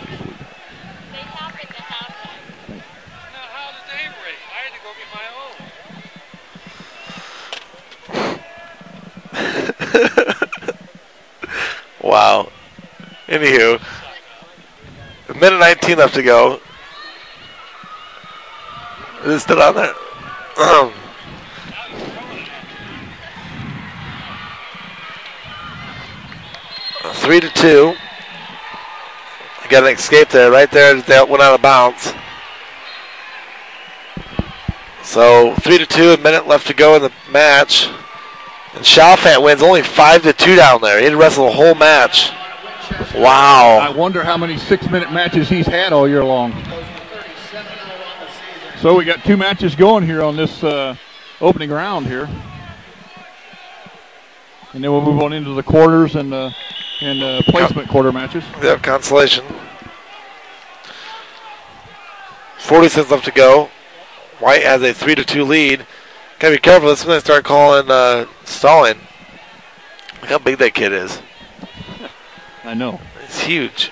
Wow. Anywho, a minute 19 left to go. Is it still on there? 3-2. Got an escape there. Right there, that went out of bounds. So 3-2, a minute left to go in the match. And Chalfant wins only 5-2 down there. He had to wrestle the whole match. Wow. I wonder how many 6-minute matches he's had all year long. So we got 2 matches going here on this opening round here. And then we'll move on into the quarters and placement quarter matches. Yep, consolation. 40 seconds left to go. White has a 3-2 lead. Gotta be careful. That's when they start calling stalling. Look how big that kid is. I know. It's huge.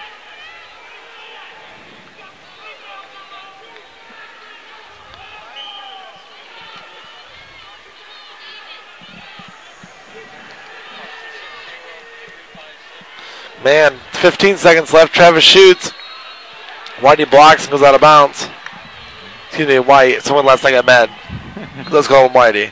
Man, 15 seconds left. Travis shoots. Whitey blocks and goes out of bounds. Excuse me, White. Someone last night got mad. Let's call him Whitey.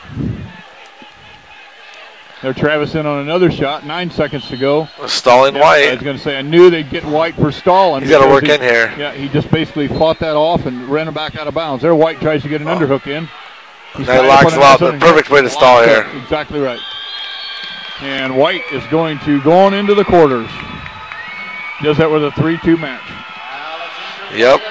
They're Travis in on another shot. 9 seconds to go. Stalling White. I was going to say, I knew they'd get White for stalling. He's got to work in here. Yeah, he just basically fought that off and ran him back out of bounds. There, White tries to get an underhook in. He locks him out. The perfect way to stall here. Exactly right. And White is going to go on into the quarters. Does that with a 3-2 match. Yep.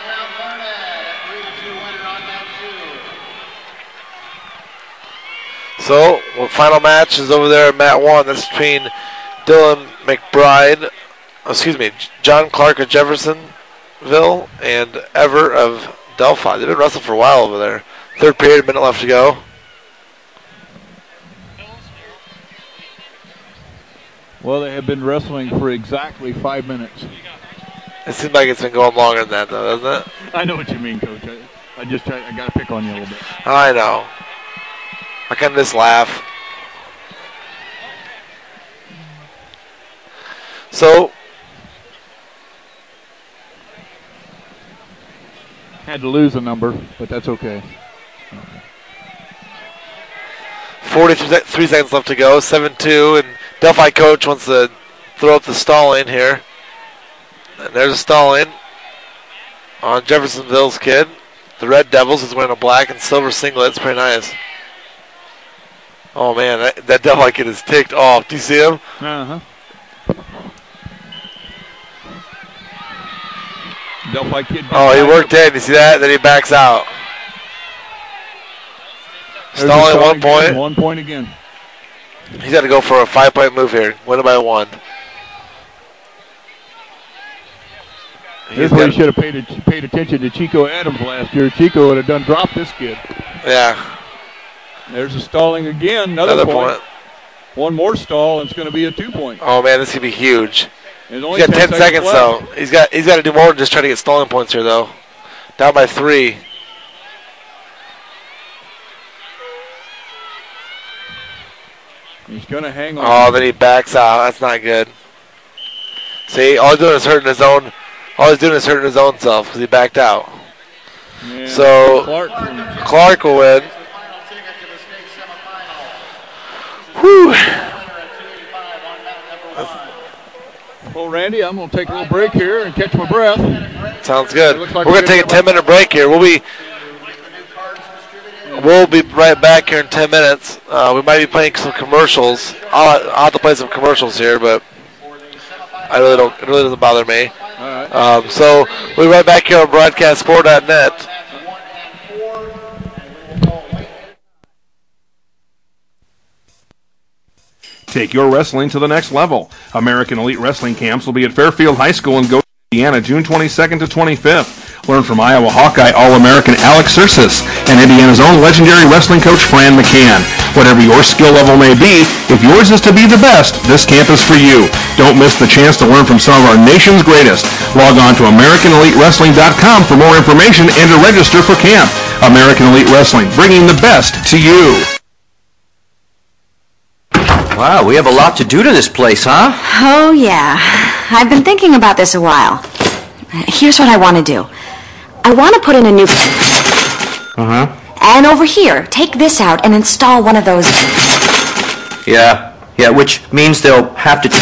So, final match is over there at mat 1. That's between Dylan McBride, John Clark of Jeffersonville and Ever of Delphi. They've been wrestling for a while over there. Third period, minute left to go. Well, they have been wrestling for exactly 5 minutes. It seems like it's been going longer than that, though, doesn't it? I know what you mean, Coach. I got to pick on you a little bit. I know. I can just laugh. So, had to lose a number, but that's okay. 43 seconds left to go, 7-2, and Delphi coach wants to throw up the Stalling here. And there's a Stalling on Jeffersonville's kid. The Red Devils is wearing a black and silver singlet. It's pretty nice. Oh, man, that Delphi kid is ticked off. Do you see him? Uh-huh. Delphi kid. Oh, he worked in. You see that? Then he backs out. Stalling 1 point. 1 point again. He's got to go for a 5-point move here. Win it by 1. Here's where he should have paid attention to Chico Adams last year. Chico would have dropped this kid. Yeah. There's a Stalling again. Another point. One more stall, and it's going to be a 2-point. Oh, man, this is going to be huge. He's got 10 seconds though. He's got to do more than just try to get Stalling points here, though. Down by 3. He's going to hang on. Oh, then he backs out. That's not good. See, all he's doing is hurting his own. All he's doing is hurting his own self because he backed out. Yeah, so Clark will win. Whew. Well, Randy, I'm going to take a little break here and catch my breath. Sounds good. Like we're going to take a 10-minute break here. We'll be right back here in 10 minutes. We might be playing some commercials. I'll have to play some commercials here, but it really doesn't bother me. All right. So we'll be right back here on BroadcastSport.net. Take your wrestling to the next level. American Elite Wrestling Camps will be at Fairfield High School in Goshen, Indiana, June 22nd to 25th. Learn from Iowa Hawkeye All-American Alex Sursis and Indiana's own legendary wrestling coach Fran McCann. Whatever your skill level may be, if yours is to be the best, this camp is for you. Don't miss the chance to learn from some of our nation's greatest. Log on to AmericanEliteWrestling.com for more information and to register for camp. American Elite Wrestling, bringing the best to you. Wow, we have a lot to do to this place, huh? Oh, yeah. I've been thinking about this a while. Here's what I want to do. I want to put in a new... Uh-huh. And over here, take this out and install one of those... Yeah, which means they'll have to...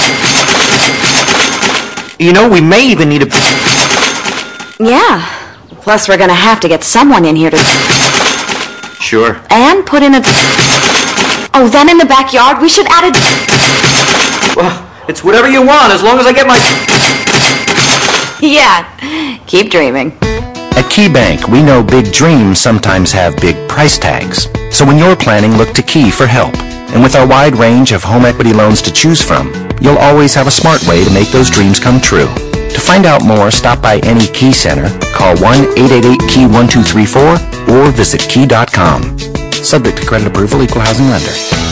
You know, we may even need a... Yeah. Plus, we're going to have to get someone in here to... Sure. And put in a... Oh, then in the backyard, we should add a... Well, it's whatever you want, as long as I get my... Yeah, keep dreaming. At KeyBank, we know big dreams sometimes have big price tags. So when you're planning, look to Key for help. And with our wide range of home equity loans to choose from, you'll always have a smart way to make those dreams come true. To find out more, stop by any Key Center, call 1-888-KEY-1234, or visit key.com. Subject to credit approval, equal housing lender.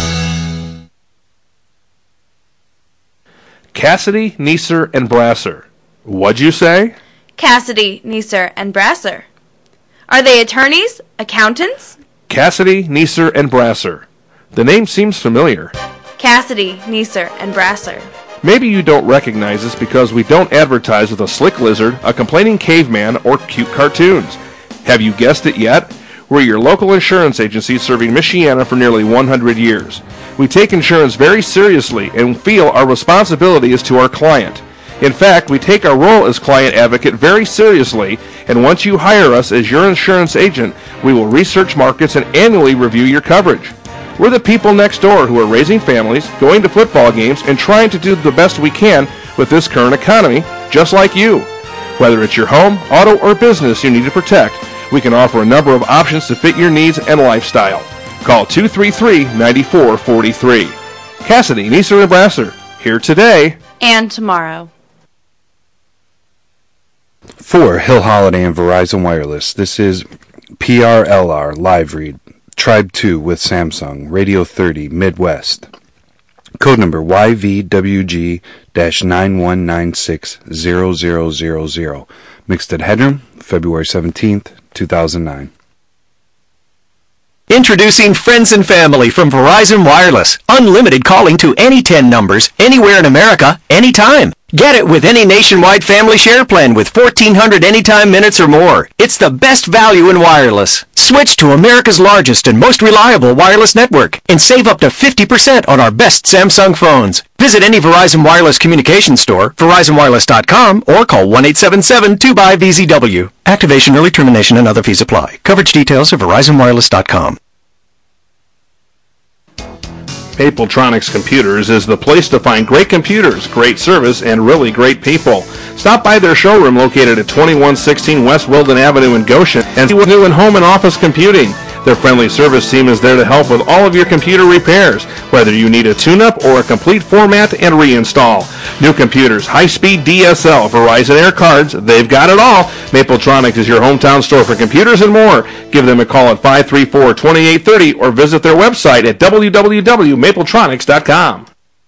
Cassidy, Neeser, and Brasser. What'd you say? Cassidy, Neeser, and Brasser. Are they attorneys? Accountants? Cassidy, Neeser, and Brasser. The name seems familiar. Cassidy, Neeser, and Brasser. Maybe you don't recognize us because we don't advertise with a slick lizard, a complaining caveman, or cute cartoons. Have you guessed it yet? We're your local insurance agency serving Michiana for nearly 100 years. We take insurance very seriously and feel our responsibility is to our client. In fact, we take our role as client advocate very seriously, and once you hire us as your insurance agent, we will research markets and annually review your coverage. We're the people next door who are raising families, going to football games, and trying to do the best we can with this current economy, just like you. Whether it's your home, auto, or business you need to protect, we can offer a number of options to fit your needs and lifestyle. Call 233-9443. Cassidy, Neeser, and Brasser, here today and tomorrow. For Hill Holiday and Verizon Wireless, this is PRLR Live Read, Tribe 2 with Samsung, Radio 30, Midwest. Code number YVWG-91960000. Mixed at Headroom, February 17th, 2009. Introducing Friends and Family from Verizon Wireless. Unlimited calling to any 10 numbers, anywhere in America, anytime. Get it with any nationwide family share plan with 1,400 anytime minutes or more. It's the best value in wireless. Switch to America's largest and most reliable wireless network and save up to 50% on our best Samsung phones. Visit any Verizon Wireless communication store, VerizonWireless.com, or call 1-877-2BUY-VZW. Activation, early termination, and other fees apply. Coverage details at VerizonWireless.com. Mapletronics Computers is the place to find great computers, great service, and really great people. Stop by their showroom located at 2116 West Wilden Avenue in Goshen and see what's new in home and office computing. Their friendly service team is there to help with all of your computer repairs, whether you need a tune-up or a complete format and reinstall. New computers, high-speed DSL, Verizon Air cards, they've got it all. Mapletronics is your hometown store for computers and more. Give them a call at 534-2830 or visit their website at www.mapletronics.com.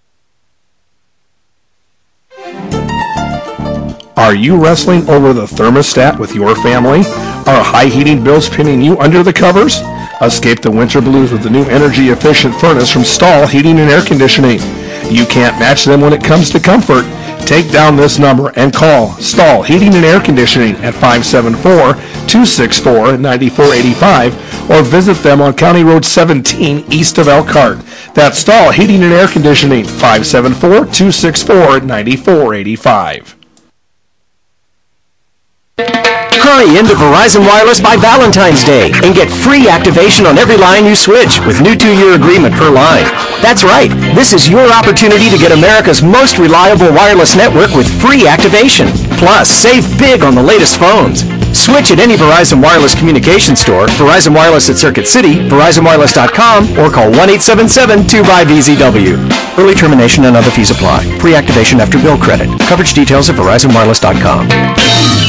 Are you wrestling over the thermostat with your family? Are high heating bills pinning you under the covers? Escape the winter blues with the new energy-efficient furnace from Stahl Heating and Air Conditioning. You can't match them when it comes to comfort. Take down this number and call Stahl Heating and Air Conditioning at 574-264-9485 or visit them on County Road 17 east of Elkhart. That's Stahl Heating and Air Conditioning, 574-264-9485. Hurry into Verizon Wireless by Valentine's Day and get free activation on every line you switch with new 2-year agreement per line. That's right. This is your opportunity to get America's most reliable wireless network with free activation. Plus, save big on the latest phones. Switch at any Verizon Wireless communication store, Verizon Wireless at Circuit City, VerizonWireless.com, or call 1-877-2BUY-VZW. Early termination and other fees apply. Free activation after bill credit. Coverage details at VerizonWireless.com.